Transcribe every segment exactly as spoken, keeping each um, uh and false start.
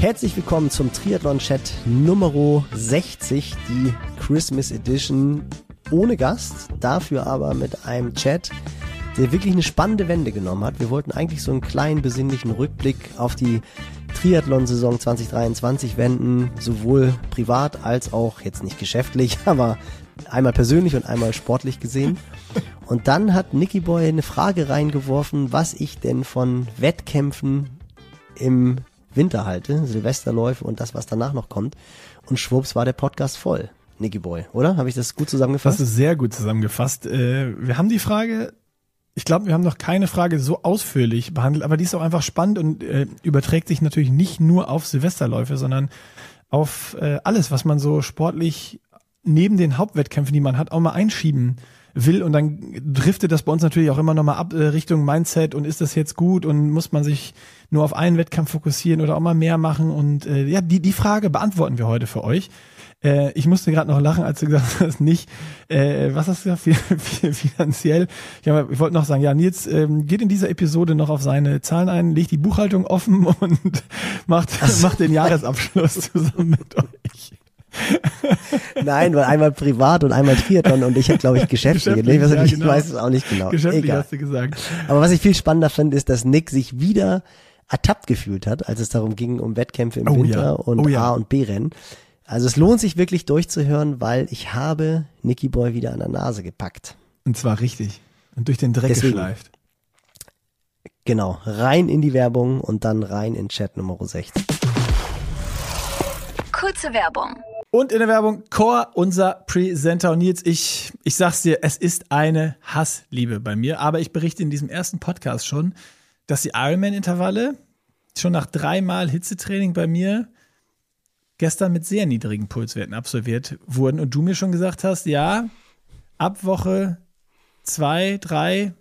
Herzlich willkommen zum Triathlon-Chat Nummer sechzig, die Christmas Edition ohne Gast, dafür aber mit einem Chat, der wirklich eine spannende Wende genommen hat. Wir wollten eigentlich so einen kleinen besinnlichen Rückblick auf die Triathlon-Saison zwanzig dreiundzwanzig wenden, sowohl privat als auch jetzt nicht geschäftlich, aber einmal persönlich und einmal sportlich gesehen. Und dann hat Nicky Boy eine Frage reingeworfen, was ich denn von Wettkämpfen im Winter halte, Silvesterläufe und das, was danach noch kommt. Und schwupps war der Podcast voll. Nicky Boy, oder? Habe ich das gut zusammengefasst? Das ist sehr gut zusammengefasst. Äh, wir haben die Frage, ich glaube, wir haben noch keine Frage so ausführlich behandelt, aber die ist auch einfach spannend und äh, überträgt sich natürlich nicht nur auf Silvesterläufe, sondern auf äh, alles, was man so sportlich neben den Hauptwettkämpfen, die man hat, auch mal einschieben will. Und dann driftet das bei uns natürlich auch immer nochmal ab äh, Richtung Mindset und ist das jetzt gut und muss man sich nur auf einen Wettkampf fokussieren oder auch mal mehr machen. Und äh, ja, die, die Frage beantworten wir heute für euch. Äh, ich musste gerade noch lachen, als du gesagt hast, nicht, äh, was hast du gesagt, finanziell. Ich, hab, ich wollte noch sagen, ja, Nils ähm, geht in dieser Episode noch auf seine Zahlen ein, legt die Buchhaltung offen und macht, macht den Jahresabschluss zusammen mit euch. Nein, weil einmal privat und einmal Triathlon und ich habe, glaube ich, geschäftlich. geschäftlich ich, ja, ich genau. weiß es auch nicht genau. Geschäftlich Egal. hast du gesagt. Aber was ich viel spannender finde, ist, dass Nick sich wieder ertappt gefühlt hat, als es darum ging, um Wettkämpfe im Oh Winter ja. und Oh ja. A- und B-Rennen. Also es lohnt sich wirklich durchzuhören, weil ich habe Nicky Boy wieder an der Nase gepackt. Und zwar richtig. Und durch den Dreck Deswegen. geschleift. Genau, rein in die Werbung und dann rein in Chat Nummer sechzig. Kurze Werbung. Und in der Werbung Core, unser Presenter. Und Nils, ich, ich sag's dir, es ist eine Hassliebe bei mir. Aber ich berichte in diesem ersten Podcast schon, dass die Ironman-Intervalle schon nach dreimal Hitzetraining bei mir gestern mit sehr niedrigen Pulswerten absolviert wurden. Und du mir schon gesagt hast, ja, ab Woche zwei, drei,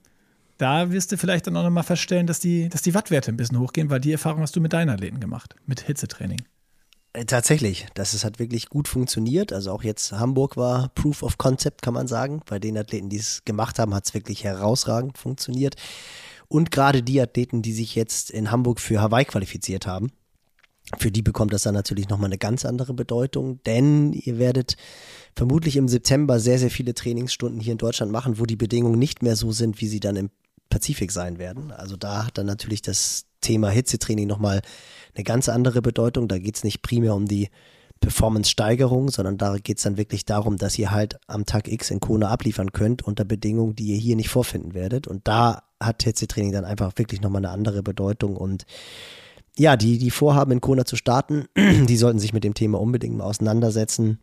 da wirst du vielleicht dann auch nochmal feststellen, dass die, dass die Wattwerte ein bisschen hochgehen, weil die Erfahrung hast du mit deinen Athleten gemacht, mit Hitzetraining. Tatsächlich, das ist, hat wirklich gut funktioniert. Also auch jetzt Hamburg war Proof of Concept, kann man sagen. Bei den Athleten, die es gemacht haben, hat es wirklich herausragend funktioniert. Und gerade die Athleten, die sich jetzt in Hamburg für Hawaii qualifiziert haben, für die bekommt das dann natürlich nochmal eine ganz andere Bedeutung, denn ihr werdet vermutlich im September sehr, sehr viele Trainingsstunden hier in Deutschland machen, wo die Bedingungen nicht mehr so sind, wie sie dann im Pazifik sein werden. Also da hat dann natürlich das Thema Hitzetraining nochmal eine ganz andere Bedeutung. Da geht es nicht primär um die Performance-Steigerung, sondern da geht es dann wirklich darum, dass ihr halt am Tag X in Kona abliefern könnt unter Bedingungen, die ihr hier nicht vorfinden werdet. Und da hat Hitzetraining dann einfach wirklich nochmal eine andere Bedeutung. Und ja, die, die vorhaben, in Kona zu starten, die sollten sich mit dem Thema unbedingt mal auseinandersetzen.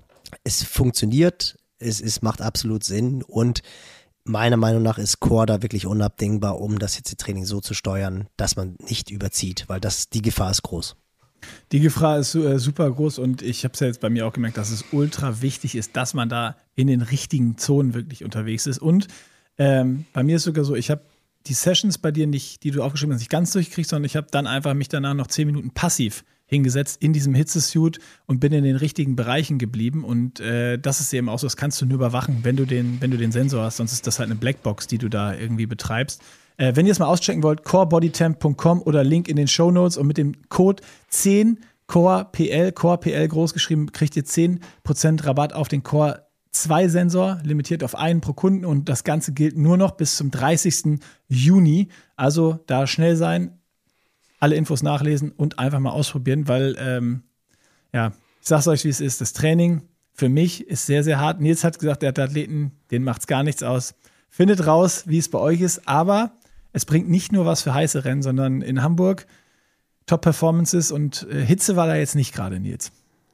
Es funktioniert, es, es macht absolut Sinn und meiner Meinung nach ist Core da wirklich unabdingbar, um das Hitzetraining so zu steuern, dass man nicht überzieht, weil das, die Gefahr ist groß. Die Gefahr ist äh, super groß und ich habe es ja jetzt bei mir auch gemerkt, dass es ultra wichtig ist, dass man da in den richtigen Zonen wirklich unterwegs ist. Und ähm, bei mir ist sogar so, ich habe die Sessions bei dir nicht, die du aufgeschrieben hast, nicht ganz durchgekriegt, sondern ich habe dann einfach mich danach noch zehn Minuten passiv hingesetzt in diesem Hitzesuit und bin in den richtigen Bereichen geblieben und äh, das ist eben auch so, das kannst du nur überwachen, wenn du den, wenn du den Sensor hast, sonst ist das halt eine Blackbox, die du da irgendwie betreibst. Äh, wenn ihr es mal auschecken wollt, core body temp punkt com oder Link in den Shownotes und mit dem Code zehn Core P L, Core P L groß geschrieben, kriegt ihr zehn Prozent Rabatt auf den Core zwei Sensor, limitiert auf einen pro Kunden und das Ganze gilt nur noch bis zum dreißigsten Juni. Also da schnell sein, alle Infos nachlesen und einfach mal ausprobieren, weil, ähm, ja, ich sag's euch, wie es ist. Das Training für mich ist sehr, sehr hart. Nils hat gesagt, der hat Athleten, denen macht's gar nichts aus. Findet raus, wie es bei euch ist, aber es bringt nicht nur was für heiße Rennen, sondern in Hamburg Top-Performances und äh, Hitze war da jetzt nicht gerade, Nils.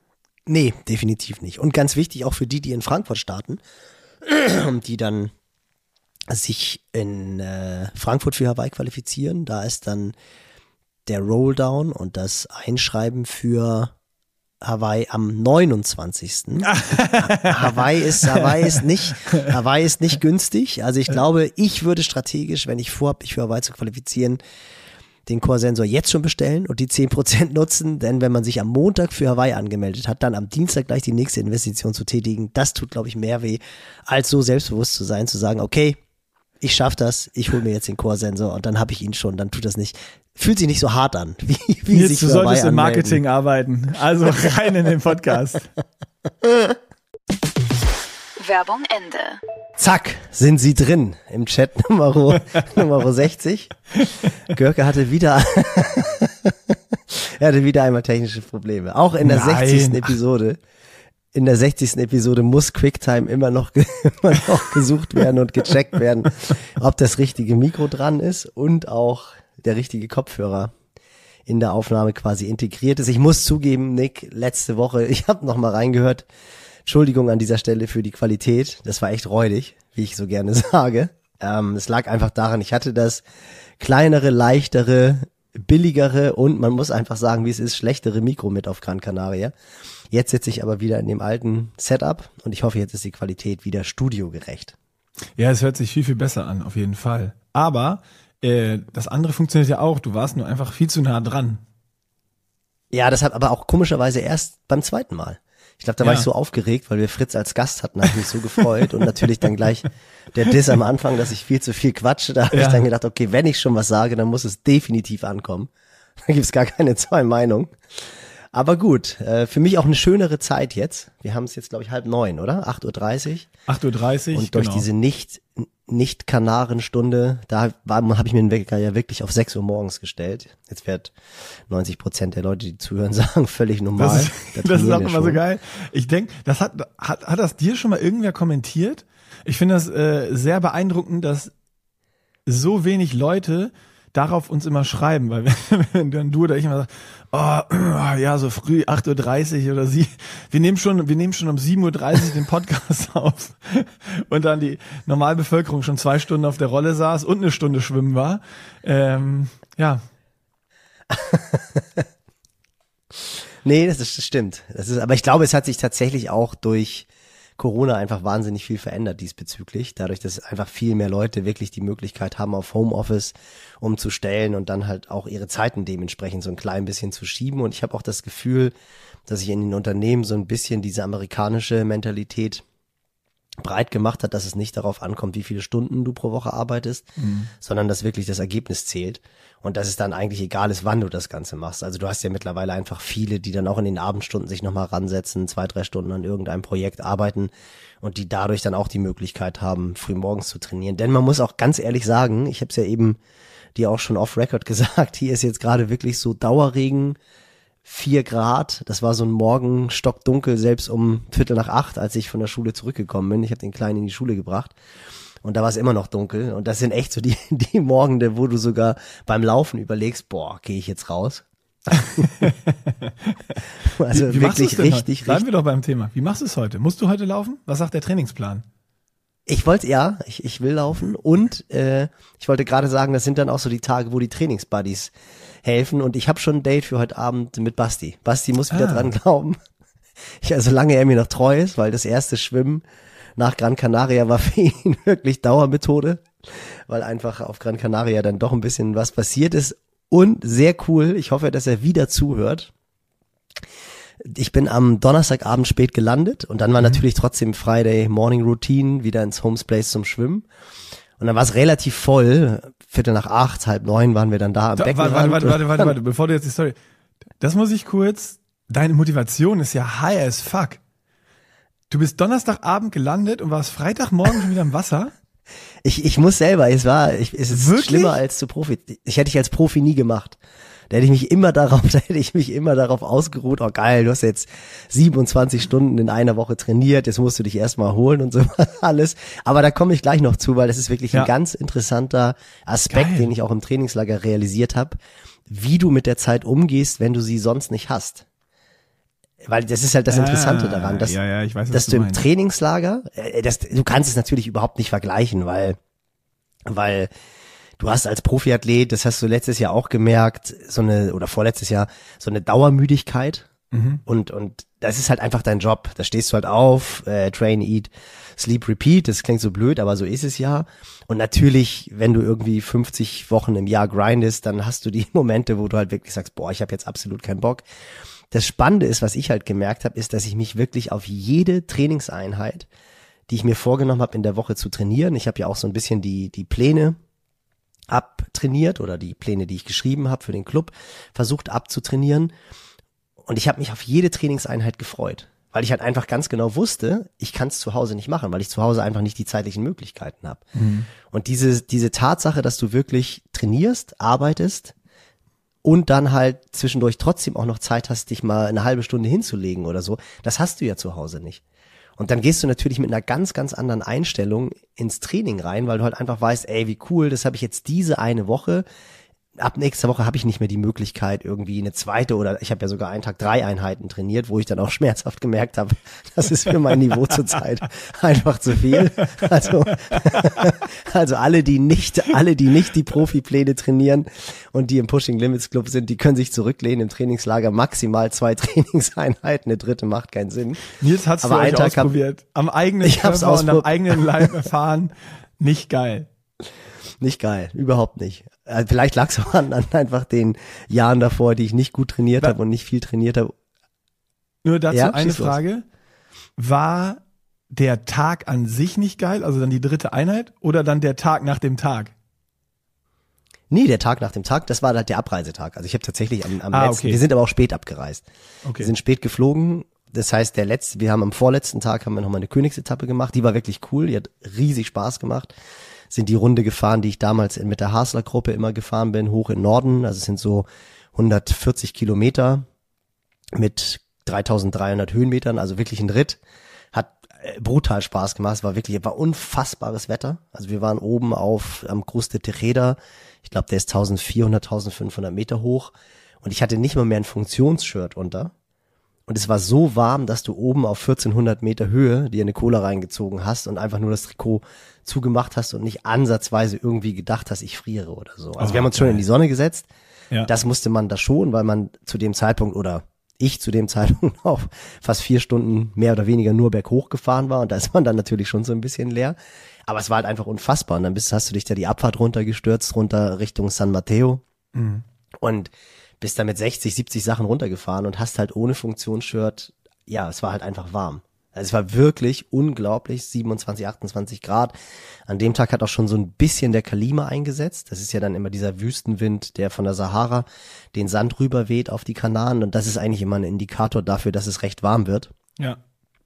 Nee, definitiv nicht. Und ganz wichtig auch für die, die in Frankfurt starten, die dann sich in äh, Frankfurt für Hawaii qualifizieren. Da ist dann der Rolldown und das Einschreiben für Hawaii am neunundzwanzigsten Hawaii ist, Hawaii ist nicht, Hawaii ist nicht günstig. Also ich glaube, ich würde strategisch, wenn ich vorhabe, mich für Hawaii zu qualifizieren, den Core-Sensor jetzt schon bestellen und die zehn Prozent nutzen, denn wenn man sich am Montag für Hawaii angemeldet hat, dann am Dienstag gleich die nächste Investition zu tätigen, das tut, glaube ich, mehr weh, als so selbstbewusst zu sein, zu sagen, okay, ich schaff das, ich hole mir jetzt den Chorsensor und dann habe ich ihn schon, dann tut das nicht, fühlt sich nicht so hart an, wie, wie Nils, sich du dabei solltest im anmelden. Marketing arbeiten, also rein in den Podcast. Werbung Ende. Zack, sind sie drin im Chat Nummer, Nummer sechzig. Görke hatte wieder, er hatte wieder einmal technische Probleme. Auch in der Nein. sechzigsten Episode. In der sechzigsten Episode muss QuickTime immer noch, immer noch gesucht werden und gecheckt werden, ob das richtige Mikro dran ist und auch der richtige Kopfhörer in der Aufnahme quasi integriert ist. Ich muss zugeben, Nick, letzte Woche, ich habe noch mal reingehört. Entschuldigung an dieser Stelle für die Qualität. Das war echt räudig, wie ich so gerne sage. Ähm, es lag einfach daran, ich hatte das kleinere, leichtere, billigere und man muss einfach sagen, wie es ist, schlechtere Mikro mit auf Gran Canaria. Jetzt sitze ich aber wieder in dem alten Setup und ich hoffe, jetzt ist die Qualität wieder studiogerecht. Ja, es hört sich viel, viel besser an, auf jeden Fall. Aber äh, das andere funktioniert ja auch. Du warst nur einfach viel zu nah dran. Ja, das hat aber auch komischerweise erst beim zweiten Mal. Ich glaube, da war Ja. ich so aufgeregt, weil wir Fritz als Gast hatten, habe ich mich so gefreut und natürlich dann gleich der Diss am Anfang, dass ich viel zu viel quatsche. Da habe Ja. ich dann gedacht, okay, wenn ich schon was sage, dann muss es definitiv ankommen. Da gibt's gar keine zwei Meinungen. Aber gut, äh, für mich auch eine schönere Zeit jetzt. Wir haben es jetzt, glaube ich, halb neun, oder? acht Uhr dreißig. acht Uhr dreißig, Und durch genau. diese nicht nicht Kanarenstunde, da habe ich mir den Wecker ja wirklich auf sechs Uhr morgens gestellt. Jetzt wird neunzig Prozent der Leute, die zuhören, sagen, völlig normal. Das ist, Da das ist trainieren auch wir immer so schon. geil. Ich denke, das hat, hat, hat das dir schon mal irgendwer kommentiert? Ich finde das äh, sehr beeindruckend, dass so wenig Leute darauf uns immer schreiben, weil wenn, wenn dann du oder ich immer sagen, oh, ja, so früh, acht Uhr dreißig oder sie, wir nehmen schon, wir nehmen schon um sieben Uhr dreißig den Podcast auf und dann die Normalbevölkerung schon zwei Stunden auf der Rolle saß und eine Stunde schwimmen war. Ähm, ja. Nee, das, ist, das stimmt. Das ist, aber ich glaube, es hat sich tatsächlich auch durch Corona einfach wahnsinnig viel verändert diesbezüglich. Dadurch, dass einfach viel mehr Leute wirklich die Möglichkeit haben, auf Homeoffice umzustellen und dann halt auch ihre Zeiten dementsprechend so ein klein bisschen zu schieben. Und ich habe auch das Gefühl, dass sich in den Unternehmen so ein bisschen diese amerikanische Mentalität breit gemacht hat, dass es nicht darauf ankommt, wie viele Stunden du pro Woche arbeitest, mhm. sondern dass wirklich das Ergebnis zählt und dass es dann eigentlich egal ist, wann du das Ganze machst. Also du hast ja mittlerweile einfach viele, die dann auch in den Abendstunden sich nochmal ransetzen, zwei, drei Stunden an irgendeinem Projekt arbeiten und die dadurch dann auch die Möglichkeit haben, früh morgens zu trainieren. Denn man muss auch ganz ehrlich sagen, ich habe es ja eben dir auch schon off-Record gesagt, hier ist jetzt gerade wirklich so Dauerregen, vier Grad, das war so ein Morgen stockdunkel, selbst um Viertel nach acht, als ich von der Schule zurückgekommen bin. Ich habe den Kleinen in die Schule gebracht und da war es immer noch dunkel. Und das sind echt so die, die Morgende, wo du sogar beim Laufen überlegst, boah, gehe ich jetzt raus? Also wie, wie machst wirklich du's denn richtig, heute? Bleiben richtig. wir doch beim Thema. Wie machst du es heute? Musst du heute laufen? Was sagt der Trainingsplan? Ich wollte, ja, ich, ich will laufen und äh, ich wollte gerade sagen, das sind dann auch so die Tage, wo die Trainingsbuddies helfen und ich habe schon ein Date für heute Abend mit Basti. Basti muss wieder Ah. dran glauben. Ich, also solange er mir noch treu ist, weil das erste Schwimmen nach Gran Canaria war für ihn wirklich Dauermethode, weil einfach auf Gran Canaria dann doch ein bisschen was passiert ist und sehr cool, ich hoffe, dass er wieder zuhört. Ich bin am Donnerstagabend spät gelandet und dann war natürlich trotzdem Friday Morning Routine wieder ins Homes Place zum Schwimmen. Und dann war es relativ voll. Viertel nach acht, halb neun waren wir dann da am Da, Beckenrand. warte, warte, warte, Und warte, dann- warte, bevor du jetzt die Story. Das muss ich kurz. Deine Motivation ist ja high as fuck. Du bist Donnerstagabend gelandet und warst Freitagmorgen schon wieder im Wasser. Ich, ich muss selber, es war, ich, es ist Wirklich? schlimmer als zu Profi. Ich hätte ich als Profi nie gemacht. Da hätte ich mich immer darauf, da hätte ich mich immer darauf ausgeruht, oh geil, du hast jetzt siebenundzwanzig Stunden in einer Woche trainiert, jetzt musst du dich erstmal erholen und so alles. Aber da komme ich gleich noch zu, weil das ist wirklich Ja. ein ganz interessanter Aspekt, Geil. den ich auch im Trainingslager realisiert habe, wie du mit der Zeit umgehst, wenn du sie sonst nicht hast. Weil das ist halt das Interessante Ah, daran, dass, ja, ja, ich weiß, was dass du du im meinst. Trainingslager, äh, das, du kannst es natürlich überhaupt nicht vergleichen, weil, weil du hast als Profiathlet, das hast du letztes Jahr auch gemerkt, so eine, oder vorletztes Jahr, so eine Dauermüdigkeit. Mhm. Und, und das ist halt einfach dein Job. Da stehst du halt auf, äh, train, eat, sleep, repeat. Das klingt so blöd, aber so ist es ja. Und natürlich, wenn du irgendwie fünfzig Wochen im Jahr grindest, dann hast du die Momente, wo du halt wirklich sagst, boah, ich habe jetzt absolut keinen Bock. Das Spannende ist, was ich halt gemerkt habe, ist, dass ich mich wirklich auf jede Trainingseinheit die ich mir vorgenommen habe, in der Woche zu trainieren. Ich habe ja auch so ein bisschen die die Pläne abtrainiert oder die Pläne, die ich geschrieben habe für den Club, versucht abzutrainieren. Und ich habe mich auf jede Trainingseinheit gefreut, weil ich halt einfach ganz genau wusste, ich kann es zu Hause nicht machen, weil ich zu Hause einfach nicht die zeitlichen Möglichkeiten habe. Mhm. Und diese diese Tatsache, dass du wirklich trainierst, arbeitest und dann halt zwischendurch trotzdem auch noch Zeit hast, dich mal eine halbe Stunde hinzulegen oder so, das hast du ja zu Hause nicht. Und dann gehst du natürlich mit einer ganz, ganz anderen Einstellung ins Training rein, weil du halt einfach weißt, ey, wie cool, das habe ich jetzt diese eine Woche. Ab nächster Woche habe ich nicht mehr die Möglichkeit, irgendwie eine zweite oder ich habe ja sogar einen Tag drei Einheiten trainiert, wo ich dann auch schmerzhaft gemerkt habe, das ist für mein Niveau zurzeit einfach zu viel. Also, also alle, die nicht, alle, die nicht die Profipläne trainieren und die im Pushing Limits Club sind, die können sich zurücklehnen im Trainingslager, maximal zwei Trainingseinheiten, eine dritte macht keinen Sinn. Nils hat's für euch ausprobiert. Hab, am eigenen ich hab's Körper und am eigenen Leib erfahren. Nicht geil. Nicht geil, überhaupt nicht. Also vielleicht lag es auch an, an einfach den Jahren davor, die ich nicht gut trainiert habe und nicht viel trainiert habe. Nur dazu Ja, eine schieß los. Frage. War der Tag an sich nicht geil, also dann die dritte Einheit, oder dann der Tag nach dem Tag? Nee, der Tag nach dem Tag, das war halt der Abreisetag. Also ich habe tatsächlich am, am Ah, letzten, okay. wir sind aber auch spät abgereist. Okay. Wir sind spät geflogen. Das heißt, der letzte, wir haben am vorletzten Tag haben wir nochmal eine Königsetappe gemacht. Die war wirklich cool, die hat riesig Spaß gemacht. Sind die Runde gefahren, die ich damals mit der Hasler-Gruppe immer gefahren bin, hoch in Norden. Also es sind so hundertvierzig Kilometer mit dreitausenddreihundert Höhenmetern, also wirklich ein Ritt. Hat äh, brutal Spaß gemacht. Es war wirklich, war unfassbares Wetter. Also wir waren oben auf am Cruz de Tejeda. Ich glaube, der ist eintausendvierhundert, eintausendfünfhundert Meter hoch. Und ich hatte nicht mal mehr ein Funktionsshirt unter. Und es war so warm, dass du oben auf vierzehnhundert Meter Höhe dir eine Cola reingezogen hast und einfach nur das Trikot zugemacht hast und nicht ansatzweise irgendwie gedacht hast, ich friere oder so. Also Oh, wir haben uns schon geil. in die Sonne gesetzt. Ja. Das musste man da schon, weil man zu dem Zeitpunkt oder ich zu dem Zeitpunkt auch fast vier Stunden mehr oder weniger nur berghoch gefahren war. Und da ist man dann natürlich schon so ein bisschen leer. Aber es war halt einfach unfassbar. Und dann bist, hast du dich da die Abfahrt runtergestürzt, runter Richtung San Mateo. Mhm. Und bist da mit sechzig, siebzig Sachen runtergefahren und hast halt ohne Funktionsshirt, ja, es war halt einfach warm. Also es war wirklich unglaublich, siebenundzwanzig, achtundzwanzig Grad. An dem Tag hat auch schon so ein bisschen der Kalima eingesetzt. Das ist ja dann immer dieser Wüstenwind, der von der Sahara den Sand rüber weht auf die Kanaren. Und das ist eigentlich immer ein Indikator dafür, dass es recht warm wird. Ja.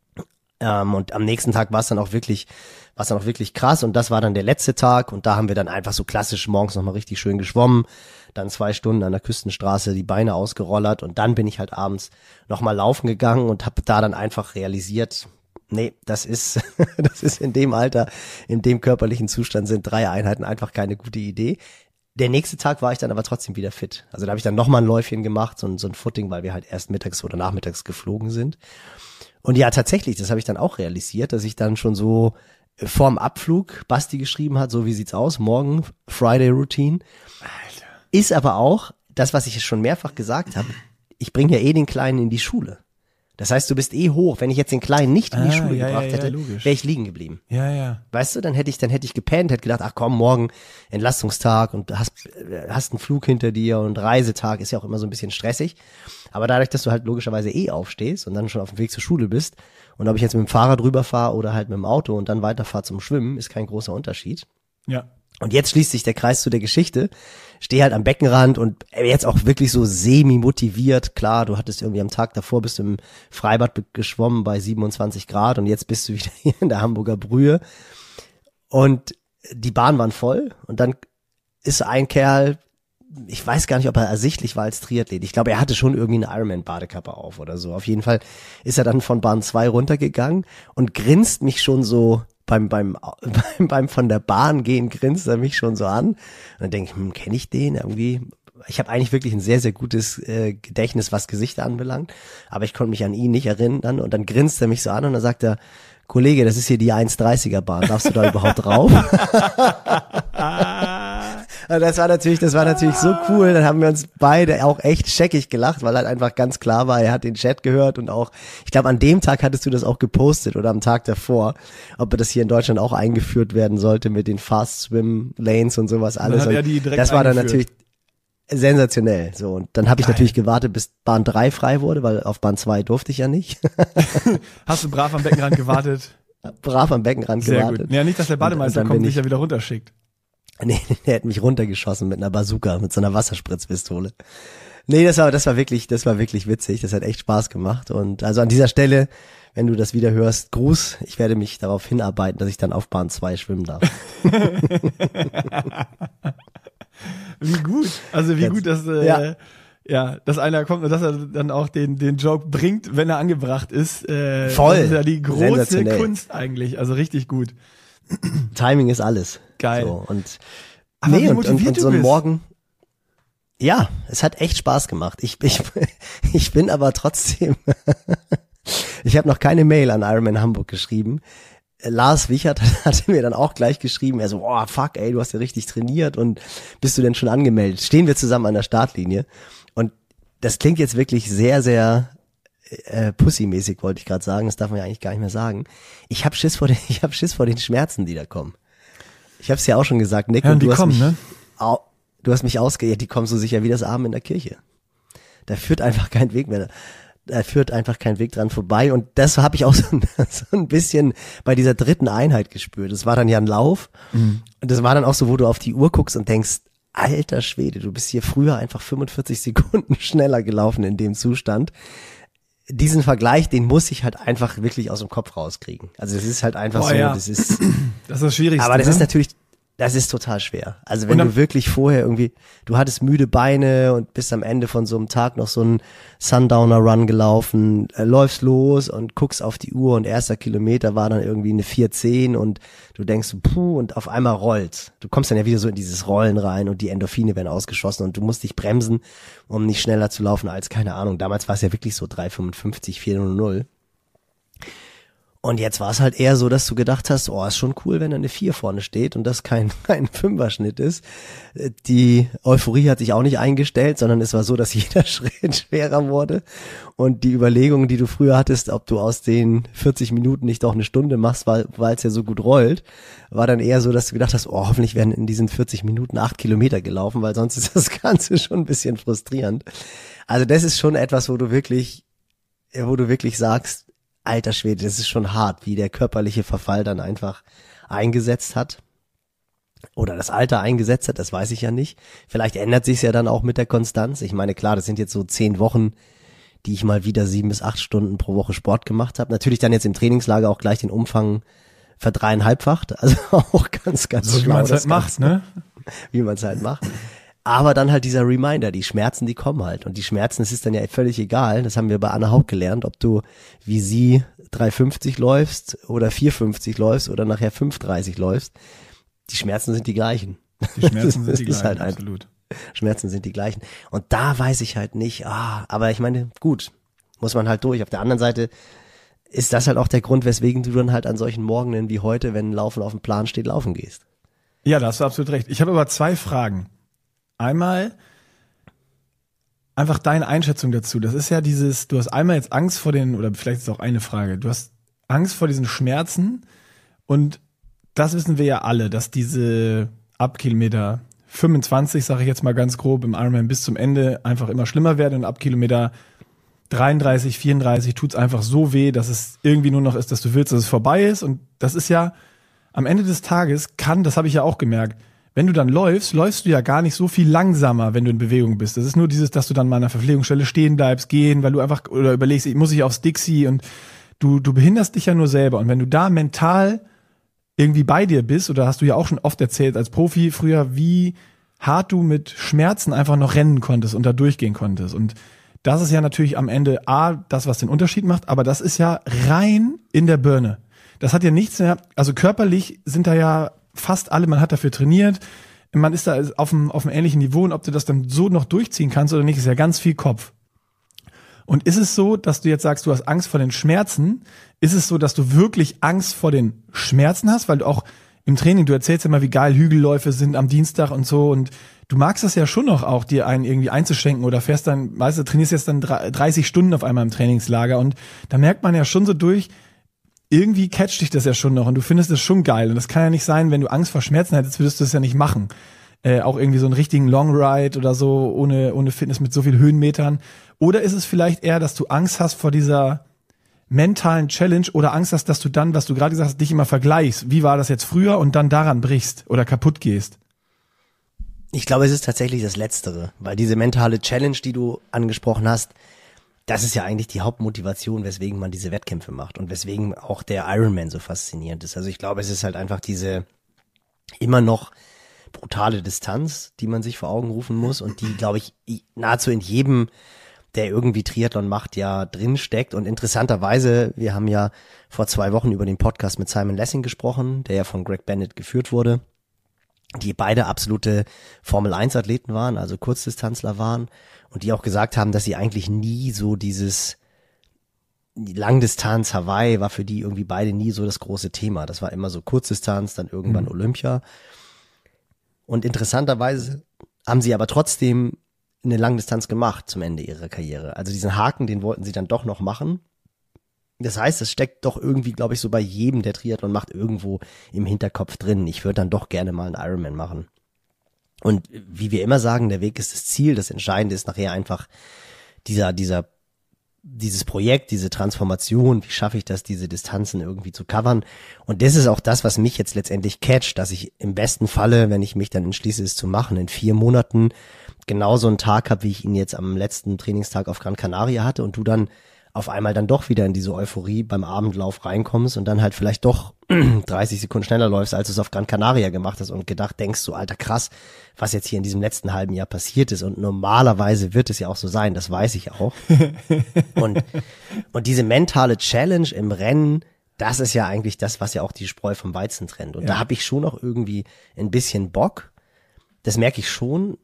Ähm, und am nächsten Tag war es dann auch wirklich, war es dann auch wirklich krass. Und das war dann der letzte Tag. Und da haben wir dann einfach so klassisch morgens nochmal richtig schön geschwommen. Dann zwei Stunden an der Küstenstraße die Beine ausgerollert. Und dann bin ich halt abends nochmal laufen gegangen und habe da dann einfach realisiert, nee, das ist, das ist in dem Alter, in dem körperlichen Zustand sind drei Einheiten einfach keine gute Idee. Der nächste Tag war ich dann aber trotzdem wieder fit. Also da habe ich dann nochmal ein Läufchen gemacht, so ein, so ein Footing, weil wir halt erst mittags oder nachmittags geflogen sind. Und ja, tatsächlich, das habe ich dann auch realisiert, dass ich dann schon so vorm Abflug Basti geschrieben hat, so wie sieht's aus, morgen Friday Routine. Alter. Ist aber auch das, was ich schon mehrfach gesagt habe, ich bringe ja eh den Kleinen in die Schule. Das heißt, du bist eh hoch. Wenn ich jetzt den Kleinen nicht in die Ah, Schule ja, gebracht ja, ja, hätte, logisch. wäre ich liegen geblieben. Ja, ja. Weißt du, dann hätte ich, dann hätte ich gepennt, hätte gedacht, ach komm, morgen Entlastungstag und hast, hast einen Flug hinter dir und Reisetag ist ja auch immer so ein bisschen stressig. Aber dadurch, dass du halt logischerweise eh aufstehst und dann schon auf dem Weg zur Schule bist und ob ich jetzt mit dem Fahrrad rüberfahre oder halt mit dem Auto und dann weiterfahre zum Schwimmen, ist kein großer Unterschied. Ja. Und jetzt schließt sich der Kreis zu der Geschichte. Stehe halt am Beckenrand und jetzt auch wirklich so semi-motiviert. Klar, du hattest irgendwie am Tag davor bist du im Freibad geschwommen bei siebenundzwanzig Grad und jetzt bist du wieder hier in der Hamburger Brühe. Und die Bahn waren voll und dann ist ein Kerl, ich weiß gar nicht, ob er ersichtlich war als Triathlet. Ich glaube, er hatte schon irgendwie eine Ironman-Badekappe auf oder so. Auf jeden Fall ist er dann von Bahn zwei runtergegangen und grinst mich schon so beim, beim, beim, beim von der Bahn gehen, grinst er mich schon so an. Und dann denke ich, hm, kenne ich den irgendwie? Ich habe eigentlich wirklich ein sehr, sehr gutes äh, Gedächtnis, was Gesichter anbelangt. Aber ich konnte mich an ihn nicht erinnern. Und dann grinst er mich so an und dann sagt er, Kollege, das ist hier die eins dreißiger Bahn. Darfst du da überhaupt drauf? Und das war natürlich, das war natürlich so cool. Dann haben wir uns beide auch echt scheckig gelacht, weil halt einfach ganz klar war, er hat den Chat gehört und auch, ich glaube, an dem Tag hattest du das auch gepostet oder am Tag davor, ob das hier in Deutschland auch eingeführt werden sollte mit den Fast Swim Lanes und sowas alles. Dann hat er Und die direkt das war dann eingeführt. natürlich sensationell. So, und dann habe ich Geil. natürlich gewartet, bis Bahn drei frei wurde, weil auf Bahn zwei durfte ich ja nicht. Hast du brav am Beckenrand gewartet? brav am Beckenrand Sehr gewartet. gut. Ja, nicht, dass der Bademeister Und- und dann kommt und bin dich ja wieder runterschickt. Nee, der hat mich runtergeschossen mit einer Bazooka, mit so einer Wasserspritzpistole. Nee, das war, das war wirklich, das war wirklich witzig. Das hat echt Spaß gemacht. Und also an dieser Stelle, wenn du das wieder hörst, Gruß. Ich werde mich darauf hinarbeiten, dass ich dann auf Bahn zwei schwimmen darf. Wie gut. Also wie Ganz- gut, dass, äh, Ja. ja, dass einer kommt und dass er dann auch den, den Joke bringt, wenn er angebracht ist. Äh, Voll. Das ist ja die große Sensationell. Kunst eigentlich. Also richtig gut. Timing ist alles. Geil. So, und Aber nee, wie und, und, motiviert und du so ein bist. Morgen. Ja, es hat echt Spaß gemacht. Ich, ich, ich bin aber trotzdem. Ich habe noch keine Mail an Ironman Hamburg geschrieben. Lars Wichert hatte mir dann auch gleich geschrieben, er so, oh fuck, ey, du hast ja richtig trainiert und bist du denn schon angemeldet? Stehen wir zusammen an der Startlinie? Und das klingt jetzt wirklich sehr, sehr äh, pussymäßig, wollte ich gerade sagen. Das darf man ja eigentlich gar nicht mehr sagen. Ich habe Schiss vor den, ich habe Schiss vor den Schmerzen, die da kommen. Ich habe es ja auch schon gesagt, Nick, Ja, und und die du hast kommen, mich, ne? au, du hast mich ausgeirrt, die kommen so sicher wie das Abend in der Kirche. Da führt einfach kein Weg mehr. Da führt einfach kein Weg dran vorbei. Und das habe ich auch so ein, so ein bisschen bei dieser dritten Einheit gespürt. Das war dann ja ein Lauf. Mhm. Und das war dann auch so, wo du auf die Uhr guckst und denkst, alter Schwede, du bist hier früher einfach fünfundvierzig Sekunden schneller gelaufen in dem Zustand. Diesen Vergleich, den muss ich halt einfach wirklich aus dem Kopf rauskriegen. Also das ist halt einfach Boah, so, ja. das ist, Das ist das Schwierigste. aber das ne? ist natürlich, das ist total schwer. Also wenn Und dann- du wirklich vorher irgendwie, du hattest müde Beine und bist am Ende von so einem Tag noch so einen Sundowner-Run gelaufen, äh, läufst los und guckst auf die Uhr und erster Kilometer war dann irgendwie eine vier zehn und du denkst, puh, und auf einmal rollt's. Du kommst dann ja wieder so in dieses Rollen rein und die Endorphine werden ausgeschossen und du musst dich bremsen, um nicht schneller zu laufen als, keine Ahnung, damals war es ja wirklich so drei fünfundfünfzig, vier null null. Und jetzt war es halt eher so, dass du gedacht hast, oh, ist schon cool, wenn da eine vier vorne steht und das kein, kein Fünferschnitt ist. Die Euphorie hat sich auch nicht eingestellt, sondern es war so, dass jeder Schritt schwerer wurde. Und die Überlegung, die du früher hattest, ob du aus den vierzig Minuten nicht doch eine Stunde machst, weil weil es ja so gut rollt, war dann eher so, dass du gedacht hast, oh, hoffentlich werden in diesen vierzig Minuten acht Kilometer gelaufen, weil sonst ist das Ganze schon ein bisschen frustrierend. Also das ist schon etwas, wo du wirklich, wo du wirklich sagst, alter Schwede, das ist schon hart, wie der körperliche Verfall dann einfach eingesetzt hat. Oder das Alter eingesetzt hat, das weiß ich ja nicht. Vielleicht ändert sich's ja dann auch mit der Konstanz. Ich meine, klar, das sind jetzt so zehn Wochen, die ich mal wieder sieben bis acht Stunden pro Woche Sport gemacht habe. Natürlich dann jetzt im Trainingslager auch gleich den Umfang verdreieinhalbfacht. Also auch ganz, ganz So wie schlau, man es das halt macht, Ganze. ne? Wie man es halt macht. Aber dann halt dieser Reminder, die Schmerzen, die kommen halt. Und die Schmerzen, es ist dann ja völlig egal. Das haben wir bei Anna Haug gelernt, ob du wie sie drei fünfzig läufst oder vier fünfzig läufst oder nachher fünf dreißig läufst. Die Schmerzen sind die gleichen. Die Schmerzen sind Das die ist gleichen, halt ein- absolut. Schmerzen sind die gleichen. Und da weiß ich halt nicht, ah, aber ich meine, gut, muss man halt durch. Auf der anderen Seite ist das halt auch der Grund, weswegen du dann halt an solchen Morgenen wie heute, wenn Laufen auf dem Plan steht, laufen gehst. Ja, da hast du absolut recht. Ich habe aber zwei Fragen. Einmal einfach deine Einschätzung dazu. Das ist ja dieses, du hast einmal jetzt Angst vor den, oder vielleicht ist es auch eine Frage, du hast Angst vor diesen Schmerzen und das wissen wir ja alle, dass diese ab Kilometer fünfundzwanzig, sage ich jetzt mal ganz grob, im Ironman bis zum Ende einfach immer schlimmer werden und ab Kilometer dreiunddreißig, vierunddreißig tut's einfach so weh, dass es irgendwie nur noch ist, dass du willst, dass es vorbei ist und das ist ja am Ende des Tages kann, das habe ich ja auch gemerkt, wenn du dann läufst, läufst du ja gar nicht so viel langsamer, wenn du in Bewegung bist. Das ist nur dieses, dass du dann mal an einer Verpflegungsstelle stehen bleibst, gehen, weil du einfach, oder überlegst, muss ich aufs Dixie und du, du behinderst dich ja nur selber. Und wenn du da mental irgendwie bei dir bist, oder hast du ja auch schon oft erzählt als Profi früher, wie hart du mit Schmerzen einfach noch rennen konntest und da durchgehen konntest. Und das ist ja natürlich am Ende A, das, was den Unterschied macht, aber das ist ja rein in der Birne. Das hat ja nichts mehr, also körperlich sind da ja fast alle, man hat dafür trainiert, man ist da auf einem, auf einem ähnlichen Niveau und ob du das dann so noch durchziehen kannst oder nicht, ist ja ganz viel Kopf. Und ist es so, dass du jetzt sagst, du hast Angst vor den Schmerzen, ist es so, dass du wirklich Angst vor den Schmerzen hast, weil du auch im Training, du erzählst ja immer, wie geil Hügelläufe sind am Dienstag und so und du magst das ja schon noch auch, dir einen irgendwie einzuschenken oder fährst dann, weißt du, trainierst jetzt dann dreißig Stunden auf einmal im Trainingslager und da merkt man ja schon so durch, irgendwie catcht dich das ja schon noch und du findest es schon geil. Und das kann ja nicht sein, wenn du Angst vor Schmerzen hättest, würdest du es ja nicht machen. Äh, auch irgendwie so einen richtigen Long Ride oder so, ohne, ohne Fitness mit so viel Höhenmetern. Oder ist es vielleicht eher, dass du Angst hast vor dieser mentalen Challenge oder Angst hast, dass du dann, was du gerade gesagt hast, dich immer vergleichst? Wie war das jetzt früher und dann daran brichst oder kaputt gehst? Ich glaube, es ist tatsächlich das Letztere, weil diese mentale Challenge, die du angesprochen hast, das ist ja eigentlich die Hauptmotivation, weswegen man diese Wettkämpfe macht und weswegen auch der Ironman so faszinierend ist. Also ich glaube, es ist halt einfach diese immer noch brutale Distanz, die man sich vor Augen rufen muss und die, glaube ich, nahezu in jedem, der irgendwie Triathlon macht, ja drin steckt. Und interessanterweise, wir haben ja vor zwei Wochen über den Podcast mit Simon Lessing gesprochen, der ja von Greg Bennett geführt wurde, die beide absolute Formel eins Athleten waren, also Kurzdistanzler waren und die auch gesagt haben, dass sie eigentlich nie so dieses Langdistanz Hawaii war für die irgendwie beide nie so das große Thema. Das war immer so Kurzdistanz, dann irgendwann mhm. Olympia. Und interessanterweise haben sie aber trotzdem eine Langdistanz gemacht zum Ende ihrer Karriere. Also diesen Haken, den wollten sie dann doch noch machen. Das heißt, es steckt doch irgendwie, glaube ich, so bei jedem, der Triathlon macht, irgendwo im Hinterkopf drin. Ich würde dann doch gerne mal einen Ironman machen. Und wie wir immer sagen, der Weg ist das Ziel. Das Entscheidende ist nachher einfach dieser, dieser, dieses Projekt, diese Transformation. Wie schaffe ich das, diese Distanzen irgendwie zu covern? Und das ist auch das, was mich jetzt letztendlich catcht, dass ich im besten Falle, wenn ich mich dann entschließe, es zu machen, in vier Monaten genauso einen Tag habe, wie ich ihn jetzt am letzten Trainingstag auf Gran Canaria hatte und du dann auf einmal dann doch wieder in diese Euphorie beim Abendlauf reinkommst und dann halt vielleicht doch dreißig Sekunden schneller läufst, als du es auf Gran Canaria gemacht hast und gedacht denkst, so alter krass, was jetzt hier in diesem letzten halben Jahr passiert ist. Und normalerweise wird es ja auch so sein, das weiß ich auch. und, und diese mentale Challenge im Rennen, das ist ja eigentlich das, was ja auch die Spreu vom Weizen trennt. Und ja. da habe ich schon auch irgendwie ein bisschen Bock. Das merke ich schon.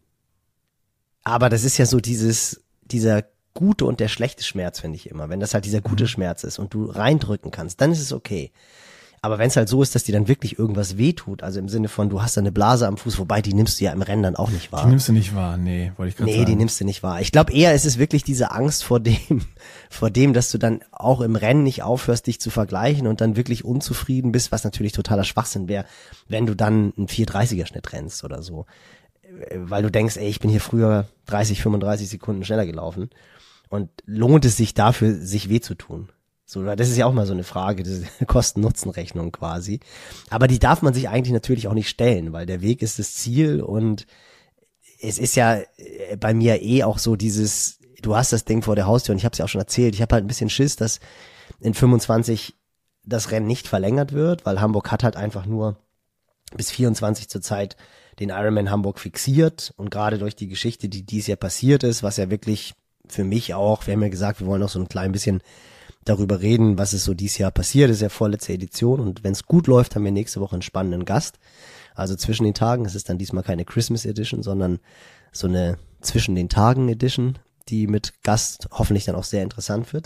Aber das ist ja so dieses, dieser gute und der schlechte Schmerz, finde ich immer. Wenn das halt dieser gute Schmerz ist und du reindrücken kannst, dann ist es okay. Aber wenn es halt so ist, dass dir dann wirklich irgendwas wehtut, also im Sinne von, du hast da eine Blase am Fuß, wobei die nimmst du ja im Rennen dann auch nicht wahr. Die nimmst du nicht wahr, nee, wollte ich gerade nee, sagen. Nee, die nimmst du nicht wahr. Ich glaube eher, es ist wirklich diese Angst vor dem, vor dem, dass du dann auch im Rennen nicht aufhörst, dich zu vergleichen und dann wirklich unzufrieden bist, was natürlich totaler Schwachsinn wäre, wenn du dann einen vier dreißiger Schnitt rennst oder so. Weil du denkst, ey, ich bin hier früher dreißig, fünfunddreißig Sekunden schneller gelaufen. Und lohnt es sich dafür, sich weh zu tun? So, das ist ja auch mal so eine Frage, das ist eine Kosten-Nutzen-Rechnung quasi. Aber die darf man sich eigentlich natürlich auch nicht stellen, weil der Weg ist das Ziel und es ist ja bei mir eh auch so dieses, du hast das Ding vor der Haustür und ich habe es ja auch schon erzählt, ich habe halt ein bisschen Schiss, dass in fünfundzwanzig das Rennen nicht verlängert wird, weil Hamburg hat halt einfach nur bis vierundzwanzig zur Zeit den Ironman Hamburg fixiert und gerade durch die Geschichte, die dies Jahr passiert ist, was ja wirklich für mich auch, wir haben ja gesagt, wir wollen noch so ein klein bisschen darüber reden, was ist so dieses Jahr passiert, das ist ja vorletzte Edition und wenn es gut läuft, haben wir nächste Woche einen spannenden Gast, also zwischen den Tagen, es ist dann diesmal keine Christmas Edition, sondern so eine zwischen den Tagen Edition, die mit Gast hoffentlich dann auch sehr interessant wird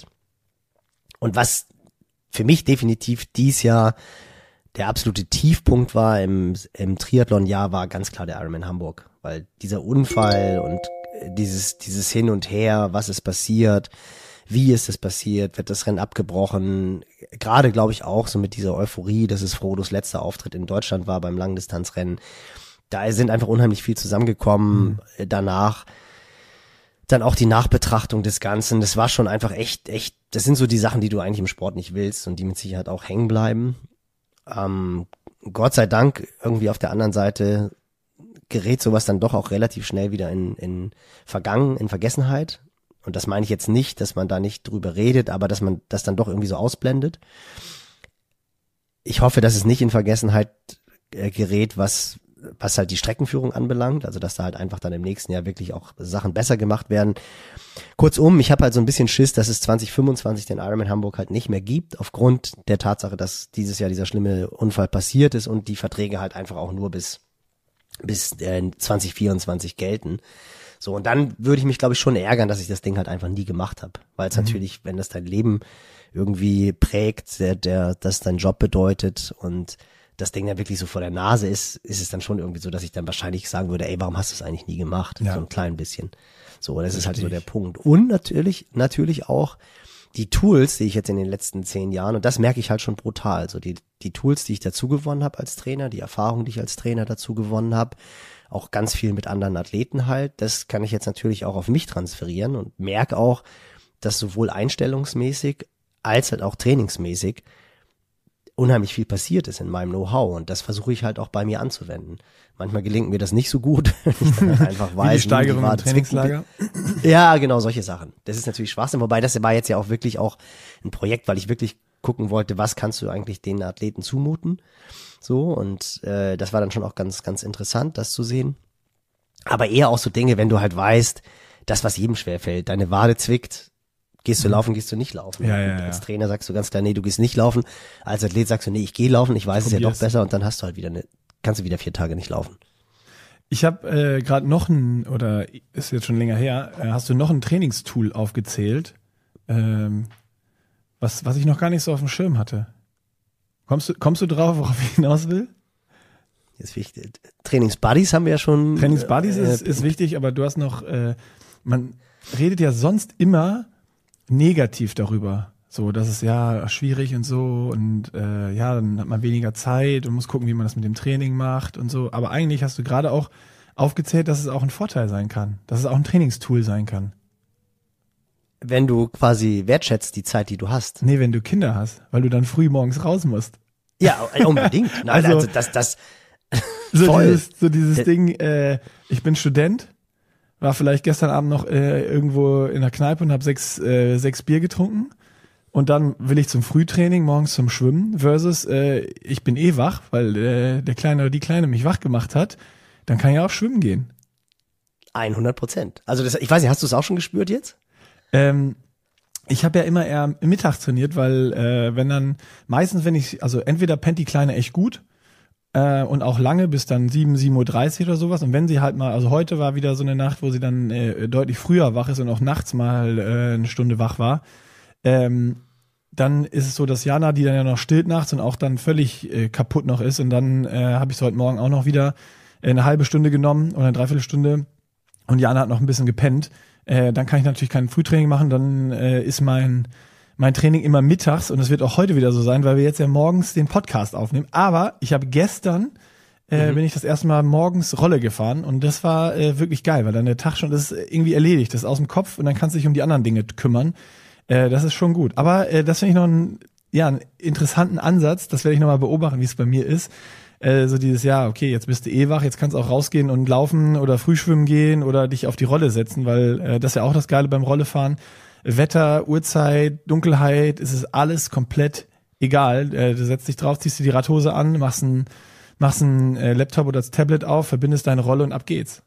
und was für mich definitiv dieses Jahr der absolute Tiefpunkt war im, im Triathlon-Jahr, war ganz klar der Ironman Hamburg, weil dieser Unfall und dieses dieses Hin und Her, was ist passiert, wie ist es passiert, wird das Rennen abgebrochen, gerade glaube ich auch so mit dieser Euphorie, dass es Frodos letzter Auftritt in Deutschland war beim Langdistanzrennen, da sind einfach unheimlich viel zusammengekommen, mhm. danach dann auch die Nachbetrachtung des Ganzen, das war schon einfach echt, echt, das sind so die Sachen, die du eigentlich im Sport nicht willst und die mit Sicherheit auch hängen bleiben. Ähm, Gott sei Dank irgendwie auf der anderen Seite gerät sowas dann doch auch relativ schnell wieder in, in Vergangen, in Vergessenheit. Und das meine ich jetzt nicht, dass man da nicht drüber redet, aber dass man das dann doch irgendwie so ausblendet. Ich hoffe, dass es nicht in Vergessenheit äh, gerät, was, was halt die Streckenführung anbelangt, also dass da halt einfach dann im nächsten Jahr wirklich auch Sachen besser gemacht werden. Kurzum, ich habe halt so ein bisschen Schiss, dass es zwanzig fünfundzwanzig den Ironman Hamburg halt nicht mehr gibt, aufgrund der Tatsache, dass dieses Jahr dieser schlimme Unfall passiert ist und die Verträge halt einfach auch nur bis bis äh, zwanzig vierundzwanzig gelten. So, und dann würde ich mich, glaube ich, schon ärgern, dass ich das Ding halt einfach nie gemacht habe. Weil es mhm. natürlich, wenn das dein Leben irgendwie prägt, der, der, das dein Job bedeutet und das Ding dann wirklich so vor der Nase ist, ist es dann schon irgendwie so, dass ich dann wahrscheinlich sagen würde, ey, warum hast du es eigentlich nie gemacht? Ja. So ein klein bisschen. So, das Richtig. Ist halt so der Punkt. Und natürlich, natürlich auch die Tools, die ich jetzt in den letzten zehn Jahren, und das merke ich halt schon brutal, so die, die Tools, die ich dazu gewonnen habe als Trainer, die Erfahrung, die ich als Trainer dazu gewonnen habe, auch ganz viel mit anderen Athleten halt, das kann ich jetzt natürlich auch auf mich transferieren und merke auch, dass sowohl einstellungsmäßig als halt auch trainingsmäßig unheimlich viel passiert ist in meinem Know-how und das versuche ich halt auch bei mir anzuwenden. Manchmal gelingt mir das nicht so gut, wenn ich dann halt einfach weiß, wie die Steigerung wie die im Trainingslager. Ja, genau, solche Sachen. Das ist natürlich Schwachsinn, wobei das war jetzt ja auch wirklich auch ein Projekt, weil ich wirklich gucken wollte, was kannst du eigentlich den Athleten zumuten, so und äh, das war dann schon auch ganz, ganz interessant, das zu sehen. Aber eher auch so Dinge, wenn du halt weißt, das, was jedem schwerfällt, deine Wade zwickt, gehst du laufen, gehst du nicht laufen. Ja, ja, und als ja. Trainer sagst du ganz klar, nee, du gehst nicht laufen. Als Athlet sagst du, nee, ich gehe laufen, ich weiß es ja doch Probier's. besser und dann hast du halt wieder eine, kannst du wieder vier Tage nicht laufen. Ich habe äh, gerade noch ein, oder ist jetzt schon länger her, äh, hast du noch ein Trainingstool aufgezählt, ähm, was, was ich noch gar nicht so auf dem Schirm hatte. Kommst du, kommst du drauf, worauf ich hinaus will? Jetzt wichtig. Trainingsbuddies haben wir ja schon. Trainingsbuddies äh, ist, ist wichtig, aber du hast noch, äh, man redet ja sonst immer negativ darüber. So, das ist ja schwierig und so und äh, ja, dann hat man weniger Zeit und muss gucken, wie man das mit dem Training macht und so. Aber eigentlich hast du gerade auch aufgezählt, dass es auch ein Vorteil sein kann, dass es auch ein Trainingstool sein kann. Wenn du quasi wertschätzt die Zeit, die du hast. Nee, wenn du Kinder hast, weil du dann früh morgens raus musst. Ja, unbedingt. Nein, Also- also, das, das, So Voll. dieses, so dieses Der- Ding, äh, ich bin Student, war vielleicht gestern Abend noch äh, irgendwo in der Kneipe und habe sechs, äh, sechs Bier getrunken. Und dann will ich zum Frühtraining, morgens zum Schwimmen, versus äh, ich bin eh wach, weil äh, der Kleine oder die Kleine mich wach gemacht hat. Dann kann ich auch schwimmen gehen. hundert Prozent. Also das, ich weiß nicht, hast du es auch schon gespürt jetzt? Ähm, ich habe ja immer eher mittags trainiert, weil äh, wenn dann, meistens wenn ich, also entweder pennt die Kleine echt gut äh, und auch lange, bis dann sieben, sieben Uhr dreißig oder sowas. Und wenn sie halt mal, also heute war wieder so eine Nacht, wo sie dann äh, deutlich früher wach ist und auch nachts mal äh, eine Stunde wach war, ähm, dann ist es so, dass Jana, die dann ja noch stillt nachts und auch dann völlig äh, kaputt noch ist und dann äh, habe ich es heute Morgen auch noch wieder äh, eine halbe Stunde genommen oder eine Dreiviertelstunde und Jana hat noch ein bisschen gepennt. Äh, dann kann ich natürlich kein Frühtraining machen, dann äh, ist mein mein Training immer mittags und es wird auch heute wieder so sein, weil wir jetzt ja morgens den Podcast aufnehmen. Aber ich habe gestern äh, mhm. bin ich das erste Mal morgens Rolle gefahren und das war äh, wirklich geil, weil dann der Tag schon, das ist irgendwie erledigt, das ist aus dem Kopf und dann kannst du dich um die anderen Dinge kümmern. Äh, das ist schon gut. Aber äh, das finde ich noch einen, ja, einen interessanten Ansatz. Das werde ich nochmal beobachten, wie es bei mir ist. Äh, so dieses, ja, okay, jetzt bist du eh wach, jetzt kannst du auch rausgehen und laufen oder frühschwimmen gehen oder dich auf die Rolle setzen, weil äh, das ist ja auch das Geile beim Rollefahren. Wetter, Uhrzeit, Dunkelheit, es ist alles komplett egal. Äh, du setzt dich drauf, ziehst dir die Radhose an, machst ein, machst ein äh, Laptop oder das Tablet auf, verbindest deine Rolle und ab geht's.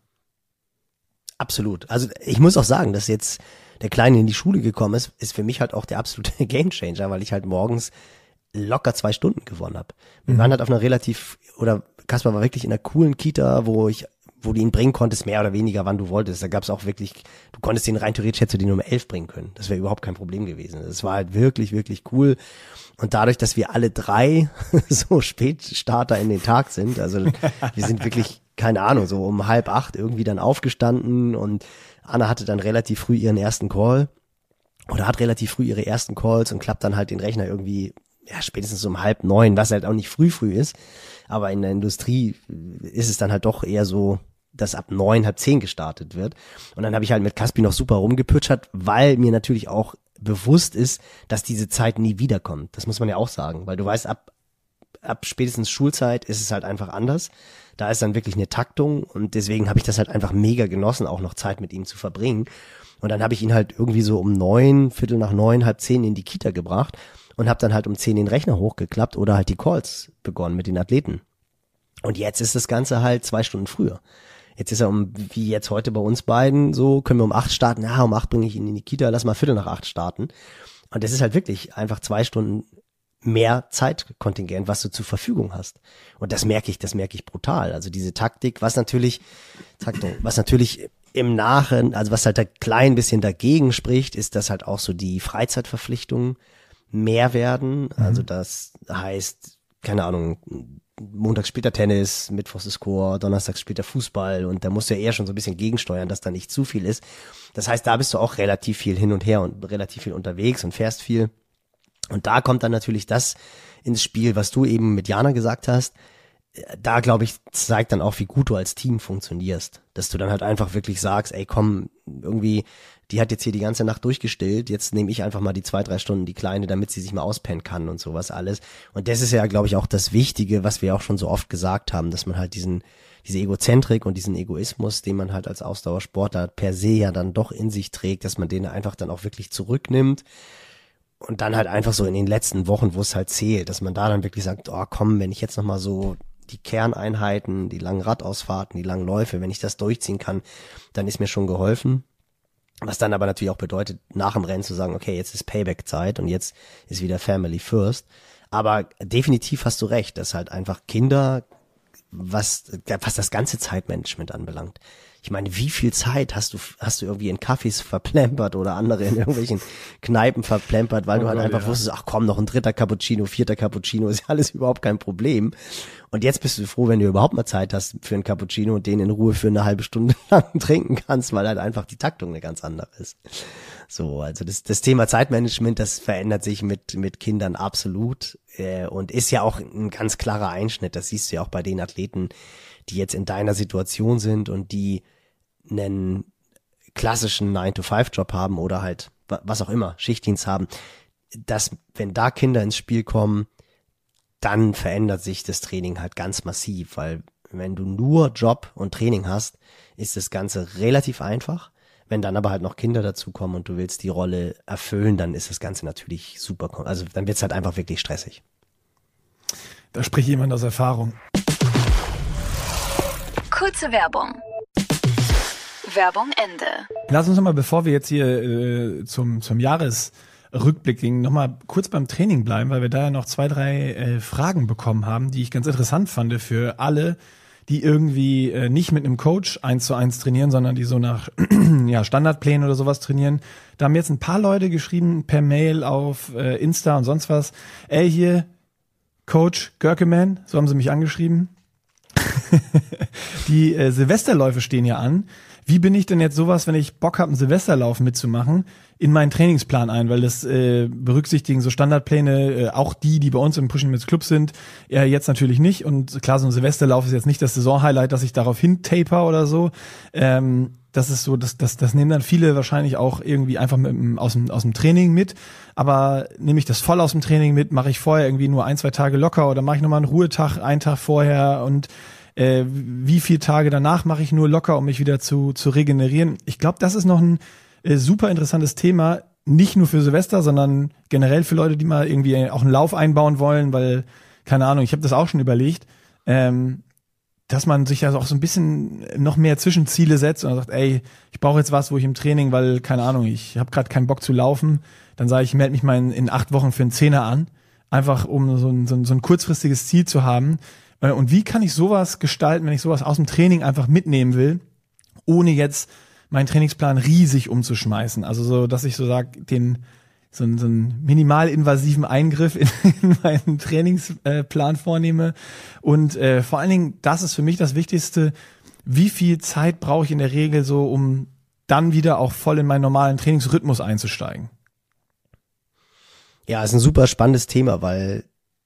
Absolut. Also ich muss auch sagen, dass jetzt der Kleine in die Schule gekommen ist, ist für mich halt auch der absolute Gamechanger, weil ich halt morgens locker zwei Stunden gewonnen habe. Wir Mhm. waren halt auf einer relativ, oder Kaspar war wirklich in einer coolen Kita, wo ich, wo du ihn bringen konntest, mehr oder weniger, wann du wolltest. Da gab es auch wirklich, du konntest ihn rein theoretisch, hättest du den um elf bringen können. Das wäre überhaupt kein Problem gewesen. Das war halt wirklich, wirklich cool. Und dadurch, dass wir alle drei so Spätstarter in den Tag sind, also wir sind wirklich, keine Ahnung, so um halb acht irgendwie dann aufgestanden und Anna hatte dann relativ früh ihren ersten Call oder hat relativ früh ihre ersten Calls und klappt dann halt den Rechner irgendwie, ja, spätestens um halb neun, was halt auch nicht früh früh ist. Aber in der Industrie ist es dann halt doch eher so, dass ab neun, halb zehn gestartet wird. Und dann habe ich halt mit Caspi noch super rumgepütschert, weil mir natürlich auch bewusst ist, dass diese Zeit nie wiederkommt. Das muss man ja auch sagen, weil du weißt, ab, ab spätestens Schulzeit ist es halt einfach anders. Da ist dann wirklich eine Taktung und deswegen habe ich das halt einfach mega genossen, auch noch Zeit mit ihm zu verbringen. Und dann habe ich ihn halt irgendwie so um neun, Viertel nach neun, halb zehn in die Kita gebracht und habe dann halt um zehn den Rechner hochgeklappt oder halt die Calls begonnen mit den Athleten. Und jetzt ist das Ganze halt zwei Stunden früher. Jetzt ist er um, wie jetzt heute bei uns beiden, so können wir um acht starten. Ja, um acht bringe ich ihn in die Kita, lass mal Viertel nach acht starten. Und das ist halt wirklich einfach zwei Stunden mehr Zeitkontingent, was du zur Verfügung hast. Und das merke ich, das merke ich brutal. Also diese Taktik, was natürlich, Taktung, was natürlich im Nachhinein, also was halt ein klein bisschen dagegen spricht, ist, dass halt auch so die Freizeitverpflichtungen mehr werden. Mhm. Also das heißt, keine Ahnung, montags später Tennis, mittwochs ist Chor, donnerstags später Fußball und da musst du ja eher schon so ein bisschen gegensteuern, dass da nicht zu viel ist. Das heißt, da bist du auch relativ viel hin und her und relativ viel unterwegs und fährst viel. Und da kommt dann natürlich das ins Spiel, was du eben mit Jana gesagt hast. Da, glaube ich, zeigt dann auch, wie gut du als Team funktionierst. Dass du dann halt einfach wirklich sagst, ey, komm, irgendwie, die hat jetzt hier die ganze Nacht durchgestillt, jetzt nehme ich einfach mal die zwei, drei Stunden die Kleine, damit sie sich mal auspennen kann und sowas alles. Und das ist ja, glaube ich, auch das Wichtige, was wir auch schon so oft gesagt haben, dass man halt diesen, diese Egozentrik und diesen Egoismus, den man halt als Ausdauersportler per se ja dann doch in sich trägt, dass man den einfach dann auch wirklich zurücknimmt. Und dann halt einfach so in den letzten Wochen, wo es halt zählt, dass man da dann wirklich sagt, oh komm, wenn ich jetzt nochmal so die Kerneinheiten, die langen Radausfahrten, die langen Läufe, wenn ich das durchziehen kann, dann ist mir schon geholfen. Was dann aber natürlich auch bedeutet, nach dem Rennen zu sagen, okay, jetzt ist Payback-Zeit und jetzt ist wieder Family First. Aber definitiv hast du recht, dass halt einfach Kinder, was, was das ganze Zeitmanagement anbelangt. Ich meine, wie viel Zeit hast du, hast du irgendwie in Cafés verplempert oder andere in irgendwelchen Kneipen verplempert, weil oh du halt Gott, einfach ja. wusstest, ach komm, noch ein dritter Cappuccino, vierter Cappuccino, ist ja alles überhaupt kein Problem. Und jetzt bist du froh, wenn du überhaupt mal Zeit hast für einen Cappuccino und den in Ruhe für eine halbe Stunde lang trinken kannst, weil halt einfach die Taktung eine ganz andere ist. So, also das, das Thema Zeitmanagement, das verändert sich mit, mit Kindern absolut, äh, und ist ja auch ein ganz klarer Einschnitt. Das siehst du ja auch bei den Athleten, die jetzt in deiner Situation sind und die einen klassischen nine to five Job haben oder halt was auch immer, Schichtdienst haben, dass wenn da Kinder ins Spiel kommen, dann verändert sich das Training halt ganz massiv, weil wenn du nur Job und Training hast, ist das Ganze relativ einfach. Wenn dann aber halt noch Kinder dazukommen und du willst die Rolle erfüllen, dann ist das Ganze natürlich super, also dann wird es halt einfach wirklich stressig. Da spricht jemand aus Erfahrung. Kurze Werbung. Werbung Ende. Lass uns nochmal, bevor wir jetzt hier äh, zum, zum Jahresrückblick gehen, nochmal kurz beim Training bleiben, weil wir da ja noch zwei, drei äh, Fragen bekommen haben, die ich ganz interessant fand für alle, die irgendwie äh, nicht mit einem Coach eins zu eins trainieren, sondern die so nach ja, Standardplänen oder sowas trainieren. Da haben jetzt ein paar Leute geschrieben per Mail auf äh, Insta und sonst was. Ey, hier, Coach Görkeman, so haben sie mich angeschrieben. Die äh, Silvesterläufe stehen ja an. Wie bin ich denn jetzt sowas, wenn ich Bock habe, einen Silvesterlauf mitzumachen, in meinen Trainingsplan ein? Weil das äh, berücksichtigen so Standardpläne, äh, auch die, die bei uns im Pushing Limits Club sind, äh, jetzt natürlich nicht. Und klar, so ein Silvesterlauf ist jetzt nicht das Saisonhighlight, dass ich darauf hin taper oder so. Ähm, das ist so, das, das, das nehmen dann viele wahrscheinlich auch irgendwie einfach mit, aus, dem, aus dem Training mit. Aber nehme ich das voll aus dem Training mit, mache ich vorher irgendwie nur ein, zwei Tage locker oder mache ich nochmal einen Ruhetag, einen Tag vorher und Äh, wie viele Tage danach mache ich nur locker, um mich wieder zu, zu regenerieren. Ich glaube, das ist noch ein äh, super interessantes Thema, nicht nur für Silvester, sondern generell für Leute, die mal irgendwie auch einen Lauf einbauen wollen, weil, keine Ahnung, ich habe das auch schon überlegt, ähm, dass man sich ja auch so ein bisschen noch mehr Zwischenziele setzt und sagt, ey, ich brauche jetzt was, wo ich im Training, weil, keine Ahnung, ich habe gerade keinen Bock zu laufen, dann sage ich, ich melde mich mal in, in acht Wochen für einen Zehner an, einfach um so ein, so ein, so ein kurzfristiges Ziel zu haben. Und wie kann ich sowas gestalten, wenn ich sowas aus dem Training einfach mitnehmen will, ohne jetzt meinen Trainingsplan riesig umzuschmeißen? Also so, dass ich so sage, den so, einen, so einen minimalinvasiven Eingriff in, in meinen Trainingsplan vornehme. Und äh, vor allen Dingen, das ist für mich das Wichtigste, wie viel Zeit brauche ich in der Regel so, um dann wieder auch voll in meinen normalen Trainingsrhythmus einzusteigen? Ja, ist ein super spannendes Thema, weil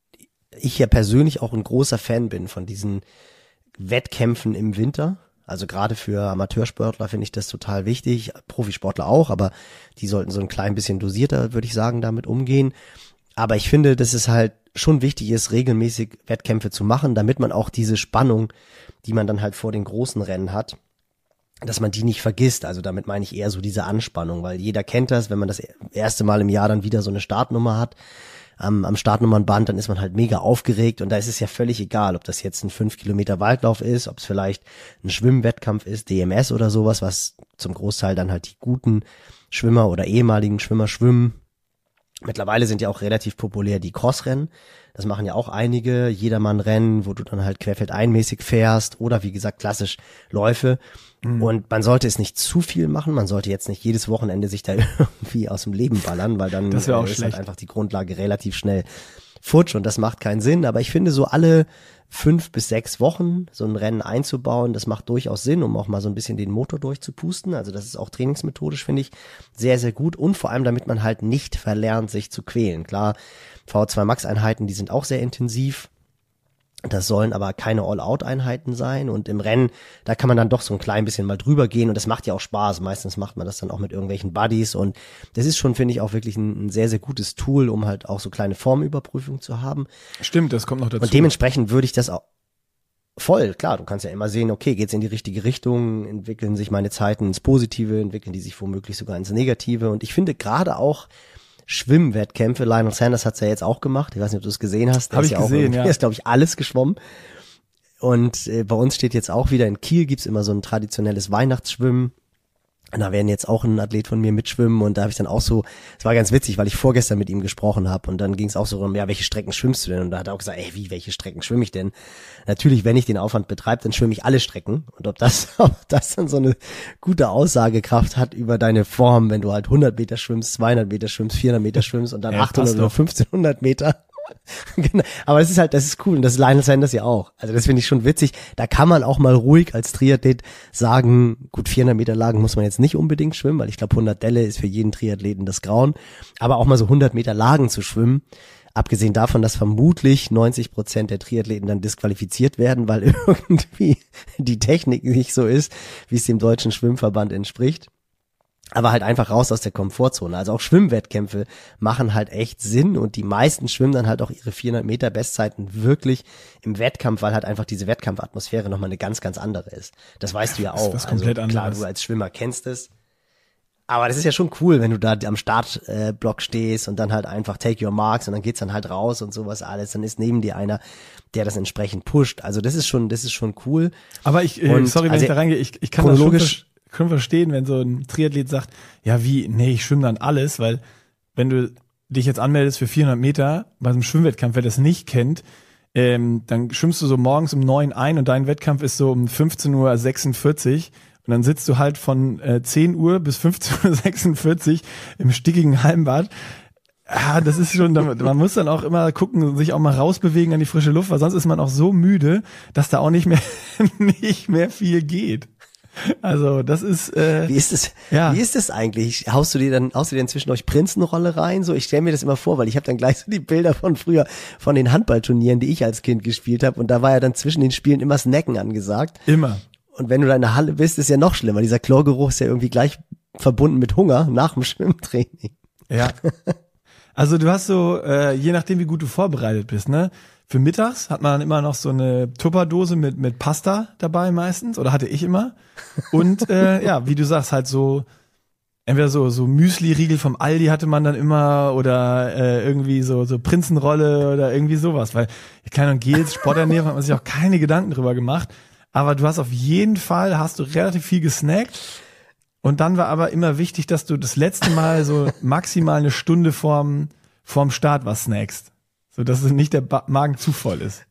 ich ja persönlich auch ein großer Fan bin von diesen Wettkämpfen im Winter. Also gerade für Amateursportler finde ich das total wichtig, Profisportler auch, aber die sollten so ein klein bisschen dosierter, würde ich sagen, damit umgehen. Aber ich finde, dass es halt schon wichtig ist, regelmäßig Wettkämpfe zu machen, damit man auch diese Spannung, die man dann halt vor den großen Rennen hat, dass man die nicht vergisst. Also damit meine ich eher so diese Anspannung, weil jeder kennt das, wenn man das erste Mal im Jahr dann wieder so eine Startnummer hat, am, am Startnummernband, dann ist man halt mega aufgeregt und da ist es ja völlig egal, ob das jetzt ein fünf Kilometer Waldlauf ist, ob es vielleicht ein Schwimmwettkampf ist, D M S oder sowas, was zum Großteil dann halt die guten Schwimmer oder ehemaligen Schwimmer schwimmen. Mittlerweile sind ja auch relativ populär die Crossrennen. Das machen ja auch einige, Jedermann-Rennen, wo du dann halt querfeldeinmäßig fährst oder wie gesagt klassisch Läufe. Mhm. Und man sollte es nicht zu viel machen. Man sollte jetzt nicht jedes Wochenende sich da irgendwie aus dem Leben ballern, weil dann das wär auch ist schlecht. halt einfach die Grundlage relativ schnell futsch und das macht keinen Sinn. Aber ich finde, so alle fünf bis sechs Wochen so ein Rennen einzubauen, das macht durchaus Sinn, um auch mal so ein bisschen den Motor durchzupusten. Also das ist auch trainingsmethodisch, finde ich, sehr, sehr gut. Und vor allem, damit man halt nicht verlernt, sich zu quälen. Klar, V zwei Max Einheiten, die sind auch sehr intensiv. Das sollen aber keine All-Out-Einheiten sein und im Rennen, da kann man dann doch so ein klein bisschen mal drüber gehen und das macht ja auch Spaß. Meistens macht man das dann auch mit irgendwelchen Buddies und das ist schon, finde ich, auch wirklich ein, ein sehr, sehr gutes Tool, um halt auch so kleine Formüberprüfungen zu haben. Stimmt, das kommt noch dazu. Und dementsprechend würde ich das auch voll, klar, du kannst ja immer sehen, okay, geht's in die richtige Richtung, entwickeln sich meine Zeiten ins Positive, entwickeln die sich womöglich sogar ins Negative und ich finde gerade auch Schwimmwettkämpfe, Lionel Sanders hat's ja jetzt auch gemacht, ich weiß nicht, ob du es gesehen hast. Der Hab ist ich ja gesehen, auch, ja. Der ist, glaube ich, alles geschwommen. Und äh, bei uns steht jetzt auch wieder, in Kiel gibt's immer so ein traditionelles Weihnachtsschwimmen. Und da werden jetzt auch ein Athlet von mir mitschwimmen und da habe ich dann auch so, es war ganz witzig, weil ich vorgestern mit ihm gesprochen habe und dann ging es auch so um, ja, welche Strecken schwimmst du denn? Und da hat er auch gesagt, ey, wie, welche Strecken schwimme ich denn? Natürlich, wenn ich den Aufwand betreibe, dann schwimme ich alle Strecken und ob das, ob das dann so eine gute Aussagekraft hat über deine Form, wenn du halt hundert Meter schwimmst, zweihundert Meter schwimmst, vierhundert Meter schwimmst und dann ja, achthundert oder fünfzehnhundert Meter. Genau. Aber das ist halt, das ist cool und das ist Lionel Sanders ja auch. Also das finde ich schon witzig. Da kann man auch mal ruhig als Triathlet sagen, gut, vierhundert Meter Lagen muss man jetzt nicht unbedingt schwimmen, weil ich glaube, hundert Delle ist für jeden Triathleten das Grauen. Aber auch mal so hundert Meter Lagen zu schwimmen, abgesehen davon, dass vermutlich neunzig Prozent der Triathleten dann disqualifiziert werden, weil irgendwie die Technik nicht so ist, wie es dem Deutschen Schwimmverband entspricht. Aber halt einfach raus aus der Komfortzone. Also auch Schwimmwettkämpfe machen halt echt Sinn und die meisten schwimmen dann halt auch ihre vierhundert Meter Bestzeiten wirklich im Wettkampf, weil halt einfach diese Wettkampfatmosphäre nochmal eine ganz, ganz andere ist. Das weißt du ja auch. Das ist was komplett also klar, anderes. du als Schwimmer kennst es. Aber das ist ja schon cool, wenn du da am Startblock stehst und dann halt einfach take your marks und dann geht's dann halt raus und sowas alles. Dann ist neben dir einer, der das entsprechend pusht. Also das ist schon, das ist schon cool. Aber ich, äh, Und sorry, wenn also ich da reingehe, ich, ich kann das schon, chronologisch- ver- schon verstehen, wenn so ein Triathlet sagt, ja wie, nee, ich schwimme dann alles, weil wenn du dich jetzt anmeldest für vierhundert Meter bei einem Schwimmwettkampf, wer das nicht kennt, ähm, dann schwimmst du so morgens um neun ein und dein Wettkampf ist so um fünfzehn Uhr sechsundvierzig und dann sitzt du halt von äh, zehn Uhr bis fünfzehn Uhr sechsundvierzig im stickigen Hallenbad. Ja, das ist schon, man muss dann auch immer gucken, sich auch mal rausbewegen an die frische Luft, weil sonst ist man auch so müde, dass da auch nicht mehr, nicht mehr viel geht. Also das ist äh, Wie ist es? ja. Wie ist es eigentlich? Haust du dir dann, haust du dir dann zwischen euch Prinzenrolle rein? So, ich stelle mir das immer vor, weil ich habe dann gleich so die Bilder von früher von den Handballturnieren, die ich als Kind gespielt habe, und da war ja dann zwischen den Spielen immer Snacken angesagt. immer. Und wenn du da in der Halle bist, ist ja noch schlimmer. Dieser Chlorgeruch ist ja irgendwie gleich verbunden mit Hunger nach dem Schwimmtraining. Ja. Also du hast so, äh, je nachdem wie gut du vorbereitet bist, ne? Für mittags hat man dann immer noch so eine Tupperdose mit mit Pasta dabei meistens, oder hatte ich immer. Und äh, ja, wie du sagst, halt so entweder so so Müsli-Riegel vom Aldi hatte man dann immer oder äh, irgendwie so so Prinzenrolle oder irgendwie sowas, weil keine Ahnung, Gels, Sporternährung hat man sich auch keine Gedanken drüber gemacht. Aber du hast auf jeden Fall, hast du relativ viel gesnackt. Und dann war aber immer wichtig, dass du das letzte Mal so maximal eine Stunde vorm, vorm Start was snackst. So dass es nicht der ba- Magen zu voll ist.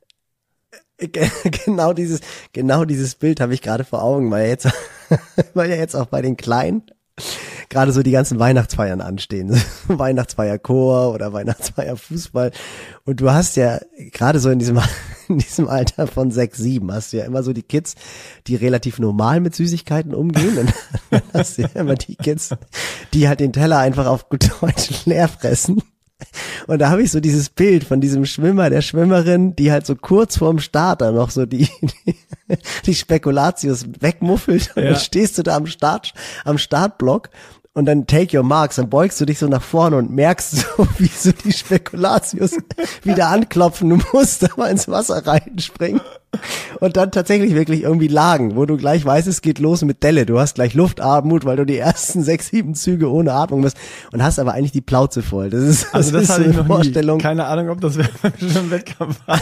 Genau dieses, genau dieses Bild habe ich gerade vor Augen, weil jetzt, weil ja jetzt auch bei den Kleinen gerade so die ganzen Weihnachtsfeiern anstehen. Weihnachtsfeier Chor oder Weihnachtsfeier Fußball. Und du hast ja gerade so in diesem, in diesem Alter von sechs, sieben hast du ja immer so die Kids, die relativ normal mit Süßigkeiten umgehen. Und dann hast du ja immer die Kids, die halt den Teller einfach auf gut Deutsch leer fressen. Und da habe ich so dieses Bild von diesem Schwimmer, der Schwimmerin, die halt so kurz vorm Starter noch so die, die, die Spekulatius wegmuffelt. Und Ja. dann stehst du da am Start, am Startblock und dann take your marks, dann beugst du dich so nach vorne und merkst so, wie so die Spekulatius wieder anklopfen. Du musst da mal ins Wasser reinspringen. Und dann tatsächlich wirklich irgendwie Lagen, wo du gleich weißt, es geht los mit Delle. Du hast gleich Luftarmut, weil du die ersten sechs, sieben Züge ohne Atmung bist und hast aber eigentlich die Plauze voll. Das ist, das Also das ist hatte so ich eine noch Vorstellung. nie. Keine Ahnung, ob das schon im Wettkampf war.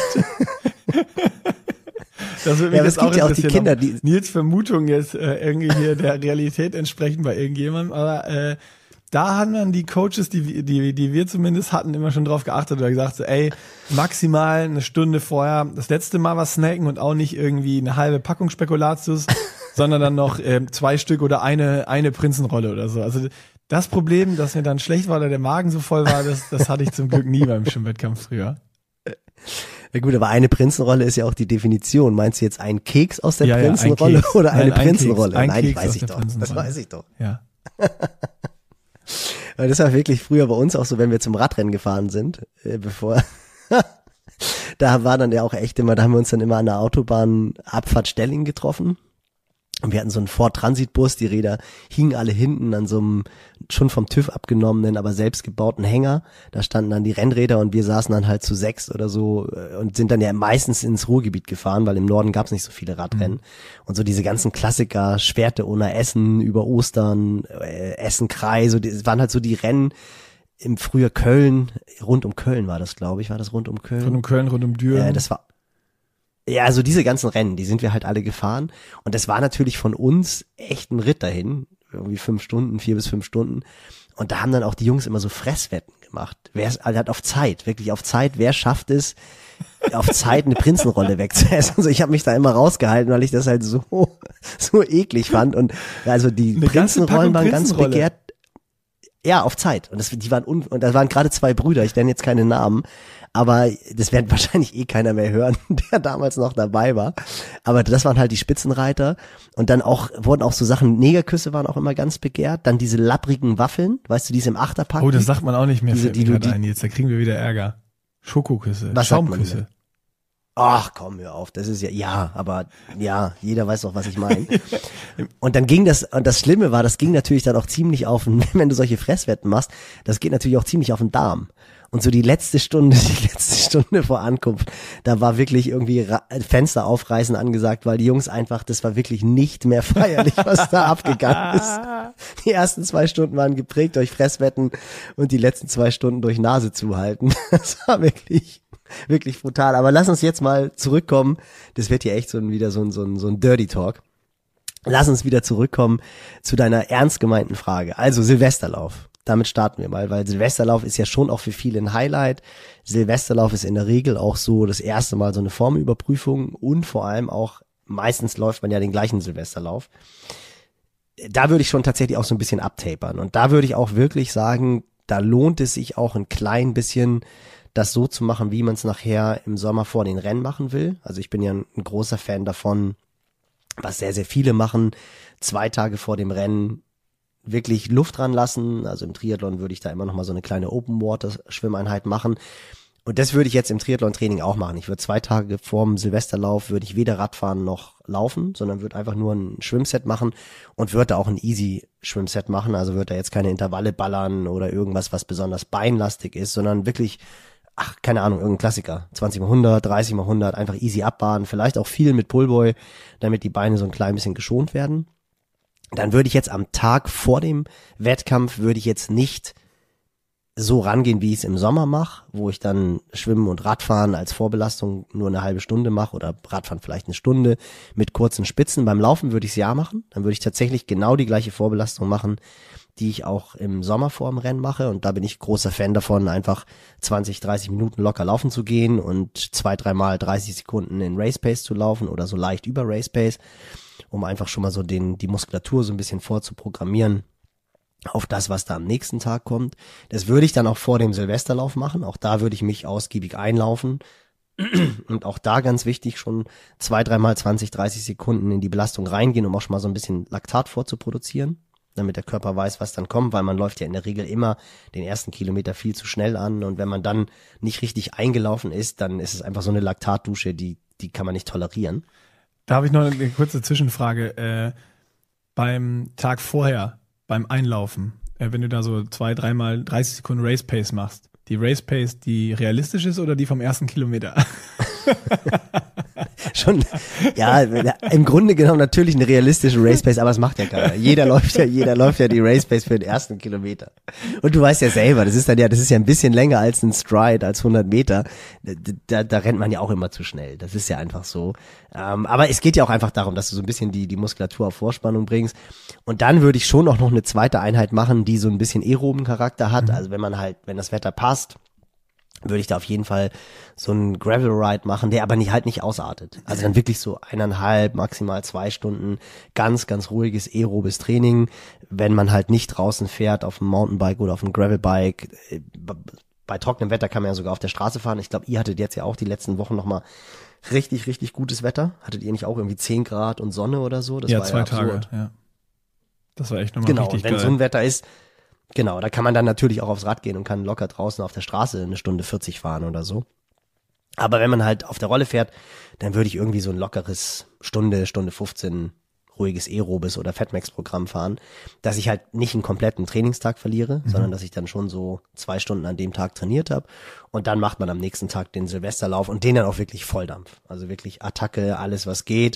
Das würde mich Ja, aber jetzt es gibt ja auch die interessieren, Kinder, ob die- Nils Vermutung jetzt äh, irgendwie hier der Realität entsprechen bei irgendjemandem, aber äh, da haben dann die Coaches, die, die, die wir zumindest hatten, immer schon drauf geachtet oder gesagt so, ey, maximal eine Stunde vorher das letzte Mal was snacken und auch nicht irgendwie eine halbe Packung Spekulatius, sondern dann noch äh, zwei Stück oder eine, eine Prinzenrolle oder so. Also das Problem, dass mir dann schlecht war oder der Magen so voll war, das, das hatte ich zum Glück nie beim Schwimmwettkampf früher. Ja gut, aber eine Prinzenrolle ist ja auch die Definition. Meinst du jetzt einen Keks aus der Ja, ja, ein Prinzenrolle Keks. oder eine Nein, ein Prinzenrolle? Keks. Ein Nein, Keks weiß aus ich der doch. Das Prinzenrolle. weiß ich doch. Ja. Weil das war wirklich früher bei uns auch so, wenn wir zum Radrennen gefahren sind, äh, bevor da war dann ja auch echt immer, da haben wir uns dann immer an der Autobahn Abfahrt Stelling getroffen. Und wir hatten so einen Ford Transitbus, die Räder hingen alle hinten an so einem schon vom TÜV abgenommenen, aber selbst gebauten Hänger. Da standen dann die Rennräder und wir saßen dann halt zu sechs oder so und sind dann ja meistens ins Ruhrgebiet gefahren, weil im Norden gab es nicht so viele Radrennen. Mhm. Und so diese ganzen Klassiker, Schwerte ohne Essen, über Ostern, äh, Essen-Krei, so das waren halt so die Rennen im früher Köln, rund um Köln war das, glaube ich, war das rund um Köln? Rund um Köln, rund um Düren. Äh, das war Ja, also diese ganzen Rennen, die sind wir halt alle gefahren und das war natürlich von uns echt ein Ritt dahin, irgendwie fünf Stunden, vier bis fünf Stunden und da haben dann auch die Jungs immer so Fresswetten gemacht, wer es halt auf Zeit, wirklich auf Zeit, wer schafft es, auf Zeit eine Prinzenrolle wegzuessen. Also ich habe mich da immer rausgehalten, weil ich das halt so so eklig fand und also die eine Prinzenrollen waren ganz Prinzenrolle. begehrt. Ja, auf Zeit. Und das, die waren un, und da waren gerade zwei Brüder, ich nenne jetzt keine Namen, aber das wird wahrscheinlich eh keiner mehr hören, der damals noch dabei war. Aber das waren halt die Spitzenreiter. Und dann auch, wurden auch so Sachen, Negerküsse waren auch immer ganz begehrt. Dann diese lapprigen Waffeln, weißt du, die es im Achterpack. Oh, das sagt man auch nicht mehr, diese, fällt die mir du, grad die, ein jetzt, da kriegen wir wieder Ärger. Schokoküsse, Was sagt man Schaumküsse. denn? Ach komm, hör auf, das ist ja, ja, aber ja, jeder weiß doch, was ich meine. Und dann ging das, und das Schlimme war, das ging natürlich dann auch ziemlich auf, den, wenn du solche Fresswetten machst, das geht natürlich auch ziemlich auf den Darm. Und so die letzte Stunde, die letzte Stunde vor Ankunft, da war wirklich irgendwie Ra- Fenster aufreißen angesagt, weil die Jungs einfach, das war wirklich nicht mehr feierlich, was da abgegangen ist. Die ersten zwei Stunden waren geprägt durch Fresswetten und die letzten zwei Stunden durch Nase zuhalten. Das war wirklich, wirklich brutal. Aber lass uns jetzt mal zurückkommen. Das wird hier echt so ein, wieder so ein, so ein, so ein Dirty Talk. Lass uns wieder zurückkommen zu deiner ernst gemeinten Frage. Also Silvesterlauf. Damit starten wir mal, weil Silvesterlauf ist ja schon auch für viele ein Highlight. Silvesterlauf ist in der Regel auch so das erste Mal so eine Formüberprüfung und vor allem auch, meistens läuft man ja den gleichen Silvesterlauf. Da würde ich schon tatsächlich auch so ein bisschen abtapern und da würde ich auch wirklich sagen, da lohnt es sich auch ein klein bisschen, das so zu machen, wie man es nachher im Sommer vor den Rennen machen will. Also ich bin ja ein, ein großer Fan davon, was sehr, sehr viele machen, zwei Tage vor dem Rennen wirklich Luft dran lassen. Also im Triathlon würde ich da immer noch mal so eine kleine Open-Water-Schwimmeinheit machen. Und das würde ich jetzt im Triathlon-Training auch machen. Ich würde zwei Tage vorm Silvesterlauf, würde ich weder Radfahren noch laufen, sondern würde einfach nur ein Schwimmset machen und würde da auch ein Easy-Schwimmset machen. Also würde da jetzt keine Intervalle ballern oder irgendwas, was besonders beinlastig ist, sondern wirklich, ach, keine Ahnung, irgendein Klassiker. zwanzig mal hundert, dreißig mal hundert, einfach easy abbaden. Vielleicht auch viel mit Pullboy, damit die Beine so ein klein bisschen geschont werden. Dann würde ich jetzt am Tag vor dem Wettkampf, würde ich jetzt nicht so rangehen, wie ich es im Sommer mache, wo ich dann Schwimmen und Radfahren als Vorbelastung nur eine halbe Stunde mache oder Radfahren vielleicht eine Stunde mit kurzen Spitzen. Beim Laufen würde ich es ja machen. Dann würde ich tatsächlich genau die gleiche Vorbelastung machen, die ich auch im Sommer vor dem Rennen mache. Und da bin ich großer Fan davon, einfach zwanzig, dreißig Minuten locker laufen zu gehen und zwei, dreimal dreißig Sekunden in Race Pace zu laufen oder so leicht über Race Pace, um einfach schon mal so den, die Muskulatur so ein bisschen vorzuprogrammieren auf das, was da am nächsten Tag kommt. Das würde ich dann auch vor dem Silvesterlauf machen. Auch da würde ich mich ausgiebig einlaufen. Und auch da ganz wichtig, schon zwei, dreimal zwanzig, dreißig Sekunden in die Belastung reingehen, um auch schon mal so ein bisschen Laktat vorzuproduzieren, damit der Körper weiß, was dann kommt, weil man läuft ja in der Regel immer den ersten Kilometer viel zu schnell an. Und wenn man dann nicht richtig eingelaufen ist, dann ist es einfach so eine Laktatdusche, die, die kann man nicht tolerieren. Da habe ich noch eine kurze Zwischenfrage. Äh, beim Tag vorher, beim Einlaufen, äh, wenn du da so zwei, dreimal dreißig Sekunden Race Pace machst, die Race Pace, die realistisch ist oder die vom ersten Kilometer? Schon, ja, im Grunde genommen natürlich eine realistische Race Pace, aber es macht ja keiner. Jeder läuft ja, jeder läuft ja die Race Pace für den ersten Kilometer. Und du weißt ja selber, das ist dann ja, das ist ja ein bisschen länger als ein Stride, als hundert Meter. Da, da rennt man ja auch immer zu schnell. Das ist ja einfach so. Ähm, aber es geht ja auch einfach darum, dass du so ein bisschen die, die Muskulatur auf Vorspannung bringst. Und dann würde ich schon auch noch eine zweite Einheit machen, die so ein bisschen aeroben Charakter hat. Also wenn man halt, wenn das Wetter passt, würde ich da auf jeden Fall so einen Gravel Ride machen, der aber nicht halt nicht ausartet. Also dann wirklich so eineinhalb, maximal zwei Stunden ganz, ganz ruhiges aerobes Training, wenn man halt nicht draußen fährt auf dem Mountainbike oder auf dem Gravelbike. Bei trockenem Wetter kann man ja sogar auf der Straße fahren. Ich glaube, ihr hattet jetzt ja auch die letzten Wochen nochmal richtig, richtig gutes Wetter. Hattet ihr nicht auch irgendwie zehn Grad und Sonne oder so? Das ja, war zwei ja Tage, absurd. ja. Das war echt nochmal Genau, richtig und wenn geil. so ein Wetter ist, genau, da kann man dann natürlich auch aufs Rad gehen und kann locker draußen auf der Straße eine Stunde vierzig fahren oder so. Aber wenn man halt auf der Rolle fährt, dann würde ich irgendwie so ein lockeres Stunde, Stunde fünfzehn ruhiges Aerobis oder Fatmax-Programm fahren, dass ich halt nicht einen kompletten Trainingstag verliere, mhm. sondern dass ich dann schon so zwei Stunden an dem Tag trainiert habe und dann macht man am nächsten Tag den Silvesterlauf und den dann auch wirklich Volldampf, also wirklich Attacke, alles was geht.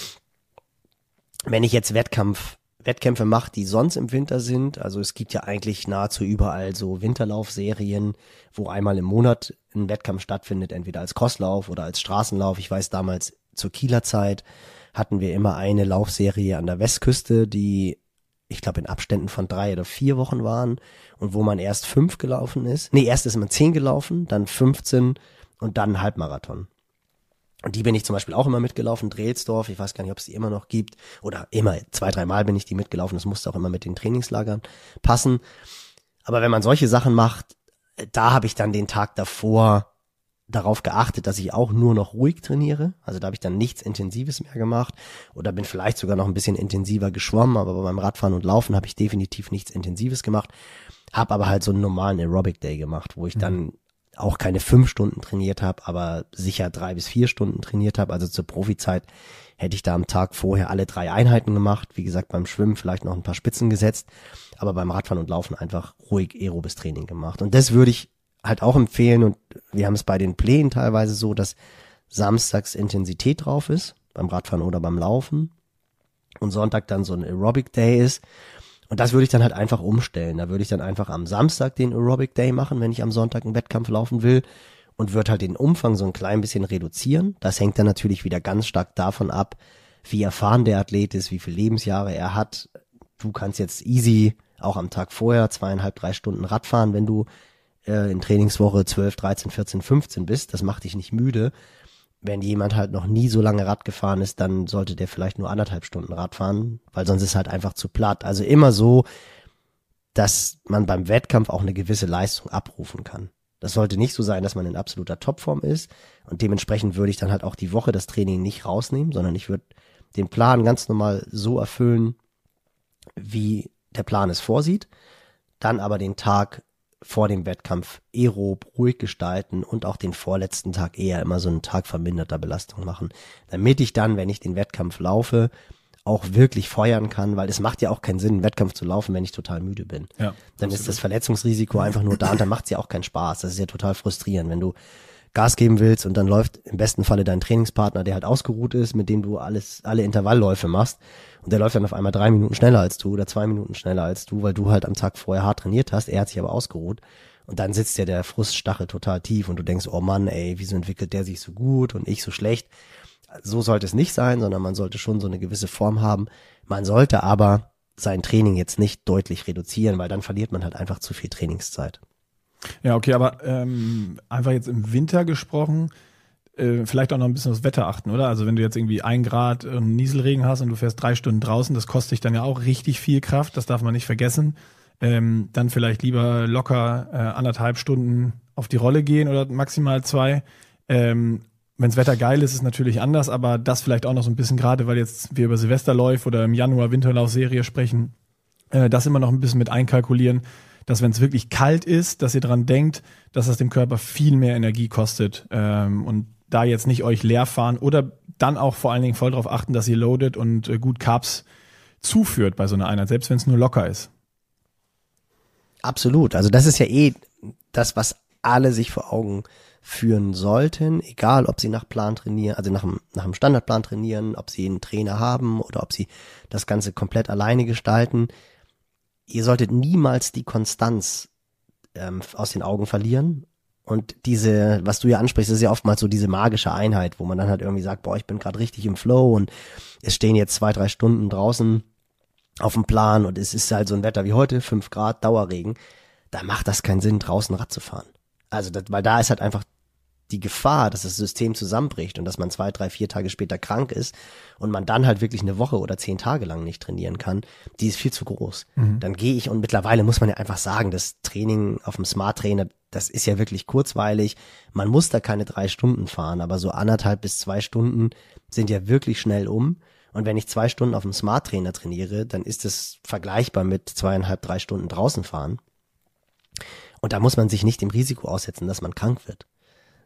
Wenn ich jetzt Wettkampf, Wettkämpfe mache, die sonst im Winter sind, also es gibt ja eigentlich nahezu überall so Winterlaufserien, wo einmal im Monat ein Wettkampf stattfindet, entweder als Crosslauf oder als Straßenlauf. Ich weiß damals zur Kieler Zeit hatten wir immer eine Laufserie an der Westküste, die, ich glaube, in Abständen von drei oder vier Wochen waren und wo man erst fünf gelaufen ist. Nee, erst ist man zehn gelaufen, dann fünfzehn und dann Halbmarathon. Und die bin ich zum Beispiel auch immer mitgelaufen, Drelsdorf, ich weiß gar nicht, ob es die immer noch gibt, oder immer, zwei, dreimal bin ich die mitgelaufen, das musste auch immer mit den Trainingslagern passen. Aber wenn man solche Sachen macht, da habe ich dann den Tag davor darauf geachtet, dass ich auch nur noch ruhig trainiere. Also da habe ich dann nichts Intensives mehr gemacht oder bin vielleicht sogar noch ein bisschen intensiver geschwommen, aber beim Radfahren und Laufen habe ich definitiv nichts Intensives gemacht. Habe aber halt so einen normalen Aerobic Day gemacht, wo ich dann auch keine fünf Stunden trainiert habe, aber sicher drei bis vier Stunden trainiert habe. Also zur Profizeit hätte ich da am Tag vorher alle drei Einheiten gemacht. Wie gesagt, beim Schwimmen vielleicht noch ein paar Spitzen gesetzt, aber beim Radfahren und Laufen einfach ruhig aerobes Training gemacht. Und das würde ich halt auch empfehlen, und wir haben es bei den Plänen teilweise so, dass samstags Intensität drauf ist, beim Radfahren oder beim Laufen, und Sonntag dann so ein Aerobic Day ist. Und das würde ich dann halt einfach umstellen. Da würde ich dann einfach am Samstag den Aerobic Day machen, wenn ich am Sonntag einen Wettkampf laufen will, und würde halt den Umfang so ein klein bisschen reduzieren. Das hängt dann natürlich wieder ganz stark davon ab, wie erfahren der Athlet ist, wie viele Lebensjahre er hat. Du kannst jetzt easy auch am Tag vorher zweieinhalb, drei Stunden Rad fahren, wenn du in Trainingswoche zwölf, dreizehn, vierzehn, fünfzehn bist, das macht dich nicht müde. Wenn jemand halt noch nie so lange Rad gefahren ist, dann sollte der vielleicht nur anderthalb Stunden Rad fahren, weil sonst ist halt einfach zu platt. Also immer so, dass man beim Wettkampf auch eine gewisse Leistung abrufen kann. Das sollte nicht so sein, dass man in absoluter Topform ist, und dementsprechend würde ich dann halt auch die Woche das Training nicht rausnehmen, sondern ich würde den Plan ganz normal so erfüllen, wie der Plan es vorsieht, dann aber den Tag vor dem Wettkampf aerob ruhig gestalten und auch den vorletzten Tag eher immer so einen Tag verminderter Belastung machen, damit ich dann, wenn ich den Wettkampf laufe, auch wirklich feuern kann, weil es macht ja auch keinen Sinn, einen Wettkampf zu laufen, wenn ich total müde bin. Ja, dann absolut. Ist das Verletzungsrisiko einfach nur da und dann macht es ja auch keinen Spaß. Das ist ja total frustrierend, wenn du Gas geben willst und dann läuft im besten Falle dein Trainingspartner, der halt ausgeruht ist, mit dem du alles, alle Intervallläufe machst, und der läuft dann auf einmal drei Minuten schneller als du oder zwei Minuten schneller als du, weil du halt am Tag vorher hart trainiert hast, er hat sich aber ausgeruht, und dann sitzt ja der Fruststachel total tief und du denkst, oh Mann, ey, wieso entwickelt der sich so gut und ich so schlecht? So sollte es nicht sein, sondern man sollte schon so eine gewisse Form haben. Man sollte aber sein Training jetzt nicht deutlich reduzieren, weil dann verliert man halt einfach zu viel Trainingszeit. Ja, okay, aber ähm, einfach jetzt im Winter gesprochen, äh, vielleicht auch noch ein bisschen aufs Wetter achten, oder? Also wenn du jetzt irgendwie ein Grad äh, Nieselregen hast und du fährst drei Stunden draußen, das kostet dich dann ja auch richtig viel Kraft, das darf man nicht vergessen. Ähm, dann vielleicht lieber locker äh, anderthalb Stunden auf die Rolle gehen oder maximal zwei. Ähm, Wenns Wetter geil ist, ist es natürlich anders, aber das vielleicht auch noch so ein bisschen, gerade weil jetzt wir über Silvesterlauf oder im Januar Winterlaufserie sprechen, äh, das immer noch ein bisschen mit einkalkulieren, dass wenn es wirklich kalt ist, dass ihr dran denkt, dass das dem Körper viel mehr Energie kostet, ähm, und da jetzt nicht euch leer fahren oder dann auch vor allen Dingen voll drauf achten, dass ihr loadet und äh, gut Carbs zuführt bei so einer Einheit, selbst wenn es nur locker ist. Absolut, also das ist ja eh das, was alle sich vor Augen führen sollten, egal ob sie nach Plan trainieren, also nach dem, nach dem Standardplan trainieren, ob sie einen Trainer haben oder ob sie das Ganze komplett alleine gestalten. Ihr solltet niemals die Konstanz ähm, aus den Augen verlieren. Und diese, was du ja ansprichst, ist ja oftmals so diese magische Einheit, wo man dann halt irgendwie sagt, boah, ich bin gerade richtig im Flow und es stehen jetzt zwei, drei Stunden draußen auf dem Plan und es ist halt so ein Wetter wie heute, fünf Grad, Dauerregen. Da macht das keinen Sinn, draußen Rad zu fahren. Also, das, weil da ist halt einfach die Gefahr, dass das System zusammenbricht und dass man zwei, drei, vier Tage später krank ist und man dann halt wirklich eine Woche oder zehn Tage lang nicht trainieren kann, die ist viel zu groß. Mhm. Dann gehe ich, und mittlerweile muss man ja einfach sagen, das Training auf dem Smart Trainer, das ist ja wirklich kurzweilig. Man muss da keine drei Stunden fahren, aber so anderthalb bis zwei Stunden sind ja wirklich schnell um. Und wenn ich zwei Stunden auf dem Smart Trainer trainiere, dann ist es vergleichbar mit zweieinhalb, drei Stunden draußen fahren. Und da muss man sich nicht dem Risiko aussetzen, dass man krank wird.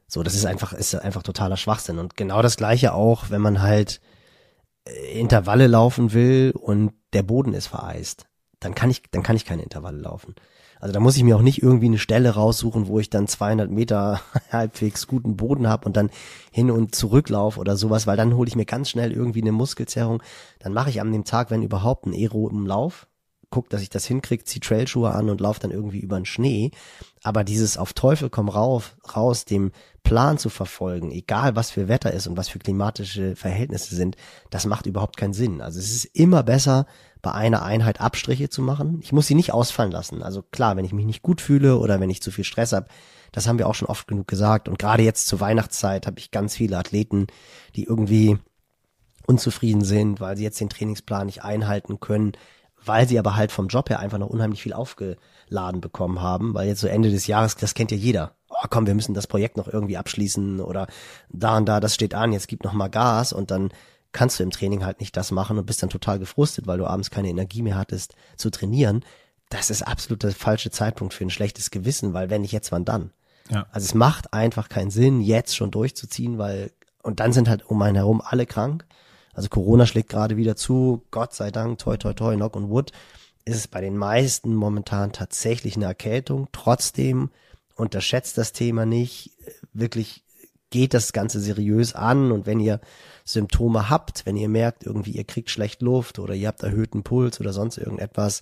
So, das ist einfach, ist einfach totaler Schwachsinn. Und genau das Gleiche auch, wenn man halt Intervalle laufen will und der Boden ist vereist. Dann kann ich, dann kann ich keine Intervalle laufen. Also da muss ich mir auch nicht irgendwie eine Stelle raussuchen, wo ich dann zweihundert Meter halbwegs guten Boden habe und dann hin und zurück laufe oder sowas, weil dann hole ich mir ganz schnell irgendwie eine Muskelzerrung. Dann mache ich an dem Tag, wenn überhaupt, einen Aero im Lauf, guck, dass ich das hinkriege, zieh Trailschuhe an und laufe dann irgendwie über den Schnee. Aber dieses auf Teufel komm rauf, raus, dem Plan zu verfolgen, egal was für Wetter ist und was für klimatische Verhältnisse sind, das macht überhaupt keinen Sinn. Also es ist immer besser, bei einer Einheit Abstriche zu machen. Ich muss sie nicht ausfallen lassen. Also klar, wenn ich mich nicht gut fühle oder wenn ich zu viel Stress habe, das haben wir auch schon oft genug gesagt. Und gerade jetzt zur Weihnachtszeit habe ich ganz viele Athleten, die irgendwie unzufrieden sind, weil sie jetzt den Trainingsplan nicht einhalten können, weil sie aber halt vom Job her einfach noch unheimlich viel aufgeladen bekommen haben, weil jetzt so Ende des Jahres, das kennt ja jeder. Oh komm, wir müssen das Projekt noch irgendwie abschließen oder da und da, das steht an, jetzt gib noch mal Gas und dann kannst du im Training halt nicht das machen und bist dann total gefrustet, weil du abends keine Energie mehr hattest zu trainieren. Das ist absolut der falsche Zeitpunkt für ein schlechtes Gewissen, weil wenn nicht jetzt, wann dann? Ja. Also es macht einfach keinen Sinn, jetzt schon durchzuziehen, weil, und dann sind halt um einen herum alle krank. Also Corona schlägt gerade wieder zu, Gott sei Dank, toi toi toi, knock on wood, ist es bei den meisten momentan tatsächlich eine Erkältung. Trotzdem unterschätzt das Thema nicht, wirklich geht das Ganze seriös an und wenn ihr Symptome habt, wenn ihr merkt, irgendwie ihr kriegt schlecht Luft oder ihr habt erhöhten Puls oder sonst irgendetwas,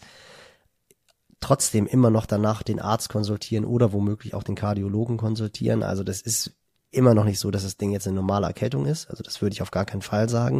trotzdem immer noch danach den Arzt konsultieren oder womöglich auch den Kardiologen konsultieren. Also das ist immer noch nicht so, dass das Ding jetzt eine normale Erkältung ist. Also das würde ich auf gar keinen Fall sagen.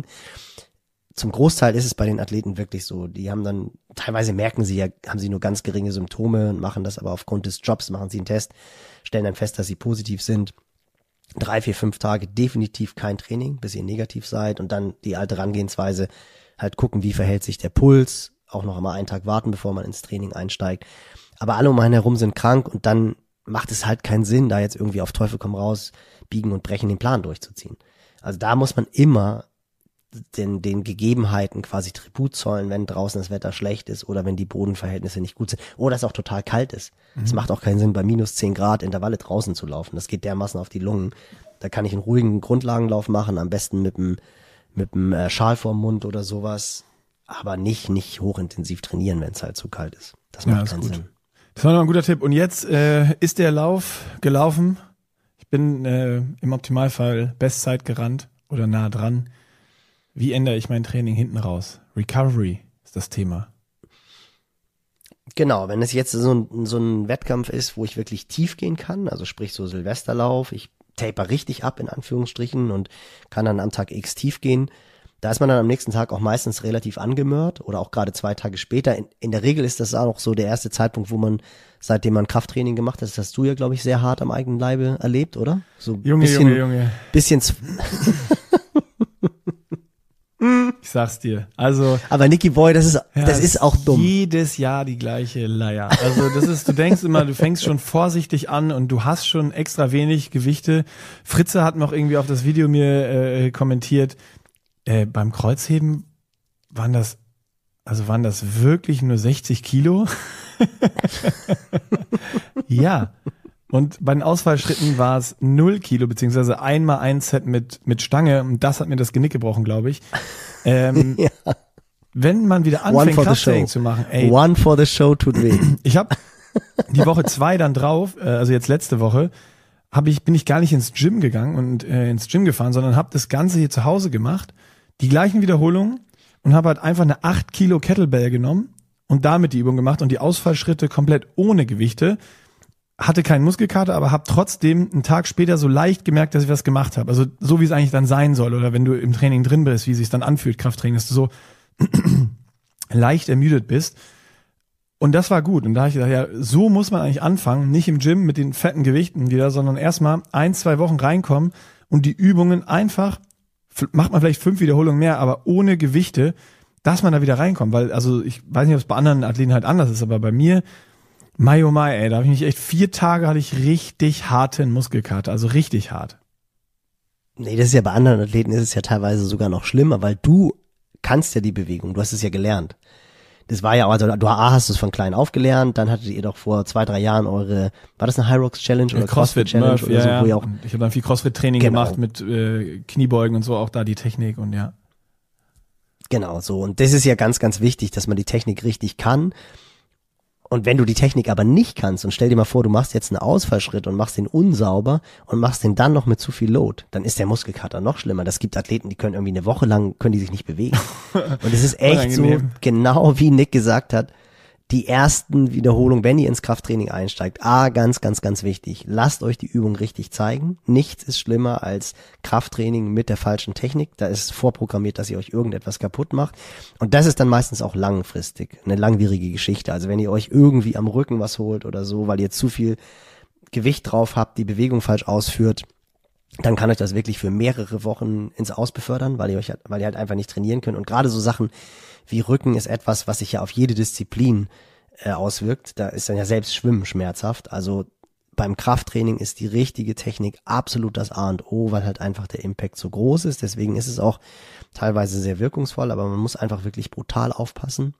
Zum Großteil ist es bei den Athleten wirklich so. Die haben dann, teilweise merken sie ja, haben sie nur ganz geringe Symptome und machen das aber aufgrund des Jobs, machen sie einen Test, stellen dann fest, dass sie positiv sind. Drei, vier, fünf Tage definitiv kein Training, bis ihr negativ seid und dann die alte Herangehensweise, halt gucken, wie verhält sich der Puls, auch noch einmal einen Tag warten, bevor man ins Training einsteigt. Aber alle um einen herum sind krank und dann macht es halt keinen Sinn, da jetzt irgendwie auf Teufel komm raus, biegen und brechen den Plan durchzuziehen. Also da muss man immer den, den Gegebenheiten quasi Tribut zollen, wenn draußen das Wetter schlecht ist oder wenn die Bodenverhältnisse nicht gut sind oder es auch total kalt ist. Es mhm. macht auch keinen Sinn, bei minus zehn Grad Intervalle draußen zu laufen. Das geht dermaßen auf die Lungen. Da kann ich einen ruhigen Grundlagenlauf machen, am besten mit einem mit einem äh, Schal vorm Mund oder sowas, aber nicht nicht hochintensiv trainieren, wenn es halt zu kalt ist. Das macht ja, das keinen Sinn. Das war noch ein guter Tipp. Und jetzt äh, ist der Lauf gelaufen. Ich bin äh, im Optimalfall Bestzeit gerannt oder nah dran. Wie ändere ich mein Training hinten raus? Recovery ist das Thema. Genau, wenn es jetzt so ein, so ein Wettkampf ist, wo ich wirklich tief gehen kann, also sprich so Silvesterlauf, ich taper richtig ab in Anführungsstrichen und kann dann am Tag X tief gehen, da ist man dann am nächsten Tag auch meistens relativ angemört oder auch gerade zwei Tage später. In, in der Regel ist das auch so der erste Zeitpunkt, wo man, seitdem man Krafttraining gemacht hat, das hast du ja, glaube ich, sehr hart am eigenen Leibe erlebt, oder? So Junge, bisschen, Junge, Junge. Bisschen Ich sag's dir. Also. Aber Nicky Boy, das ist, ja, das ist auch dumm. Jedes Jahr die gleiche Leier. Also, das ist, du denkst immer, du fängst schon vorsichtig an und du hast schon extra wenig Gewichte. Fritze hat noch irgendwie auf das Video mir äh, kommentiert, äh, beim Kreuzheben waren das, also waren das wirklich nur sechzig Kilo? Ja. Und bei den Ausfallschritten war es null Kilo, beziehungsweise einmal ein Set mit, mit Stange. Und das hat mir das Genick gebrochen, glaube ich. Ähm, ja. Wenn man wieder anfängt, Krafttraining zu machen. Ey, One for the show tut weh. Ich habe die Woche zwei dann drauf, äh, also jetzt letzte Woche, hab ich, bin ich gar nicht ins Gym gegangen und äh, ins Gym gefahren, sondern habe das Ganze hier zu Hause gemacht. Die gleichen Wiederholungen und habe halt einfach eine acht Kilo Kettlebell genommen und damit die Übung gemacht und die Ausfallschritte komplett ohne Gewichte. Hatte keinen Muskelkater, aber habe trotzdem einen Tag später so leicht gemerkt, dass ich was gemacht habe. Also so, wie es eigentlich dann sein soll. Oder wenn du im Training drin bist, wie es sich dann anfühlt, Krafttraining, dass du so leicht ermüdet bist. Und das war gut. Und da habe ich gedacht, ja, so muss man eigentlich anfangen. Nicht im Gym mit den fetten Gewichten wieder, sondern erstmal ein, zwei Wochen reinkommen und die Übungen einfach, macht man vielleicht fünf Wiederholungen mehr, aber ohne Gewichte, dass man da wieder reinkommt. Weil, also ich weiß nicht, ob es bei anderen Athleten halt anders ist, aber bei mir, Mai oh Mai, ey, da habe ich mich echt, vier Tage hatte ich richtig harten Muskelkater, also richtig hart. Nee, das ist ja bei anderen Athleten ist es ja teilweise sogar noch schlimmer, weil du kannst ja die Bewegung, du hast es ja gelernt. Das war ja, also du hast es von klein auf gelernt, dann hattet ihr doch vor zwei, drei Jahren eure, war das eine High Rocks Challenge oder CrossFit, CrossFit Challenge Murph, oder ja, so, ja. wo ihr auch, ich habe dann viel CrossFit-Training genau. gemacht mit äh, Kniebeugen und so, auch da die Technik und ja. Genau, so. Und das ist ja ganz, ganz wichtig, dass man die Technik richtig kann. Und wenn du die Technik aber nicht kannst und stell dir mal vor, du machst jetzt einen Ausfallschritt und machst den unsauber und machst den dann noch mit zu viel Load, dann ist der Muskelkater noch schlimmer. Das gibt Athleten, die können irgendwie eine Woche lang, können die sich nicht bewegen. Und es ist echt so, genau wie Nick gesagt hat, die ersten Wiederholungen, wenn ihr ins Krafttraining einsteigt, ah, ganz, ganz, ganz wichtig, lasst euch die Übung richtig zeigen. Nichts ist schlimmer als Krafttraining mit der falschen Technik. Da ist vorprogrammiert, dass ihr euch irgendetwas kaputt macht. Und das ist dann meistens auch langfristig, eine langwierige Geschichte. Also wenn ihr euch irgendwie am Rücken was holt oder so, weil ihr zu viel Gewicht drauf habt, die Bewegung falsch ausführt, dann kann euch das wirklich für mehrere Wochen ins Aus befördern, weil ihr euch, weil ihr halt einfach nicht trainieren könnt. Und gerade so Sachen wie Rücken ist etwas, was sich ja auf jede Disziplin äh, auswirkt. Da ist dann ja selbst Schwimmen schmerzhaft. Also beim Krafttraining ist die richtige Technik absolut das A und O, weil halt einfach der Impact so groß ist. Deswegen ist es auch teilweise sehr wirkungsvoll, aber man muss einfach wirklich brutal aufpassen.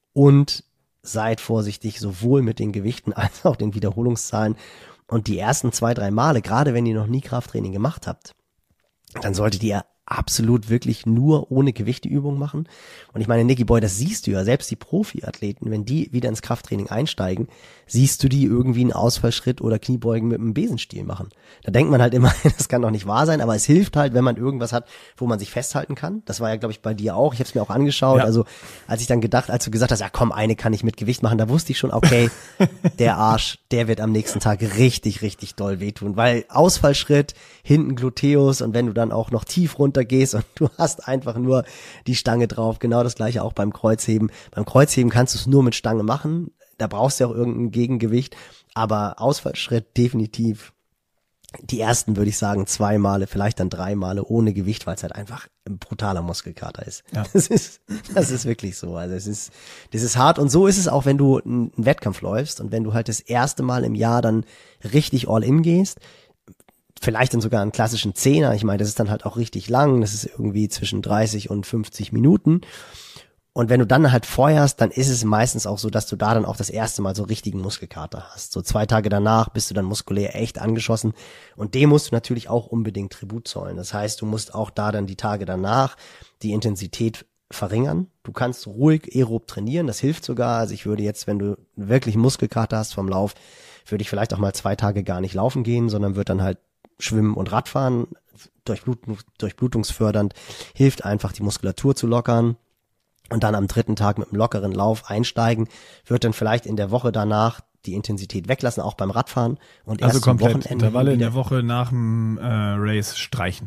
Und seid vorsichtig, sowohl mit den Gewichten als auch den Wiederholungszahlen. Und die ersten zwei, drei Male, gerade wenn ihr noch nie Krafttraining gemacht habt, dann solltet ihr absolut wirklich nur ohne Gewichteübung machen. Und ich meine, Nicky Boy, das siehst du ja, selbst die Profiathleten, wenn die wieder ins Krafttraining einsteigen, siehst du die irgendwie einen Ausfallschritt oder Kniebeugen mit einem Besenstiel machen. Da denkt man halt immer, das kann doch nicht wahr sein, aber es hilft halt, wenn man irgendwas hat, wo man sich festhalten kann. Das war ja, glaube ich, bei dir auch. Ich habe es mir auch angeschaut. Ja. Also als ich dann gedacht, als du gesagt hast, ja komm, eine kann ich mit Gewicht machen, da wusste ich schon, okay, der Arsch, der wird am nächsten Tag richtig, richtig doll wehtun, weil Ausfallschritt, hinten Gluteus und wenn du dann auch noch tief runter gehst und du hast einfach nur die Stange drauf. Genau das gleiche auch beim Kreuzheben. Beim Kreuzheben kannst du es nur mit Stange machen. Da brauchst du ja auch irgendein Gegengewicht. Aber Ausfallschritt definitiv die ersten, würde ich sagen, zwei Male, vielleicht dann drei Male ohne Gewicht, weil es halt einfach ein brutaler Muskelkater ist. Ja. Das ist, das ist wirklich so. Also es ist, das ist hart. Und so ist es auch, wenn du einen Wettkampf läufst und wenn du halt das erste Mal im Jahr dann richtig all in gehst. Vielleicht dann sogar einen klassischen Zehner. Ich meine, das ist dann halt auch richtig lang. Das ist irgendwie zwischen dreißig und fünfzig Minuten. Und wenn du dann halt feuerst, dann ist es meistens auch so, dass du da dann auch das erste Mal so richtigen Muskelkater hast. So zwei Tage danach bist du dann muskulär echt angeschossen. Und dem musst du natürlich auch unbedingt Tribut zollen. Das heißt, du musst auch da dann die Tage danach die Intensität verringern. Du kannst ruhig aerob trainieren. Das hilft sogar. Also ich würde jetzt, wenn du wirklich Muskelkater hast vom Lauf, würde ich vielleicht auch mal zwei Tage gar nicht laufen gehen, sondern würde dann halt Schwimmen und Radfahren, Durchblutung, durchblutungsfördernd, hilft einfach, die Muskulatur zu lockern und dann am dritten Tag mit einem lockeren Lauf einsteigen, wird dann vielleicht in der Woche danach die Intensität weglassen, auch beim Radfahren und also erst zum komplett Wochenende Intervalle in der Woche nach dem äh, Race streichen.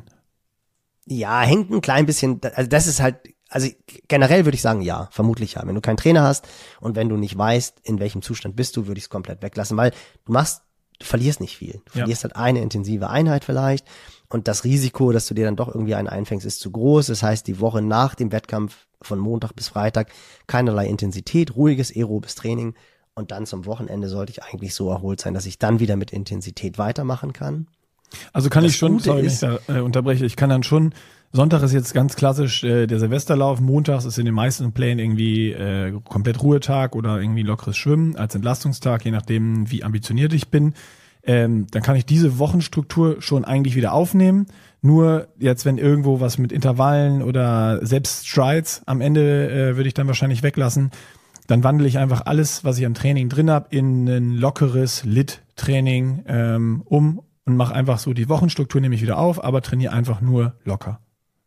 Ja, hängt ein klein bisschen, also das ist halt, also generell würde ich sagen, ja, vermutlich ja. Wenn du keinen Trainer hast und wenn du nicht weißt, in welchem Zustand bist du, würde ich es komplett weglassen, weil du machst Du verlierst nicht viel. Du verlierst ja. halt eine intensive Einheit vielleicht und das Risiko, dass du dir dann doch irgendwie einen einfängst, ist zu groß. Das heißt, die Woche nach dem Wettkampf von Montag bis Freitag keinerlei Intensität, ruhiges aerobes Training und dann zum Wochenende sollte ich eigentlich so erholt sein, dass ich dann wieder mit Intensität weitermachen kann. Also kann das ich schon, Gute sorry, ist, wenn ich da äh, unterbreche, ich kann dann schon, Sonntag ist jetzt ganz klassisch äh, der Silvesterlauf, montags ist in den meisten Plänen irgendwie äh, komplett Ruhetag oder irgendwie lockeres Schwimmen als Entlastungstag, je nachdem wie ambitioniert ich bin. Ähm, dann kann ich diese Wochenstruktur schon eigentlich wieder aufnehmen. Nur jetzt, wenn irgendwo was mit Intervallen oder selbst Strides am Ende äh, würde ich dann wahrscheinlich weglassen, dann wandle ich einfach alles, was ich am Training drin habe, in ein lockeres Lit-Training ähm, um und mache einfach so die Wochenstruktur nehme ich wieder auf, aber trainiere einfach nur locker.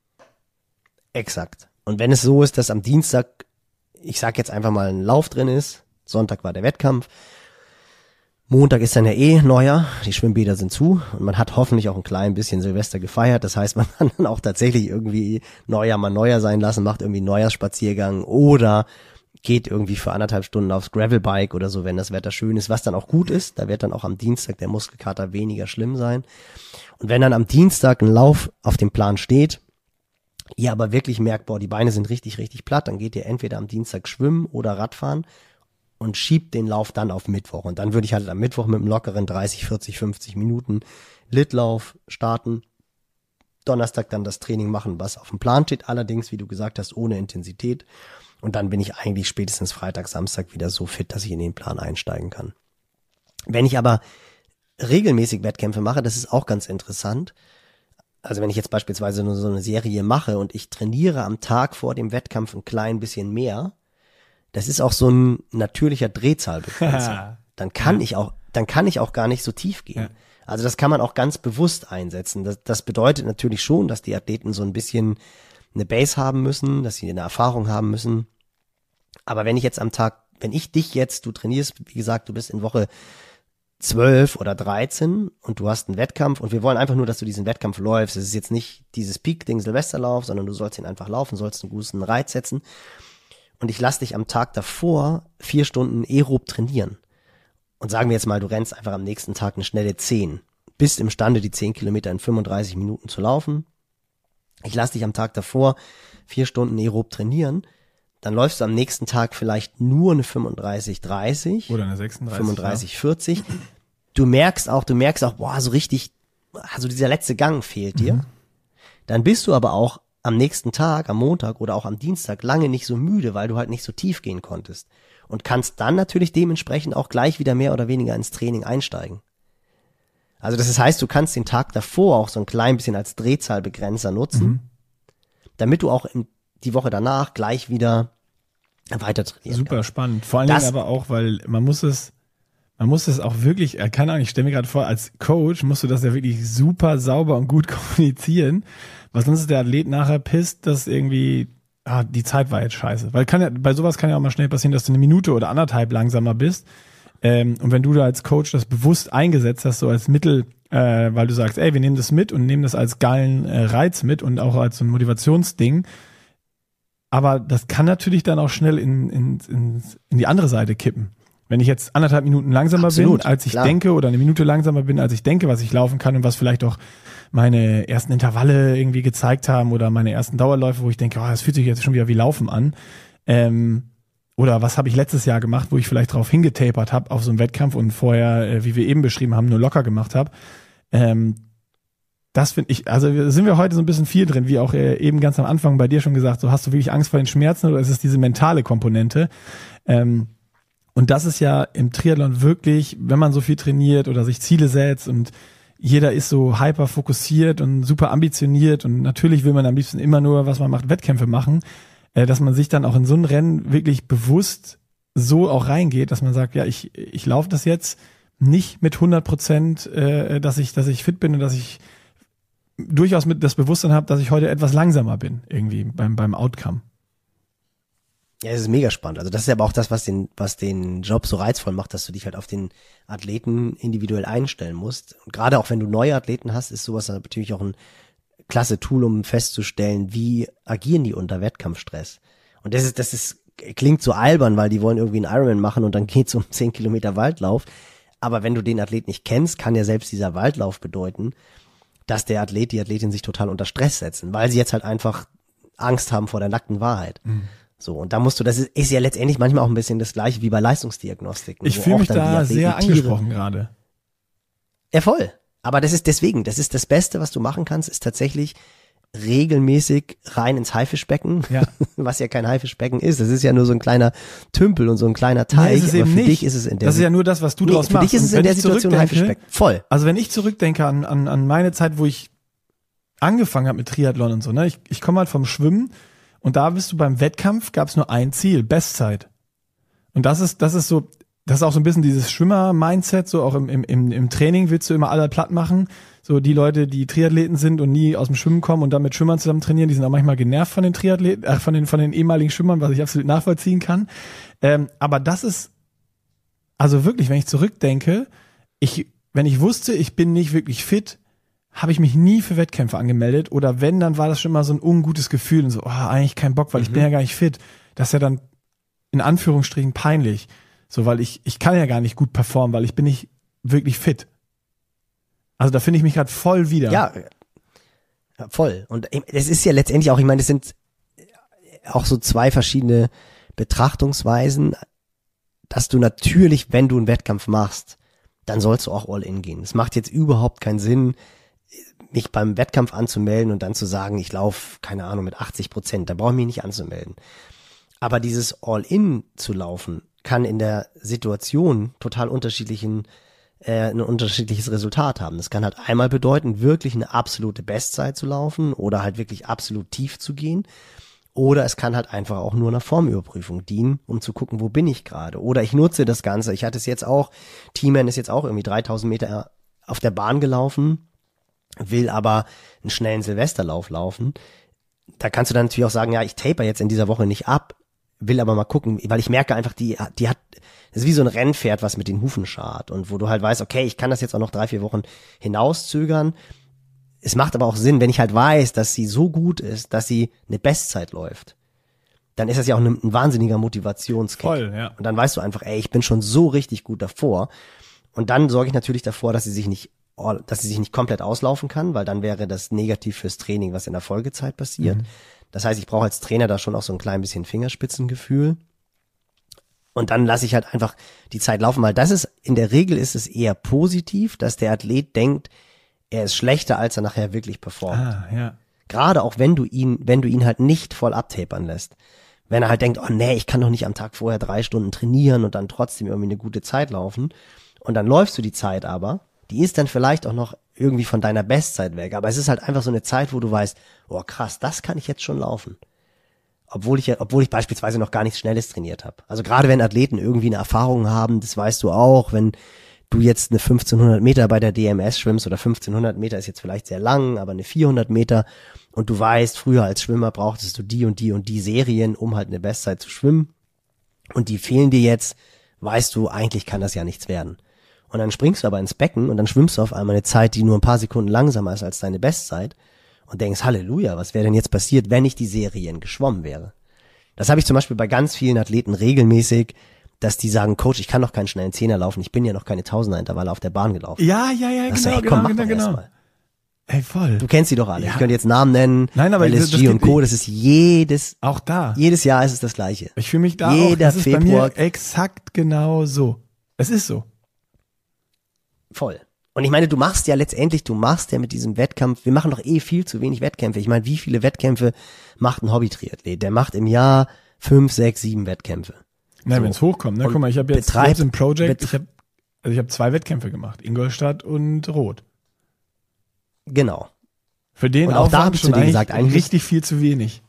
Exakt. Und wenn es so ist, dass am Dienstag, ich sag jetzt einfach mal, ein Lauf drin ist, Sonntag war der Wettkampf, Montag ist dann ja eh Neujahr, die Schwimmbäder sind zu und man hat hoffentlich auch ein klein bisschen Silvester gefeiert. Das heißt, man kann dann auch tatsächlich irgendwie Neujahr mal Neujahr sein lassen, macht irgendwie einen Neujahrsspaziergang oder geht irgendwie für anderthalb Stunden aufs Gravelbike oder so, wenn das Wetter schön ist, was dann auch gut ist. Da wird dann auch am Dienstag der Muskelkater weniger schlimm sein. Und wenn dann am Dienstag ein Lauf auf dem Plan steht, ihr aber wirklich merkt, boah, die Beine sind richtig, richtig platt, dann geht ihr entweder am Dienstag schwimmen oder Radfahren und schiebt den Lauf dann auf Mittwoch. Und dann würde ich halt am Mittwoch mit einem lockeren dreißig, vierzig, fünfzig Minuten Litlauf starten. Donnerstag dann das Training machen, was auf dem Plan steht. Allerdings, wie du gesagt hast, ohne Intensität. Und dann bin ich eigentlich spätestens Freitag, Samstag wieder so fit, dass ich in den Plan einsteigen kann. Wenn ich aber regelmäßig Wettkämpfe mache, das ist auch ganz interessant. Also wenn ich jetzt beispielsweise nur so eine Serie mache und ich trainiere am Tag vor dem Wettkampf ein klein bisschen mehr, das ist auch so ein natürlicher Drehzahlbegrenzer. Dann kann ich auch, dann kann ich auch gar nicht so tief gehen. Ja. Also das kann man auch ganz bewusst einsetzen. Das, das bedeutet natürlich schon, dass die Athleten so ein bisschen eine Base haben müssen, dass sie eine Erfahrung haben müssen. Aber wenn ich jetzt am Tag, wenn ich dich jetzt, du trainierst, wie gesagt, du bist in Woche zwölf oder dreizehn und du hast einen Wettkampf und wir wollen einfach nur, dass du diesen Wettkampf läufst. Es ist jetzt nicht dieses Peak-Ding Silvesterlauf, sondern du sollst ihn einfach laufen, sollst einen guten Reiz setzen. Und ich lasse dich am Tag davor vier Stunden aerob trainieren. Und sagen wir jetzt mal, du rennst einfach am nächsten Tag eine schnelle zehn. Bist imstande, die zehn Kilometer in fünfunddreißig Minuten zu laufen. Ich lasse dich am Tag davor vier Stunden aerob trainieren. Dann läufst du am nächsten Tag vielleicht nur eine fünfunddreißig dreißig. Oder eine sechsunddreißig. fünfunddreißig vierzig. Du merkst auch, du merkst auch, boah, so richtig, also dieser letzte Gang fehlt dir. Mhm. Dann bist du aber auch am nächsten Tag, am Montag oder auch am Dienstag lange nicht so müde, weil du halt nicht so tief gehen konntest. Und kannst dann natürlich dementsprechend auch gleich wieder mehr oder weniger ins Training einsteigen. Also das heißt, du kannst den Tag davor auch so ein klein bisschen als Drehzahlbegrenzer nutzen, mhm. damit du auch in die Woche danach gleich wieder weiter trainieren Super kannst. Spannend. Vor allen Dingen aber auch, weil man muss es, man muss es auch wirklich, keine Ahnung, ich stelle mir gerade vor, als Coach musst du das ja wirklich super sauber und gut kommunizieren, weil sonst ist der Athlet nachher pisst, dass irgendwie, ah, die Zeit war jetzt scheiße. Weil kann ja, bei sowas kann ja auch mal schnell passieren, dass du eine Minute oder anderthalb langsamer bist. Ähm, und wenn du da als Coach das bewusst eingesetzt hast, so als Mittel, äh, weil du sagst, ey, wir nehmen das mit und nehmen das als geilen äh, Reiz mit und auch als so ein Motivationsding. Aber das kann natürlich dann auch schnell in, in, in, in die andere Seite kippen. Wenn ich jetzt anderthalb Minuten langsamer Absolut, bin, als ich klar. denke, oder eine Minute langsamer bin, als ich denke, was ich laufen kann und was vielleicht auch meine ersten Intervalle irgendwie gezeigt haben oder meine ersten Dauerläufe, wo ich denke, oh, das fühlt sich jetzt schon wieder wie Laufen an. Ähm, oder was habe ich letztes Jahr gemacht, wo ich vielleicht drauf hingetapert habe auf so einem Wettkampf und vorher, äh, wie wir eben beschrieben haben, nur locker gemacht habe. Ähm, das finde ich, also sind wir heute so ein bisschen viel drin, wie auch äh, eben ganz am Anfang bei dir schon gesagt, so hast du wirklich Angst vor den Schmerzen oder ist es diese mentale Komponente? Ähm, und das ist ja im Triathlon wirklich, wenn man so viel trainiert oder sich Ziele setzt und jeder ist so hyper fokussiert und super ambitioniert und natürlich will man am liebsten immer nur, was man macht, Wettkämpfe machen, äh, dass man sich dann auch in so ein Rennen wirklich bewusst so auch reingeht, dass man sagt, ja, ich ich laufe das jetzt nicht mit hundert Prozent, äh, dass ich dass ich fit bin und dass ich durchaus mit das Bewusstsein habe, dass ich heute etwas langsamer bin irgendwie beim beim Outcome. Ja, das ist mega spannend. Also das ist aber auch das, was den, was den Job so reizvoll macht, dass du dich halt auf den Athleten individuell einstellen musst. Und gerade auch wenn du neue Athleten hast, ist sowas natürlich auch ein klasse Tool, um festzustellen, wie agieren die unter Wettkampfstress. Und das ist, das ist, klingt so albern, weil die wollen irgendwie einen Ironman machen und dann geht's um zehn Kilometer Waldlauf. Aber wenn du den Athlet nicht kennst, kann ja selbst dieser Waldlauf bedeuten, dass der Athlet, die Athletin sich total unter Stress setzen, weil sie jetzt halt einfach Angst haben vor der nackten Wahrheit. Mhm. So, und da musst du, das ist, ist ja letztendlich manchmal auch ein bisschen das Gleiche wie bei Leistungsdiagnostiken. Ich fühle mich da sehr angesprochen gerade. Ja, voll. Aber das ist deswegen, das ist das Beste, was du machen kannst, ist tatsächlich regelmäßig rein ins Haifischbecken, ja. was ja kein Haifischbecken ist. Das ist ja nur so ein kleiner Tümpel und so ein kleiner Teich. Nee, ist es aber eben für nicht. dich ist es in der Das ist ja nur das, was du nee, draus für machst. dich ist es in der Situation ein Haifischbecken. Voll. Also wenn ich zurückdenke an, an, an meine Zeit, wo ich angefangen habe mit Triathlon und so, ne, ich, ich komme halt vom Schwimmen und da bist du beim Wettkampf, gab es nur ein Ziel, Bestzeit. Und das ist, das ist so, das ist auch so ein bisschen dieses Schwimmer-Mindset, so auch im, im, im, im Training willst du immer alle platt machen. So die Leute, die Triathleten sind und nie aus dem Schwimmen kommen und dann mit Schwimmern zusammen trainieren, die sind auch manchmal genervt von den Triathleten, äh, von den, von den ehemaligen Schwimmern, was ich absolut nachvollziehen kann. Ähm, aber das ist, also wirklich, wenn ich zurückdenke, ich, wenn ich wusste, ich bin nicht wirklich fit, habe ich mich nie für Wettkämpfe angemeldet oder wenn, dann war das schon mal so ein ungutes Gefühl und so, oh, eigentlich kein Bock, weil mhm. ich bin ja gar nicht fit. Das ist ja dann in Anführungsstrichen peinlich. So, weil ich, ich kann ja gar nicht gut performen, weil ich bin nicht wirklich fit. Also da finde ich mich gerade voll wieder. Ja, voll. Und es ist ja letztendlich auch, ich meine, es sind auch so zwei verschiedene Betrachtungsweisen, dass du natürlich, wenn du einen Wettkampf machst, dann sollst du auch all in gehen. Es macht jetzt überhaupt keinen Sinn, mich beim Wettkampf anzumelden und dann zu sagen, ich laufe, keine Ahnung, mit achtzig Prozent. Da brauche ich mich nicht anzumelden. Aber dieses All-In zu laufen, kann in der Situation total unterschiedlichen, äh, ein unterschiedliches Resultat haben. Das kann halt einmal bedeuten, wirklich eine absolute Bestzeit zu laufen oder halt wirklich absolut tief zu gehen. Oder es kann halt einfach auch nur einer Formüberprüfung dienen, um zu gucken, wo bin ich gerade. Oder ich nutze das Ganze. Ich hatte es jetzt auch, T-Man ist jetzt auch irgendwie dreitausend Meter auf der Bahn gelaufen, will aber einen schnellen Silvesterlauf laufen. Da kannst du dann natürlich auch sagen, ja, ich taper jetzt in dieser Woche nicht ab, will aber mal gucken, weil ich merke einfach, die, die hat, das ist wie so ein Rennpferd, was mit den Hufen schart und wo du halt weißt, okay, ich kann das jetzt auch noch drei, vier Wochen hinauszögern. Es macht aber auch Sinn, wenn ich halt weiß, dass sie so gut ist, dass sie eine Bestzeit läuft, dann ist das ja auch ein, ein wahnsinniger Motivationskick. Voll, ja. Und dann weißt du einfach, ey, ich bin schon so richtig gut davor. Und dann sorge ich natürlich davor, dass sie sich nicht, dass sie sich nicht komplett auslaufen kann, weil dann wäre das negativ fürs Training, was in der Folgezeit passiert. Mhm. Das heißt, ich brauche als Trainer da schon auch so ein klein bisschen Fingerspitzengefühl. Und dann lasse ich halt einfach die Zeit laufen, weil das ist, in der Regel ist es eher positiv, dass der Athlet denkt, er ist schlechter, als er nachher wirklich performt. Ah, ja. Gerade auch wenn du ihn, wenn du ihn halt nicht voll abtapern lässt. Wenn er halt denkt, oh nee, ich kann doch nicht am Tag vorher drei Stunden trainieren und dann trotzdem irgendwie eine gute Zeit laufen. Und dann läufst du die Zeit aber, die ist dann vielleicht auch noch irgendwie von deiner Bestzeit weg. Aber es ist halt einfach so eine Zeit, wo du weißt, oh krass, das kann ich jetzt schon laufen. Obwohl ich, obwohl ich beispielsweise noch gar nichts Schnelles trainiert habe. Also gerade wenn Athleten irgendwie eine Erfahrung haben, das weißt du auch, wenn du jetzt eine fünfzehnhundert Meter bei der D M S schwimmst oder fünfzehnhundert Meter ist jetzt vielleicht sehr lang, aber eine vierhundert Meter und du weißt, früher als Schwimmer brauchtest du die und die und die Serien, um halt eine Bestzeit zu schwimmen und die fehlen dir jetzt, weißt du, eigentlich kann das ja nichts werden. Und dann springst du aber ins Becken und dann schwimmst du auf einmal eine Zeit, die nur ein paar Sekunden langsamer ist als deine Bestzeit und denkst, Halleluja, was wäre denn jetzt passiert, wenn ich die Serien geschwommen wäre? Das habe ich zum Beispiel bei ganz vielen Athleten regelmäßig, dass die sagen, Coach, ich kann doch keinen schnellen Zehner laufen, ich bin ja noch keine Tausender-Intervalle auf der Bahn gelaufen. Ja, ja, ja, das genau, heißt, ey, komm, genau, mach genau, doch genau. erst mal. Ey, voll. Du kennst sie doch alle. Ja. Ich könnte jetzt Namen nennen. Nein, aber L S G das und geht Co. nicht. Das ist jedes, Auch da. jedes Jahr ist es das Gleiche. Ich fühle mich da Jeder auch, das ist Februar- bei mir exakt genau so. Es ist so. Voll. Und ich meine, du machst ja letztendlich, du machst ja mit diesem Wettkampf, wir machen doch eh viel zu wenig Wettkämpfe. Ich meine, wie viele Wettkämpfe macht ein Hobby-Triathlet? Der macht im Jahr fünf, sechs, sieben Wettkämpfe. Nein, So. wenn es hochkommt. Ne? Und Guck mal, ich habe jetzt, betreib- jetzt im Project, bet- ich habe also ich habe zwei Wettkämpfe gemacht, Ingolstadt und Rot. Genau. Für den Und auch da Aufwand hab ich zu schon dir gesagt, eigentlich eigentlich- richtig viel zu wenig.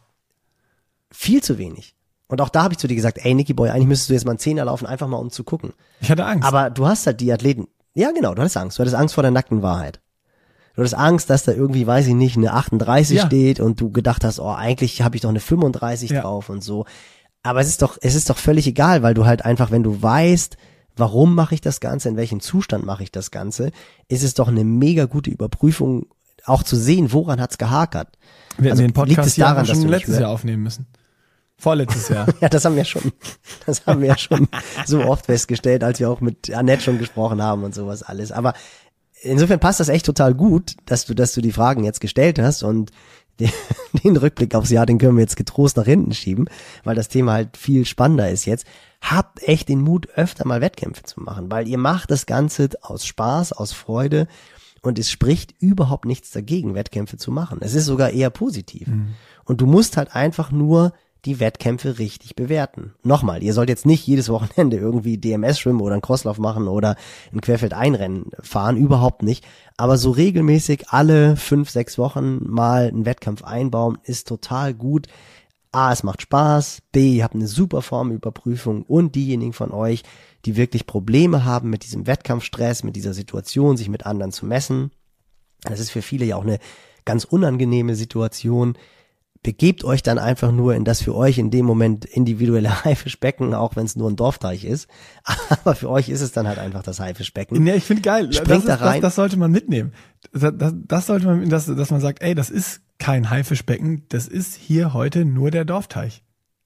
Viel zu wenig. Und auch da habe ich zu dir gesagt, ey Nicky Boy, eigentlich müsstest du jetzt mal einen Zehner laufen, einfach mal um zu gucken. Ich hatte Angst. Aber du hast halt die Athleten, ja genau, du hattest Angst. Du hattest Angst vor der nackten Wahrheit. Du hattest Angst, dass da irgendwie, weiß ich nicht, eine achtunddreißig Ja. steht und du gedacht hast, oh, eigentlich habe ich doch eine fünfunddreißig Ja. drauf und so. Aber es ist doch, es ist doch völlig egal, weil du halt einfach, wenn du weißt, warum mache ich das Ganze, in welchem Zustand mache ich das Ganze, ist es doch eine mega gute Überprüfung, auch zu sehen, woran hat's gehakert. Wir also hätten den liegt Podcast es hier daran, aber dass schon du nicht letztes mehr- Jahr aufnehmen müssen. Vorletztes Jahr. Ja, das haben wir schon, das haben wir ja schon so oft festgestellt, als wir auch mit Annette schon gesprochen haben und sowas alles. Aber insofern passt das echt total gut, dass du, dass du die Fragen jetzt gestellt hast und den, den Rückblick aufs Jahr, den können wir jetzt getrost nach hinten schieben, weil das Thema halt viel spannender ist jetzt. Habt echt den Mut, öfter mal Wettkämpfe zu machen, weil ihr macht das Ganze aus Spaß, aus Freude und es spricht überhaupt nichts dagegen, Wettkämpfe zu machen. Es ist sogar eher positiv. Mhm. Und du musst halt einfach nur die Wettkämpfe richtig bewerten. Nochmal, ihr sollt jetzt nicht jedes Wochenende irgendwie D M S schwimmen oder einen Crosslauf machen oder ein Querfeldeinrennen fahren, überhaupt nicht. Aber so regelmäßig alle fünf, sechs Wochen mal einen Wettkampf einbauen, ist total gut. A, es macht Spaß, B, ihr habt eine super Formüberprüfung und diejenigen von euch, die wirklich Probleme haben mit diesem Wettkampfstress, mit dieser Situation, sich mit anderen zu messen. Das ist für viele ja auch eine ganz unangenehme Situation. Begebt euch dann einfach nur in das für euch in dem Moment individuelle Haifischbecken, auch wenn es nur ein Dorfteich ist. Aber für euch ist es dann halt einfach das Haifischbecken. Ja, ich finde geil. Springt das, da ist, rein. Das, das sollte man mitnehmen. Das, das, das sollte man, dass, dass man sagt, ey, das ist kein Haifischbecken, das ist hier heute nur der Dorfteich.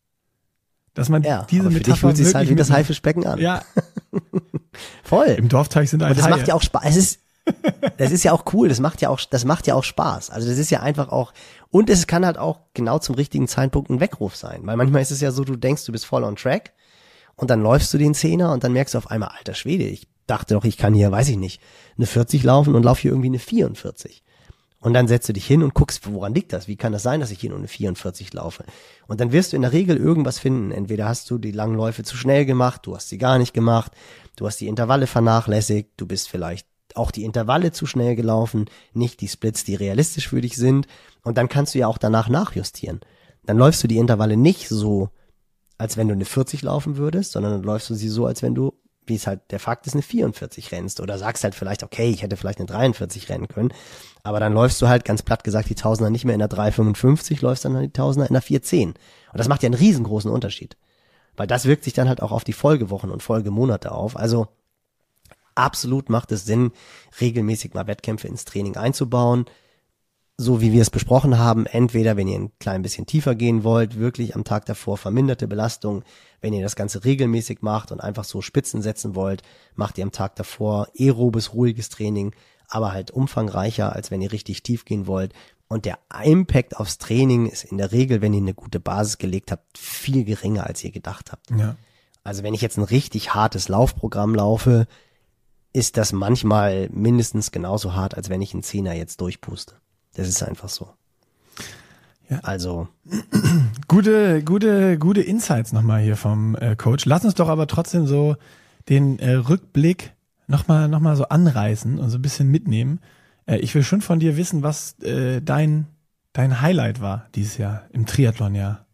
Dass man Ja, diese aber für dich Metapher fühlt sich halt wie wirklich das mitnimmt. Haifischbecken an. Ja, Voll. im Dorfteich sind Und halt das Haie. macht ja auch Spaß. Es ist, das ist ja auch cool. Das macht ja auch, das macht ja auch Spaß. Also das ist ja einfach auch, und es kann halt auch genau zum richtigen Zeitpunkt ein Weckruf sein. Weil manchmal ist es ja so, du denkst, du bist voll on track und dann läufst du den Zehner und dann merkst du auf einmal, alter Schwede, ich dachte doch, ich kann hier, weiß ich nicht, eine vierzig laufen und laufe hier irgendwie eine vierundvierzig. Und dann setzt du dich hin und guckst, woran liegt das? Wie kann das sein, dass ich hier nur eine vierundvierzig laufe? Und dann wirst du in der Regel irgendwas finden. Entweder hast du die langen Läufe zu schnell gemacht, du hast sie gar nicht gemacht, du hast die Intervalle vernachlässigt, du bist vielleicht auch die Intervalle zu schnell gelaufen, nicht die Splits, die realistisch für dich sind. Und dann kannst du ja auch danach nachjustieren. Dann läufst du die Intervalle nicht so, als wenn du eine vierzig laufen würdest, sondern dann läufst du sie so, als wenn du, wie es halt der Fakt ist, eine vierundvierzig rennst. Oder sagst halt vielleicht, okay, ich hätte vielleicht eine dreiundvierzig rennen können. Aber dann läufst du halt ganz platt gesagt die Tausender nicht mehr in der drei fünfundfünfzig, läufst dann die Tausender in der vier zehn. Und das macht ja einen riesengroßen Unterschied. Weil das wirkt sich dann halt auch auf die Folgewochen und Folgemonate auf. Also absolut macht es Sinn, regelmäßig mal Wettkämpfe ins Training einzubauen. So wie wir es besprochen haben, entweder wenn ihr ein klein bisschen tiefer gehen wollt, wirklich am Tag davor verminderte Belastung. Wenn ihr das Ganze regelmäßig macht und einfach so Spitzen setzen wollt, macht ihr am Tag davor aerobes, ruhiges Training, aber halt umfangreicher, als wenn ihr richtig tief gehen wollt. Und der Impact aufs Training ist in der Regel, wenn ihr eine gute Basis gelegt habt, viel geringer, als ihr gedacht habt. Ja. Also wenn ich jetzt ein richtig hartes Laufprogramm laufe, ist das manchmal mindestens genauso hart, als wenn ich einen Zehner jetzt durchpuste. Das ist einfach so. Ja. Also. Gute, gute, gute Insights nochmal hier vom äh, Coach. Lass uns doch aber trotzdem so den äh, Rückblick nochmal noch mal so anreißen und so ein bisschen mitnehmen. Äh, ich will schon von dir wissen, was äh, dein, dein Highlight war dieses Jahr im Triathlon-Jahr.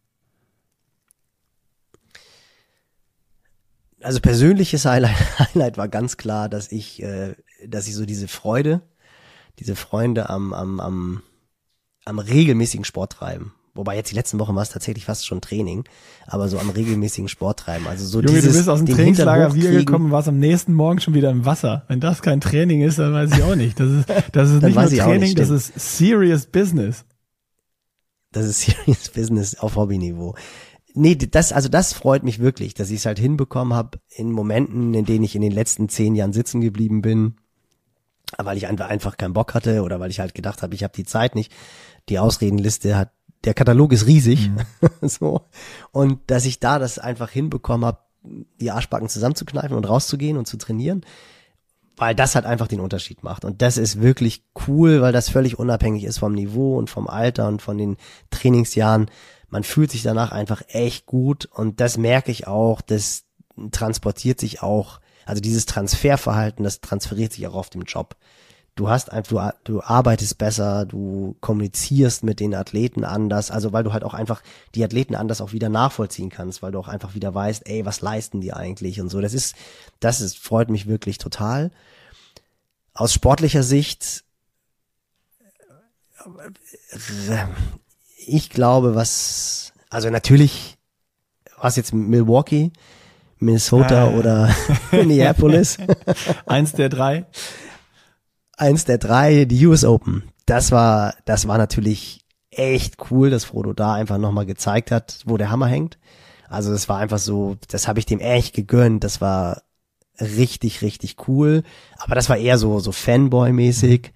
Also persönliches Highlight, Highlight war ganz klar, dass ich, äh, dass ich so diese Freude, diese Freunde am, am, am, am regelmäßigen Sport treiben. Wobei jetzt die letzten Wochen war es tatsächlich fast schon Training, aber so am regelmäßigen Sport treiben. Also so Junge, dieses, du bist aus dem den Trainingslager Hintern wiedergekommen, warst am nächsten Morgen schon wieder im Wasser. Wenn das kein Training ist, dann weiß ich auch nicht. Das ist, das ist Dann nicht nur weiß ich auch Training, nicht, das ist serious business. Das ist Serious Business auf Hobbyniveau. Nee, das, also das freut mich wirklich, dass ich es halt hinbekommen habe in Momenten, in denen ich in den letzten zehn Jahren sitzen geblieben bin, weil ich einfach einfach keinen Bock hatte oder weil ich halt gedacht habe, ich habe die Zeit nicht. Die Ausredenliste hat, der Katalog ist riesig, mhm. so, und dass ich da das einfach hinbekommen habe, die Arschbacken zusammenzukneifen und rauszugehen und zu trainieren, weil das halt einfach den Unterschied macht. Und das ist wirklich cool, weil das völlig unabhängig ist vom Niveau und vom Alter und von den Trainingsjahren. Man fühlt sich danach einfach echt gut und das merke ich auch, das transportiert sich auch, also dieses Transferverhalten, das transferiert sich auch auf dem Job. Du hast einfach, du, du arbeitest besser, du kommunizierst mit den Athleten anders, also weil du halt auch einfach die Athleten anders auch wieder nachvollziehen kannst, weil du auch einfach wieder weißt, ey, was leisten die eigentlich und so. Das ist, das ist, freut mich wirklich total. Aus sportlicher Sicht, ich glaube, was, also natürlich, was jetzt Milwaukee, Minnesota äh. oder Minneapolis. Eins der drei. Eins der drei, die U S Open. Das war, das war natürlich echt cool, dass Frodo da einfach nochmal gezeigt hat, wo der Hammer hängt. Also das war einfach so, das habe ich dem echt gegönnt. Das war richtig, richtig cool. Aber das war eher so, so Fanboy-mäßig.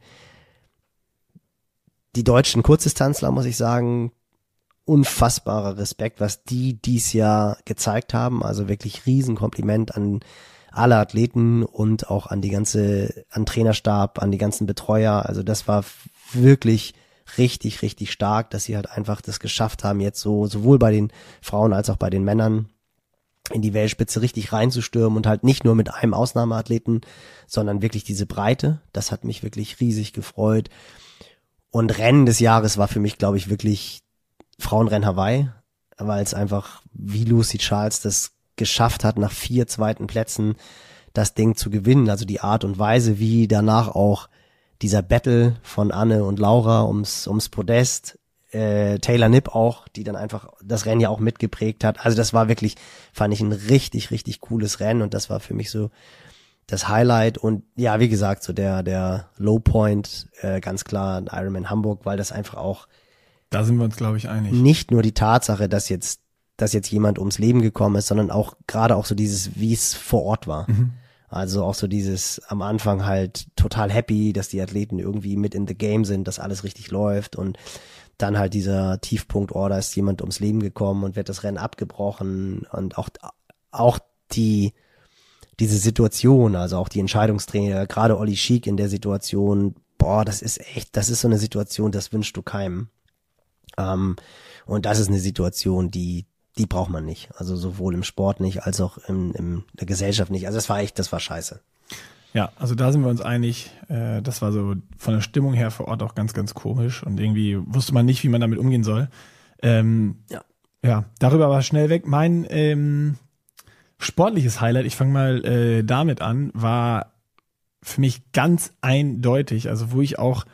Die deutschen Kurzdistanzler, muss ich sagen, unfassbarer Respekt, was die dies Jahr gezeigt haben. Also wirklich Riesenkompliment an alle Athleten und auch an die ganze, an Trainerstab, an die ganzen Betreuer. Also das war wirklich richtig, richtig stark, dass sie halt einfach das geschafft haben, jetzt so sowohl bei den Frauen als auch bei den Männern in die Weltspitze richtig reinzustürmen und halt nicht nur mit einem Ausnahmeathleten, sondern wirklich diese Breite. Das hat mich wirklich riesig gefreut. Und Rennen des Jahres war für mich, glaube ich, wirklich Frauenrennen Hawaii, weil es einfach, wie Lucy Charles das geschafft hat, nach vier zweiten Plätzen das Ding zu gewinnen. Also die Art und Weise, wie danach auch dieser Battle von Anne und Laura ums, ums Podest, äh, Taylor Nipp auch, die dann einfach das Rennen ja auch mitgeprägt hat. Also das war wirklich, fand ich ein richtig, richtig cooles Rennen und das war für mich so das Highlight und ja, wie gesagt, so der, der Low Point, äh, ganz klar Ironman Hamburg, weil das einfach auch da sind wir uns, glaube ich, einig. Nicht nur die Tatsache, dass jetzt dass jetzt jemand ums Leben gekommen ist, sondern auch gerade auch so dieses, wie es vor Ort war. Mhm. Also auch so dieses am Anfang halt total happy, dass die Athleten irgendwie mit in the game sind, dass alles richtig läuft und dann halt dieser Tiefpunkt, oh, da ist jemand ums Leben gekommen und wird das Rennen abgebrochen und auch, auch die, diese Situation, also auch die Entscheidungstrainer, gerade Olli Schick in der Situation, boah, das ist echt, das ist so eine Situation, das wünschst du keinem. Ähm, und das ist eine Situation, die, die braucht man nicht. Also sowohl im Sport nicht, als auch in, in der Gesellschaft nicht. Also das war echt, das war scheiße. Ja, also da sind wir uns einig. Äh, das war so von der Stimmung her vor Ort auch ganz, ganz komisch und irgendwie wusste man nicht, wie man damit umgehen soll. Ähm, ja. Ja, darüber war schnell weg. Mein ähm, sportliches Highlight, ich fange mal äh, damit an, war für mich ganz eindeutig, also wo ich auch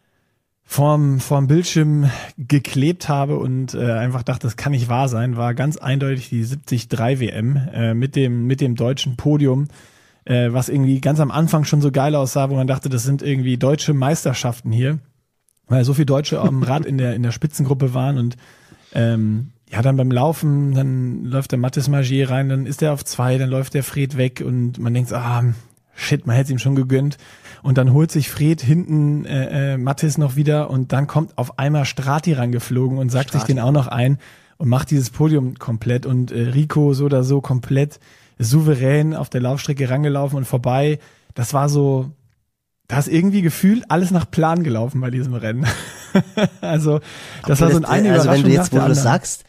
vorm, vorm Bildschirm geklebt habe und äh, einfach dachte, das kann nicht wahr sein, war ganz eindeutig die siebzig drei W M äh, mit dem mit dem deutschen Podium, äh, was irgendwie ganz am Anfang schon so geil aussah, wo man dachte, das sind irgendwie deutsche Meisterschaften hier, weil so viele Deutsche am Rad in der in der Spitzengruppe waren und ähm, ja, dann beim Laufen, dann läuft der Mathis Magier rein, dann ist er auf zwei, dann läuft der Fred weg und man denkt, ah, shit, man hätte es ihm schon gegönnt. Und dann holt sich Fred hinten äh, äh, Mathis noch wieder und dann kommt auf einmal Strati rangeflogen und sagt Strati. sich den auch noch ein und macht dieses Podium komplett und äh, Rico so oder so komplett souverän auf der Laufstrecke rangelaufen und vorbei. Das war so, da ist irgendwie gefühlt alles nach Plan gelaufen bei diesem Rennen. also das aber war so das, eine Also Überraschung wenn du jetzt, wo du das anderen. sagst,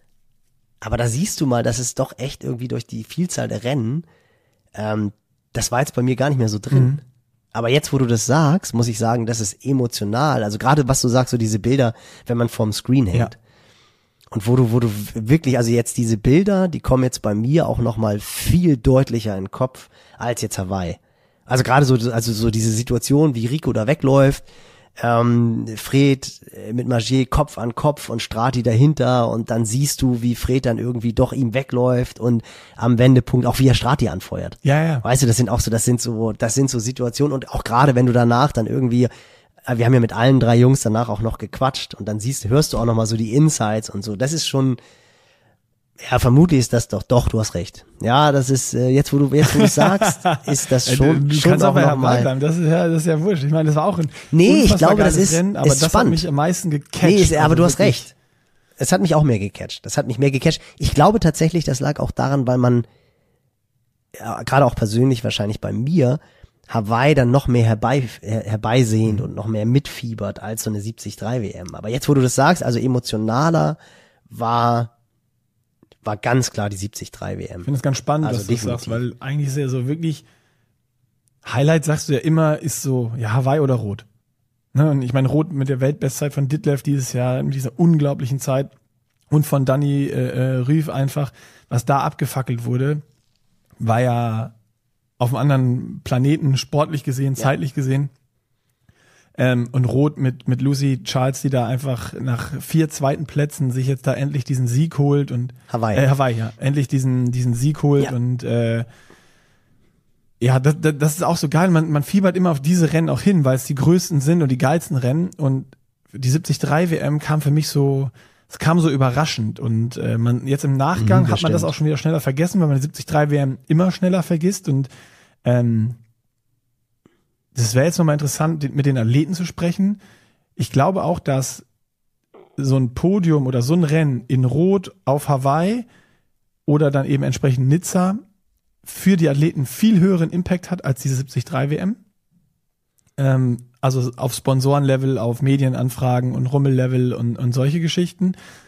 aber da siehst du mal, dass es doch echt irgendwie durch die Vielzahl der Rennen, ähm, das war jetzt bei mir gar nicht mehr so drin. Mhm. Aber jetzt, wo du das sagst, muss ich sagen, das ist emotional. Also gerade was du sagst, so diese Bilder, wenn man vorm Screen hängt. Ja. Und wo du, wo du wirklich, also jetzt diese Bilder, die kommen jetzt bei mir auch nochmal viel deutlicher in den Kopf als jetzt Hawaii. Also gerade so, also so diese Situation, wie Rico da wegläuft, ähm, Fred mit Magier Kopf an Kopf und Strati dahinter und dann siehst du, wie Fred dann irgendwie doch ihm wegläuft und am Wendepunkt auch wie er Strati anfeuert. Ja, ja. Weißt du, das sind auch so, das sind so, das sind so Situationen und auch gerade wenn du danach dann irgendwie, wir haben ja mit allen drei Jungs danach auch noch gequatscht und dann siehst, hörst du auch nochmal so die Insights und so, das ist schon, ja, vermutlich ist das doch, doch, du hast recht. Ja, das ist, äh, jetzt wo du, jetzt wo du sagst, ist das schon, du schon kannst auch aber noch mal. bleiben. Das ist ja, das ist ja wurscht. Ich meine, das war auch ein Nee, ich glaube, das ist, Rennen, aber ist das spannend. hat mich am meisten gecatcht. Nee, ist, aber also du hast wirklich. recht. Es hat mich auch mehr gecatcht. Das hat mich mehr gecatcht. Ich glaube tatsächlich, das lag auch daran, weil man, ja, gerade auch persönlich wahrscheinlich bei mir, Hawaii dann noch mehr herbei, her, herbeisehend und noch mehr mitfiebert als so eine siebzig drei W M. Aber jetzt, wo du das sagst, also emotionaler war, war ganz klar die siebzig drei W M. Ich finde es ganz spannend, Also dass du das definitiv. sagst, weil eigentlich ist ja so wirklich, Highlight sagst du ja immer, ist so, ja, Hawaii oder Rot. Ne? Und ich meine, Rot mit der Weltbestzeit von Ditlev dieses Jahr, mit dieser unglaublichen Zeit und von Danny äh, äh, Rüff einfach, was da abgefackelt wurde, war ja auf einem anderen Planeten, sportlich gesehen, Ja. zeitlich gesehen. Ähm, und Rot mit mit Lucy Charles, die da einfach nach vier zweiten Plätzen sich jetzt da endlich diesen Sieg holt und Hawaii. Äh, Hawaii, ja. Endlich diesen diesen Sieg holt Ja. und äh, ja, das, das, das ist auch so geil. Man, man fiebert immer auf diese Rennen auch hin, weil es die größten sind und die geilsten Rennen. Und die siebzig drei W M kam für mich so, es kam so überraschend. Und äh, man jetzt im Nachgang Mhm, das hat man das stimmt. auch schon wieder schneller vergessen, weil man die siebzig drei W M immer schneller vergisst. Und ähm, das wäre jetzt nochmal interessant, mit den Athleten zu sprechen. Ich glaube auch, dass so ein Podium oder so ein Rennen in Rot auf Hawaii oder dann eben entsprechend Nizza für die Athleten viel höheren Impact hat als diese siebzig drei W M. Ähm, also auf Sponsorenlevel, auf Medienanfragen und Rummellevel und, und solche Geschichten.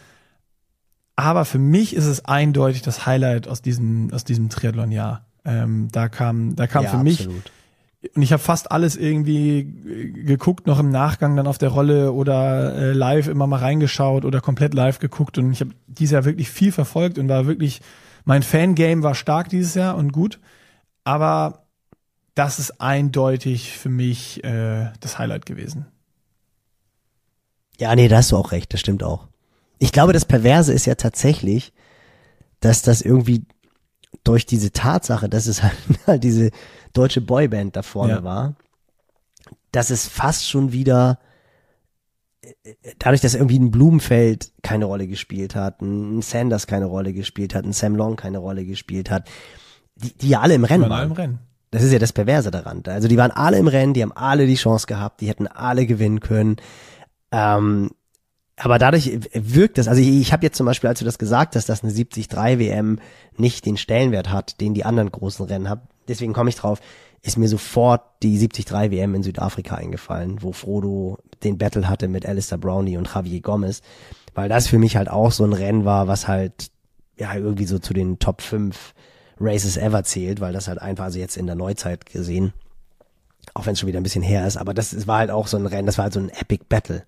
Aber für mich ist es eindeutig das Highlight aus diesem, aus diesem Triathlon-Jahr. Ähm, da kam, da kam Ja, für mich, absolut. und ich habe fast alles irgendwie geguckt, noch im Nachgang dann auf der Rolle oder äh, live immer mal reingeschaut oder komplett live geguckt. Und ich habe dieses Jahr wirklich viel verfolgt und war wirklich, mein Fangame war stark dieses Jahr und gut. Aber das ist eindeutig für mich äh, das Highlight gewesen. Ja, nee, da hast du auch recht, das stimmt auch. Ich glaube, das Perverse ist ja tatsächlich, dass das irgendwie durch diese Tatsache, dass es halt diese deutsche Boyband da vorne Ja. war, dass es fast schon wieder, dadurch, dass irgendwie ein Blumenfeld keine Rolle gespielt hat, ein Sanders keine Rolle gespielt hat, ein Sam Long keine Rolle gespielt hat, die, die ja alle im Rennen Waren waren. alle im Rennen. Das ist ja das Perverse daran. Also die waren alle im Rennen, die haben alle die Chance gehabt, die hätten alle gewinnen können. Ähm, aber dadurch wirkt das, also ich, ich habe jetzt zum Beispiel, als du das gesagt hast, dass eine siebzig drei W M nicht den Stellenwert hat, den die anderen großen Rennen haben, deswegen komme ich drauf, ist mir sofort die siebzig drei W M in Südafrika eingefallen, wo Frodo den Battle hatte mit Alistair Brownlee und Javier Gomez, weil das für mich halt auch so ein Rennen war, was halt ja irgendwie so zu den Top fünf Races ever zählt, weil das halt einfach, also jetzt in der Neuzeit gesehen, auch wenn es schon wieder ein bisschen her ist, aber das, das war halt auch so ein Rennen, das war halt so ein Epic Battle.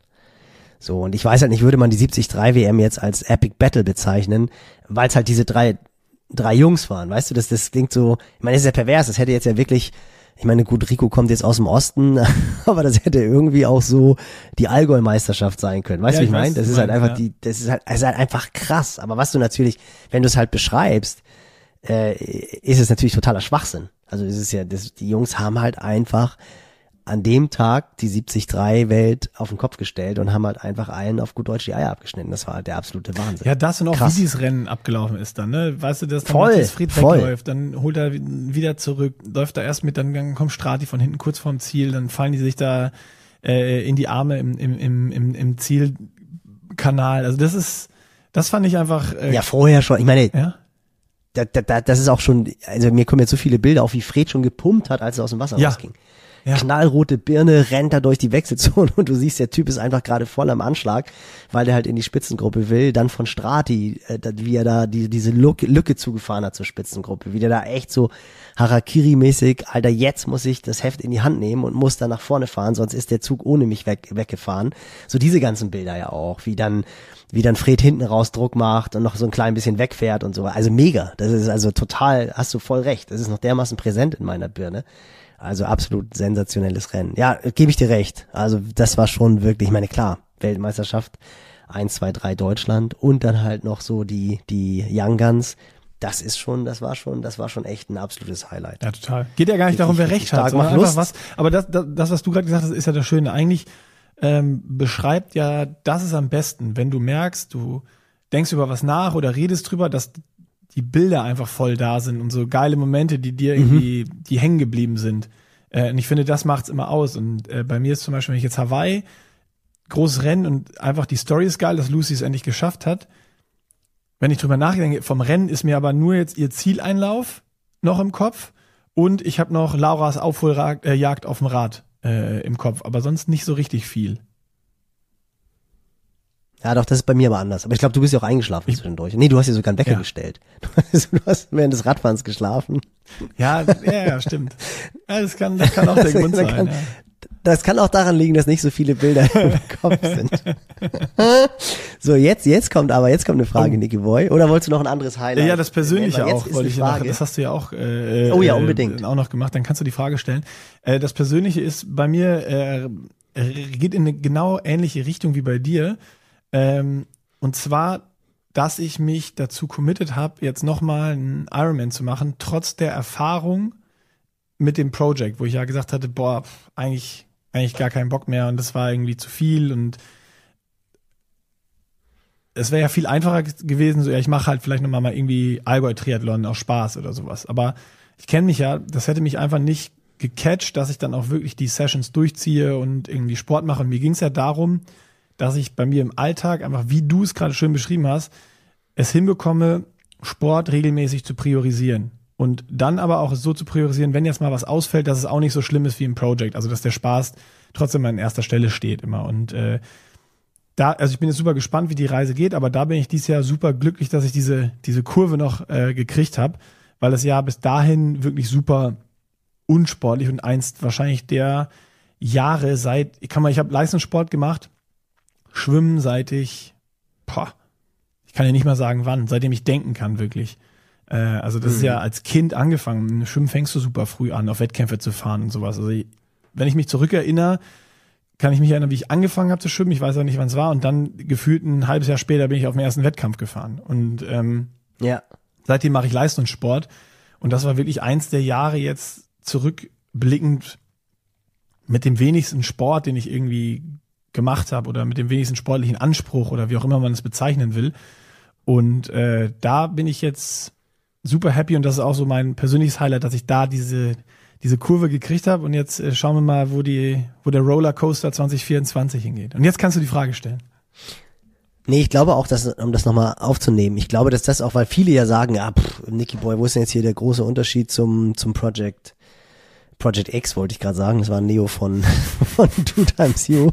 So, und ich weiß halt nicht, würde man die siebzig drei W M jetzt als Epic Battle bezeichnen, weil es halt diese drei drei Jungs waren, weißt du, das, das klingt so, ich meine, das ist ja pervers, das hätte jetzt ja wirklich, ich meine, gut, Rico kommt jetzt aus dem Osten, aber das hätte irgendwie auch so die Allgäu-Meisterschaft sein können, weißt du, ja, wie ich meine? Das ist halt einfach ja. die, das ist halt, das ist halt einfach krass, aber was du natürlich, wenn du es halt beschreibst, äh, ist es natürlich totaler Schwachsinn. Also es ist ja, das, die Jungs haben halt einfach an dem Tag die siebzig drei Welt auf den Kopf gestellt und haben halt einfach allen auf gut Deutsch die Eier abgeschnitten. Das war halt der absolute Wahnsinn. Ja, das und auch Krass. Wie dieses Rennen abgelaufen ist dann, ne? Weißt du, dass dann voll, Matthias Fried voll. wegläuft, dann holt er wieder zurück, läuft da erst mit, dann, dann kommt Strati von hinten kurz vorm Ziel, dann fallen die sich da äh, in die Arme im, im, im, im, im Zielkanal. Also das ist, das fand ich einfach... Äh, ja, vorher schon. Ich meine, ja? da, da, das ist auch schon, also mir kommen jetzt so viele Bilder auf, wie Fred schon gepumpt hat, als er aus dem Wasser ja. rausging. Ja. Knallrote Birne, rennt da durch die Wechselzone und du siehst, der Typ ist einfach gerade voll am Anschlag, weil der halt in die Spitzengruppe will. Dann von Strati, äh, wie er da die, diese Lücke, Lücke zugefahren hat zur Spitzengruppe, wie der da echt so Harakiri-mäßig, Alter, jetzt muss ich das Heft in die Hand nehmen und muss da nach vorne fahren, sonst ist der Zug ohne mich weg, weggefahren. So diese ganzen Bilder ja auch, wie dann, wie dann Fred hinten raus Druck macht und noch so ein klein bisschen wegfährt und so. Also mega, das ist also total, hast du voll recht, das ist noch dermaßen präsent in meiner Birne. Also absolut sensationelles Rennen. Ja, gebe ich dir recht. Also das war schon wirklich, ich meine, klar, Weltmeisterschaft, eins, zwei, drei Deutschland und dann halt noch so die, die Young Guns. Das ist schon, das war schon, das war schon echt ein absolutes Highlight. Ja, total. Geht ja gar nicht darum, wer recht hat, sondern einfach was. Aber das, das, das, was du gerade gesagt hast, ist ja das Schöne. Eigentlich ähm, beschreibt ja, das ist am besten, wenn du merkst, du denkst über was nach oder redest drüber, dass die Bilder einfach voll da sind und so geile Momente, die dir irgendwie, mhm. die hängen geblieben sind. Äh, und ich finde, das macht's immer aus. Und äh, bei mir ist zum Beispiel, wenn ich jetzt Hawaii, großes Rennen und einfach die Story ist geil, dass Lucy es endlich geschafft hat. Wenn ich drüber nachdenke, vom Rennen ist mir aber nur jetzt ihr Zieleinlauf noch im Kopf und ich habe noch Lauras Aufholjagd äh, Jagd auf dem Rad äh, im Kopf, aber sonst nicht so richtig viel. Ja, doch, das ist bei mir aber anders. Aber ich glaube, du bist ja auch eingeschlafen ich, zwischendurch. Nee, du hast ja sogar einen Wecker ja. gestellt. Du hast während des Radfahrens geschlafen. Ja, ja, ja, stimmt. Ja, das kann, das kann auch der Grund sein. Kann, ja. Das kann auch daran liegen, dass nicht so viele Bilder im Kopf sind. So, jetzt, jetzt kommt aber, jetzt kommt eine Frage, oh. Nicky Boy. Oder wolltest du noch ein anderes Highlight? Ja, das Persönliche auch, wollte ich noch, das hast du ja auch, äh, oh ja, unbedingt. Äh, auch noch gemacht, dann kannst du die Frage stellen. Äh, das Persönliche ist bei mir, äh, geht in eine genau ähnliche Richtung wie bei dir. Ähm, und zwar, dass ich mich dazu committed habe, jetzt nochmal einen Ironman zu machen, trotz der Erfahrung mit dem Project, wo ich ja gesagt hatte, boah, eigentlich, eigentlich gar keinen Bock mehr und das war irgendwie zu viel und es wäre ja viel einfacher gewesen, so ja, ich mache halt vielleicht nochmal mal irgendwie Allgäu-Triathlon aus Spaß oder sowas. Aber ich kenne mich ja, das hätte mich einfach nicht gecatcht, dass ich dann auch wirklich die Sessions durchziehe und irgendwie Sport mache. Und mir ging es ja darum, dass ich bei mir im Alltag einfach, wie du es gerade schön beschrieben hast, es hinbekomme, Sport regelmäßig zu priorisieren. Und dann aber auch so zu priorisieren, wenn jetzt mal was ausfällt, dass es auch nicht so schlimm ist wie im Project. Also, dass der Spaß trotzdem an erster Stelle steht immer. Und äh, da, also ich bin jetzt super gespannt, wie die Reise geht, aber da bin ich dieses Jahr super glücklich, dass ich diese, diese Kurve noch äh, gekriegt habe, weil das Jahr bis dahin wirklich super unsportlich und einst wahrscheinlich der Jahre seit, ich kann mal, ich habe Leistungssport gemacht, Schwimmen seit ich, boah, ich kann ja nicht mal sagen wann, seitdem ich denken kann, wirklich. Äh, also das mhm. ist ja als Kind angefangen. Schwimmen fängst du super früh an, auf Wettkämpfe zu fahren und sowas. Also ich, wenn ich mich zurückerinnere, kann ich mich erinnern, wie ich angefangen habe zu schwimmen. Ich weiß auch nicht, wann es war. Und dann gefühlt ein halbes Jahr später bin ich auf den ersten Wettkampf gefahren. Und ähm, ja. seitdem mache ich Leistungssport. Und das war wirklich eins der Jahre jetzt zurückblickend mit dem wenigsten Sport, den ich irgendwie gemacht habe oder mit dem wenigsten sportlichen Anspruch oder wie auch immer man es bezeichnen will. Und äh, da bin ich jetzt super happy und das ist auch so mein persönliches Highlight, dass ich da diese diese Kurve gekriegt habe und jetzt äh, schauen wir mal, wo die wo der Rollercoaster zwanzig vierundzwanzig hingeht. Und jetzt kannst du die Frage stellen. Nee, ich glaube auch, dass, um das nochmal aufzunehmen, ich glaube, dass das auch, weil viele ja sagen, ja, pff, Nicky Boy, wo ist denn jetzt hier der große Unterschied zum zum Project Project X wollte ich gerade sagen, das war Neo von, von Two Times You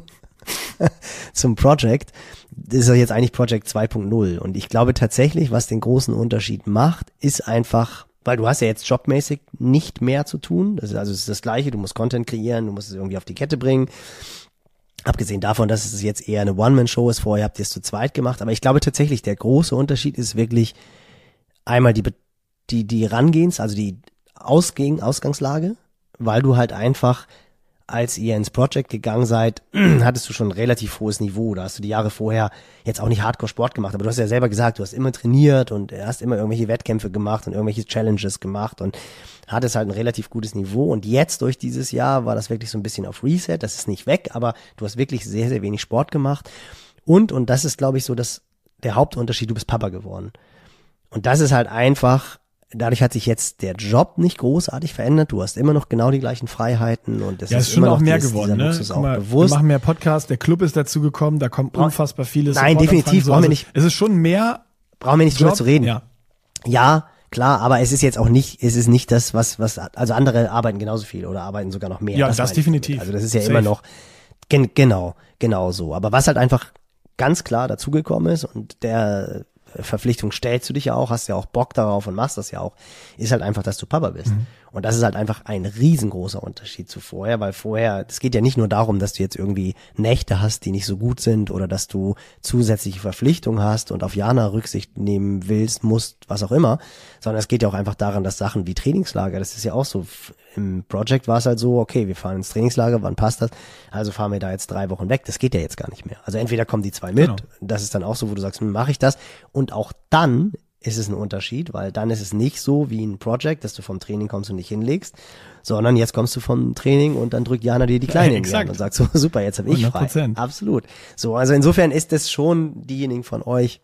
zum Project. Das ist ja jetzt eigentlich Project zwei Punkt null. Und ich glaube tatsächlich, was den großen Unterschied macht, ist einfach, weil du hast ja jetzt jobmäßig nicht mehr zu tun. Das ist also es ist das Gleiche, du musst Content kreieren, du musst es irgendwie auf die Kette bringen. Abgesehen davon, dass es jetzt eher eine One-Man-Show ist, vorher habt ihr es zu zweit gemacht. Aber ich glaube tatsächlich, der große Unterschied ist wirklich einmal die, die, die Rangehens, also die Ausging, Ausgangslage, weil du halt einfach, als ihr ins Project gegangen seid, hattest du schon ein relativ hohes Niveau. Da hast du die Jahre vorher jetzt auch nicht Hardcore-Sport gemacht, aber du hast ja selber gesagt, du hast immer trainiert und hast immer irgendwelche Wettkämpfe gemacht und irgendwelche Challenges gemacht und hattest halt ein relativ gutes Niveau. Und jetzt durch dieses Jahr war das wirklich so ein bisschen auf Reset. Das ist nicht weg, aber du hast wirklich sehr, sehr wenig Sport gemacht. Und, und das ist, glaube ich, so das, der Hauptunterschied, du bist Papa geworden. Und das ist halt einfach, dadurch hat sich jetzt der Job nicht großartig verändert. Du hast immer noch genau die gleichen Freiheiten und es ja, ist, ist schon immer auch noch mehr dieses, geworden. Ne? Luxus Guck auch mal, bewusst. wir machen mehr Podcasts, der Club ist dazu gekommen, da kommen unfassbar viele Nein, definitiv, so. brauchen wir Also, nicht. es ist schon mehr Brauchen wir nicht drüber Job, zu reden. Ja. Ja, klar, aber es ist jetzt auch nicht, es ist nicht das, was, was, also andere arbeiten genauso viel oder arbeiten sogar noch mehr. Ja, das meine ich definitiv. damit. Also das ist ja Safe. immer noch, gen, genau, genau so. Aber was halt einfach ganz klar dazugekommen ist und der Verpflichtung stellst du dich ja auch, hast ja auch Bock darauf und machst das ja auch, ist halt einfach, dass du Papa bist. Mhm. Und das ist halt einfach ein riesengroßer Unterschied zu vorher, weil vorher, es geht ja nicht nur darum, dass du jetzt irgendwie Nächte hast, die nicht so gut sind oder dass du zusätzliche Verpflichtungen hast und auf Jana Rücksicht nehmen willst, musst, was auch immer, sondern es geht ja auch einfach daran, dass Sachen wie Trainingslager, das ist ja auch so, im Project war es halt so, okay, wir fahren ins Trainingslager, wann passt das? Also fahren wir da jetzt drei Wochen weg, das geht ja jetzt gar nicht mehr. Also entweder kommen die zwei mit, genau. Das ist dann auch so, wo du sagst, hm, mache ich das? Und auch dann ist es ein Unterschied, weil dann ist es nicht so wie ein Project, dass du vom Training kommst und dich hinlegst, sondern jetzt kommst du vom Training und dann drückt Jana dir die Kleine ja, in die Hand und sagt so, super, jetzt habe ich hundert Prozent. Frei. Absolut. So, also insofern ist es schon diejenigen von euch,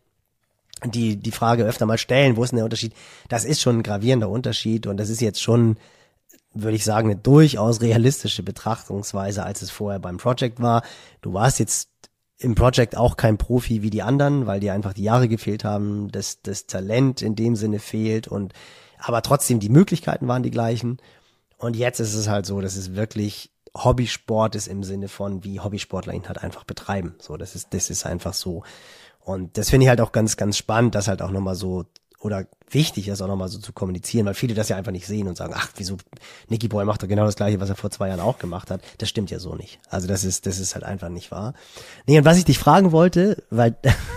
die die Frage öfter mal stellen, wo ist denn der Unterschied? Das ist schon ein gravierender Unterschied und das ist jetzt schon, würde ich sagen, eine durchaus realistische Betrachtungsweise, als es vorher beim Project war. Du warst jetzt im Project auch kein Profi wie die anderen, weil dir einfach die Jahre gefehlt haben, das, das Talent in dem Sinne fehlt und aber trotzdem die Möglichkeiten waren die gleichen. Und jetzt ist es halt so, dass es wirklich Hobbysport ist im Sinne von, wie Hobbysportler ihn halt einfach betreiben. So, das ist, das ist einfach so. Und das finde ich halt auch ganz, ganz spannend, das halt auch nochmal so, oder wichtig, das auch nochmal so zu kommunizieren, weil viele das ja einfach nicht sehen und sagen, ach, wieso, Nicky Boy macht doch genau das Gleiche, was er vor zwei Jahren auch gemacht hat. Das stimmt ja so nicht. Also das ist, das ist halt einfach nicht wahr. Nee, und was ich dich fragen wollte, weil,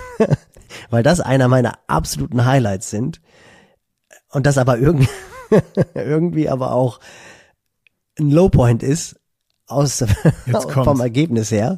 weil das einer meiner absoluten Highlights sind und das aber irgendwie, irgendwie aber auch ein Lowpoint ist, aus, vom Ergebnis her.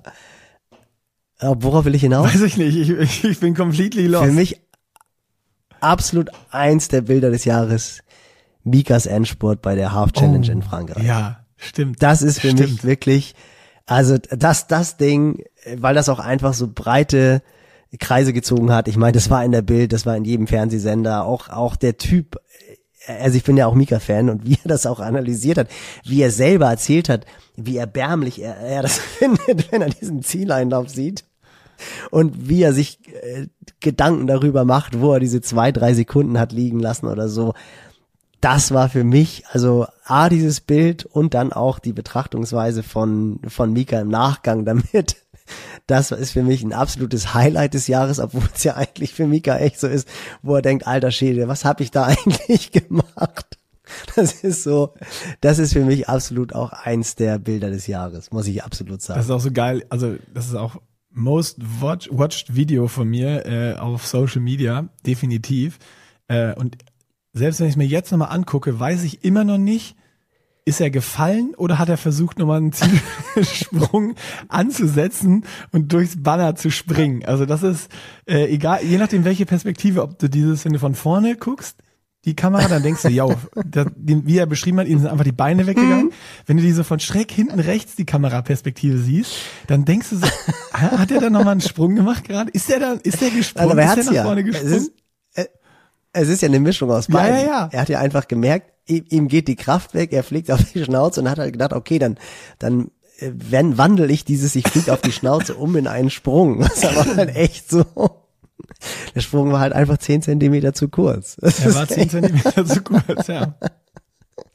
Worauf will ich hinaus? Weiß ich nicht, ich, ich bin completely lost. Für mich absolut eins der Bilder des Jahres, Mikas Endspurt bei der Half Challenge oh, in Frankreich. Ja, stimmt. Das ist für stimmt. mich wirklich, also das, das Ding, weil das auch einfach so breite Kreise gezogen hat. Ich meine, das war in der Bild, das war in jedem Fernsehsender, auch, auch der Typ, also ich bin ja auch Mika-Fan und wie er das auch analysiert hat, wie er selber erzählt hat, wie erbärmlich er, er das findet, wenn er diesen Zieleinlauf sieht. Und wie er sich äh, Gedanken darüber macht, wo er diese zwei, drei Sekunden hat liegen lassen oder so. Das war für mich, also A, dieses Bild und dann auch die Betrachtungsweise von, von Mika im Nachgang damit. Das ist für mich ein absolutes Highlight des Jahres, obwohl es ja eigentlich für Mika echt so ist, wo er denkt, alter Schäde, was habe ich da eigentlich gemacht? Das ist so, das ist für mich absolut auch eins der Bilder des Jahres, muss ich absolut sagen. Das ist auch so geil, also das ist auch most watch, watched Video von mir äh, auf Social Media, definitiv. Äh, und selbst wenn ich es mir jetzt nochmal angucke, weiß ich immer noch nicht, ist er gefallen oder hat er versucht, nochmal einen Zielsprung anzusetzen und durchs Banner zu springen? Also das ist äh, egal, je nachdem welche Perspektive, ob du dieses, wenn du von vorne guckst, die Kamera, dann denkst du, ja, wie er beschrieben hat, ihnen sind einfach die Beine weggegangen. Mhm. Wenn du diese von schräg hinten rechts die Kameraperspektive siehst, dann denkst du so, hat er da nochmal einen Sprung gemacht gerade? Ist der da, ist der gesprungen? Also, aber ist der nach ja. vorne gesprungen? Es ist, es ist ja eine Mischung aus beiden. Ja, ja, ja. Er hat ja einfach gemerkt, ihm geht die Kraft weg, er fliegt auf die Schnauze und hat halt gedacht, okay, dann, dann wenn wandle ich dieses, ich fliege auf die Schnauze um in einen Sprung. Das war halt echt so. Der Sprung war halt einfach zehn Zentimeter zu kurz. Das er war zehn Zentimeter zu kurz, ja.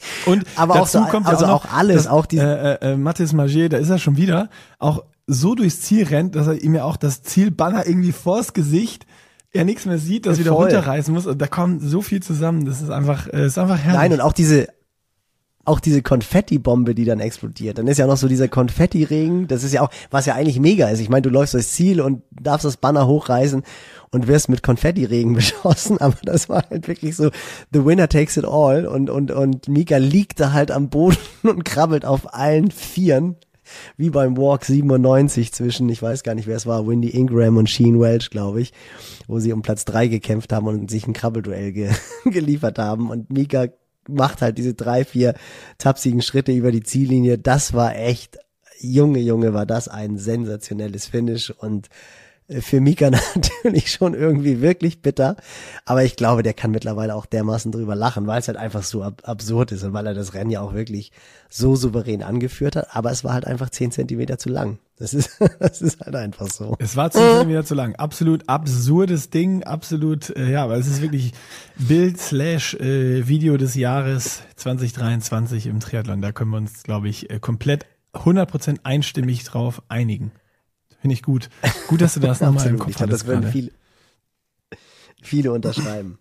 Und aber auch, so, kommt also ja auch, noch, auch alles, dass, auch die. Äh, äh, Mathis Magier, da ist er schon wieder, auch so durchs Ziel rennt, dass er ihm ja auch das Zielbanner irgendwie vors Gesicht, er nichts mehr sieht, das wieder Voll. runterreißen muss. Und da kommt so viel zusammen. Das ist einfach, äh, ist einfach herrlich. Nein, und auch diese, auch diese Konfetti-Bombe, die dann explodiert. Dann ist ja noch so dieser Konfetti-Regen. Das ist ja auch, was ja eigentlich mega ist. Ich meine, du läufst durchs Ziel und darfst das Banner hochreißen und wirst mit Konfetti-Regen beschossen. Aber das war halt wirklich so, the winner takes it all. Und, und, und Mika liegt da halt am Boden und krabbelt auf allen Vieren. Wie beim Walk siebenundneunzig zwischen, ich weiß gar nicht, wer es war, Wendy Ingram und Sheen Welch, glaube ich, wo sie um Platz drei gekämpft haben und sich ein Krabbelduell ge geliefert haben. Und Mika macht halt diese drei, vier tapsigen Schritte über die Ziellinie. Das war echt, Junge, Junge, war das ein sensationelles Finish und für Mika natürlich schon irgendwie wirklich bitter, aber ich glaube, der kann mittlerweile auch dermaßen drüber lachen, weil es halt einfach so ab absurd ist und weil er das Rennen ja auch wirklich so souverän angeführt hat, aber es war halt einfach zehn Zentimeter zu lang. Das ist, das ist halt einfach so. Es war zehn Zentimeter zu lang. Absolut absurdes Ding, absolut, äh, ja, aber es ist wirklich Bild slash äh, Video des Jahres zwanzig dreiundzwanzig im Triathlon. Da können wir uns, glaube ich, äh, komplett hundert Prozent einstimmig drauf einigen. Finde ich gut. Gut, dass du das nochmal im Kopf ich glaub, hattest. Das würden gerade. viele, viele unterschreiben.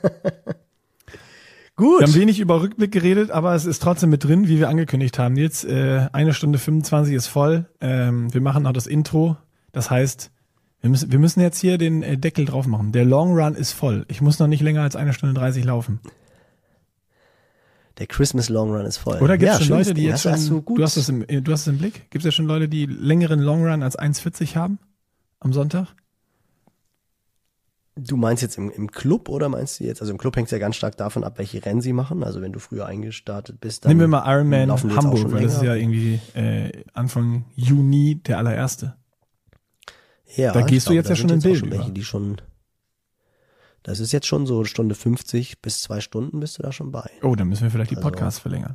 Gut. Wir haben wenig über Rückblick geredet, aber es ist trotzdem mit drin, wie wir angekündigt haben. Jetzt äh, eine Stunde fünfundzwanzig ist voll. Ähm, wir machen auch das Intro. Das heißt, wir müssen, wir müssen jetzt hier den äh, Deckel drauf machen. Der Long Run ist voll. Ich muss noch nicht länger als eine Stunde dreißig laufen. Der Christmas Long Run ist voll. Oder gibt es ja, schon Leute, die Ding. jetzt hast, schon, hast du, du hast das im, du hast es im Blick? Gibt es ja schon Leute, die längeren Long Run als eins vierzig haben am Sonntag? Du meinst jetzt im, im Club oder meinst du jetzt, also im Club hängt es ja ganz stark davon ab, welche Rennen sie machen. Also wenn du früher eingestartet bist, dann nehmen wir mal Ironman laufen die jetzt auch Hamburg, schon weil das ist länger. ja irgendwie äh, Anfang Juni der allererste. Ja, Da gehst du glaube, jetzt da ja sind schon im jetzt auch Bild schon welche, über. die schon, das ist jetzt schon so Stunde fünfzig bis zwei Stunden bist du da schon bei. Oh, dann müssen wir vielleicht die Also- Podcasts verlängern.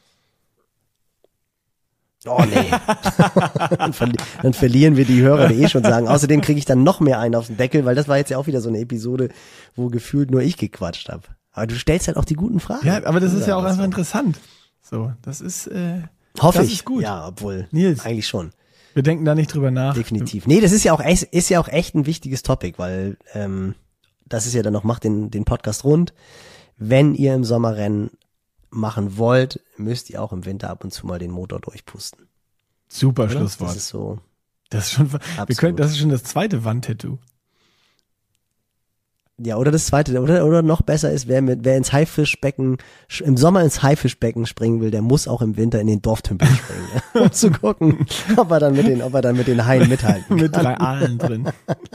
Oh nee. dann, verli dann verlieren wir die Hörer, die eh schon sagen. Außerdem kriege ich dann noch mehr einen auf den Deckel, weil das war jetzt ja auch wieder so eine Episode, wo gefühlt nur ich gequatscht habe. Aber du stellst halt auch die guten Fragen. Ja, aber das ist ja auch Oder einfach was? interessant. So, das ist, äh, Hoffe das ich. ist gut. Ja, obwohl, Nils. eigentlich schon. Wir denken da nicht drüber nach. Definitiv. Nee, das ist ja auch echt, ist ja auch echt ein wichtiges Topic, weil ähm, das ist ja dann noch, macht den, den Podcast rund. Wenn ihr im Sommerrennen machen wollt, müsst ihr auch im Winter ab und zu mal den Motor durchpusten. Super Oder? Schlusswort. Das ist so. Das ist schon, wir Absolut. können, das ist schon das zweite Wandtattoo. Ja, oder das zweite, oder, oder noch besser ist, wer mit, wer ins Haifischbecken, sch- im Sommer ins Haifischbecken springen will, der muss auch im Winter in den Dorftümpel springen, ja, um zu gucken, ob er dann mit den, ob er dann mit den Haien mithalten kann. Mit drei Aalen drin.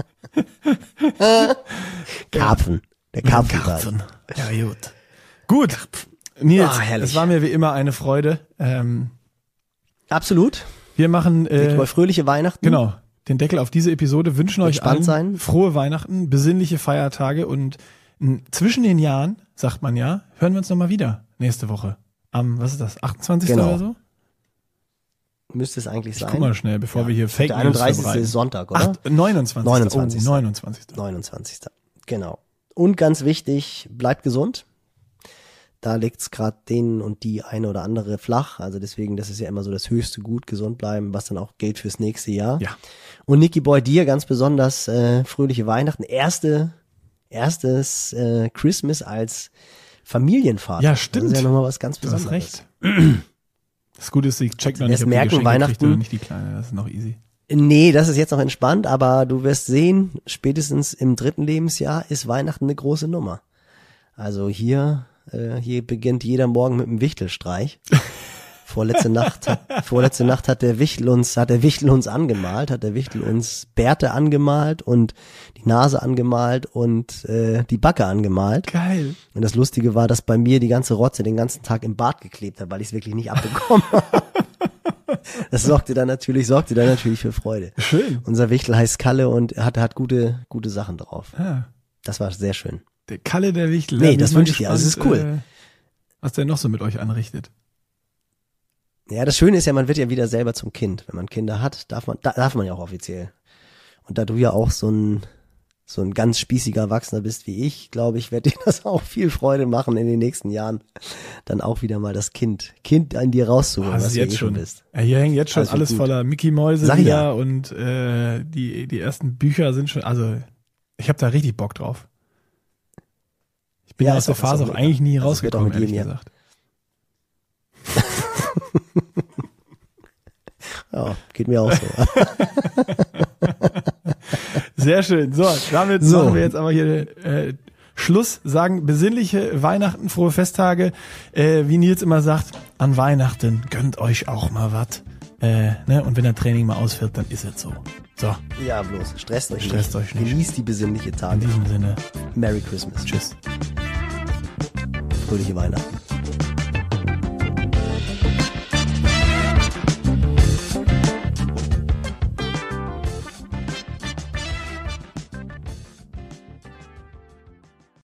Karpfen. Der Karpfen. Karpfen. Ja, gut. Gut. Nils, Ah, herrlich. es war mir wie immer eine Freude. Ähm, Absolut. wir machen, Äh, äh, fröhliche Weihnachten. genau, den Deckel auf diese Episode, wünschen euch Gespannt allen sein. frohe Weihnachten, besinnliche Feiertage und m, zwischen den Jahren, sagt man ja, hören wir uns nochmal wieder nächste Woche. Am, was ist das, achtundzwanzigsten Genau. oder so? Müsste es eigentlich Ich sein. guck mal schnell, bevor Ja. wir hier Fake Der News einunddreißigste verbreiten. ist Sonntag, oder? Ach, neunundzwanzigsten neunundzwanzigsten Oh, neunundzwanzigsten neunundzwanzigsten Genau. Und ganz wichtig, bleibt gesund. Da liegt's gerade den und die eine oder andere flach. Also deswegen, das ist ja immer so das höchste Gut, gesund bleiben, was dann auch gilt fürs nächste Jahr. Ja. Und Nicky Boy, dir ganz besonders äh, fröhliche Weihnachten. Erste, erstes äh, Christmas als Familienvater. Ja, stimmt. Das ist ja nochmal was ganz Du hast Besonderes. recht. Das Gute ist, ich check noch nicht, Erst ob merken, die Geschenke Weihnachten- kriegt oder nicht die Kleine. Das ist noch easy. Nee, das ist jetzt noch entspannt, aber du wirst sehen, spätestens im dritten Lebensjahr ist Weihnachten eine große Nummer. Also hier, äh, hier beginnt jeder Morgen mit einem Wichtelstreich. Vorletzte Nacht, hat, vorletzte Nacht hat der Wichtel uns, hat der Wichtel uns angemalt, hat der Wichtel uns Bärte angemalt und die Nase angemalt und äh, die Backe angemalt. Geil. Und das Lustige war, dass bei mir die ganze Rotze den ganzen Tag im Bart geklebt hat, weil ich es wirklich nicht abbekommen habe. Das sorgte dann natürlich, sorgte dann natürlich für Freude. Schön. Unser Wichtel heißt Kalle und hat, hat gute, gute Sachen drauf. Ja. Das war sehr schön. Der Kalle der Wichtel. Nee, bin das mal wünsche ich dir. Also, es ist gespannt, cool. Äh, was der noch so mit euch anrichtet. Ja, das Schöne ist ja, man wird ja wieder selber zum Kind. Wenn man Kinder hat, darf man, da, darf man ja auch offiziell. Und da du ja auch so ein, so ein ganz spießiger Erwachsener bist wie ich, glaube ich, wird dir das auch viel Freude machen in den nächsten Jahren, dann auch wieder mal das Kind, Kind an dir rauszuholen, Oh, was du jetzt eh schon schon bist. Ja, hier hängt jetzt schon Also alles gut. voller Mickey-Mäuse Sag wieder ja. und äh, die, die ersten Bücher sind schon, also ich habe da richtig Bock drauf. Ich bin Ja, ja, ist aus der auch- ist Phase auch auch mega. eigentlich nie Also es wird auch rausgekommen, mit ehrlich jedem gesagt. Ja, geht mir auch so. Sehr schön. So, damit So. machen wir jetzt aber hier äh, Schluss. Sagen besinnliche Weihnachten, frohe Festtage. Äh, wie Nils immer sagt, an Weihnachten gönnt euch auch mal was. Äh, ne? Und wenn der Training mal ausfällt, dann ist es so. So, Ja, bloß, stresst euch Stresst nicht. euch nicht. Genießt die besinnliche in Tage. diesem Sinne, Merry Christmas. tschüss. Fröhliche Weihnachten.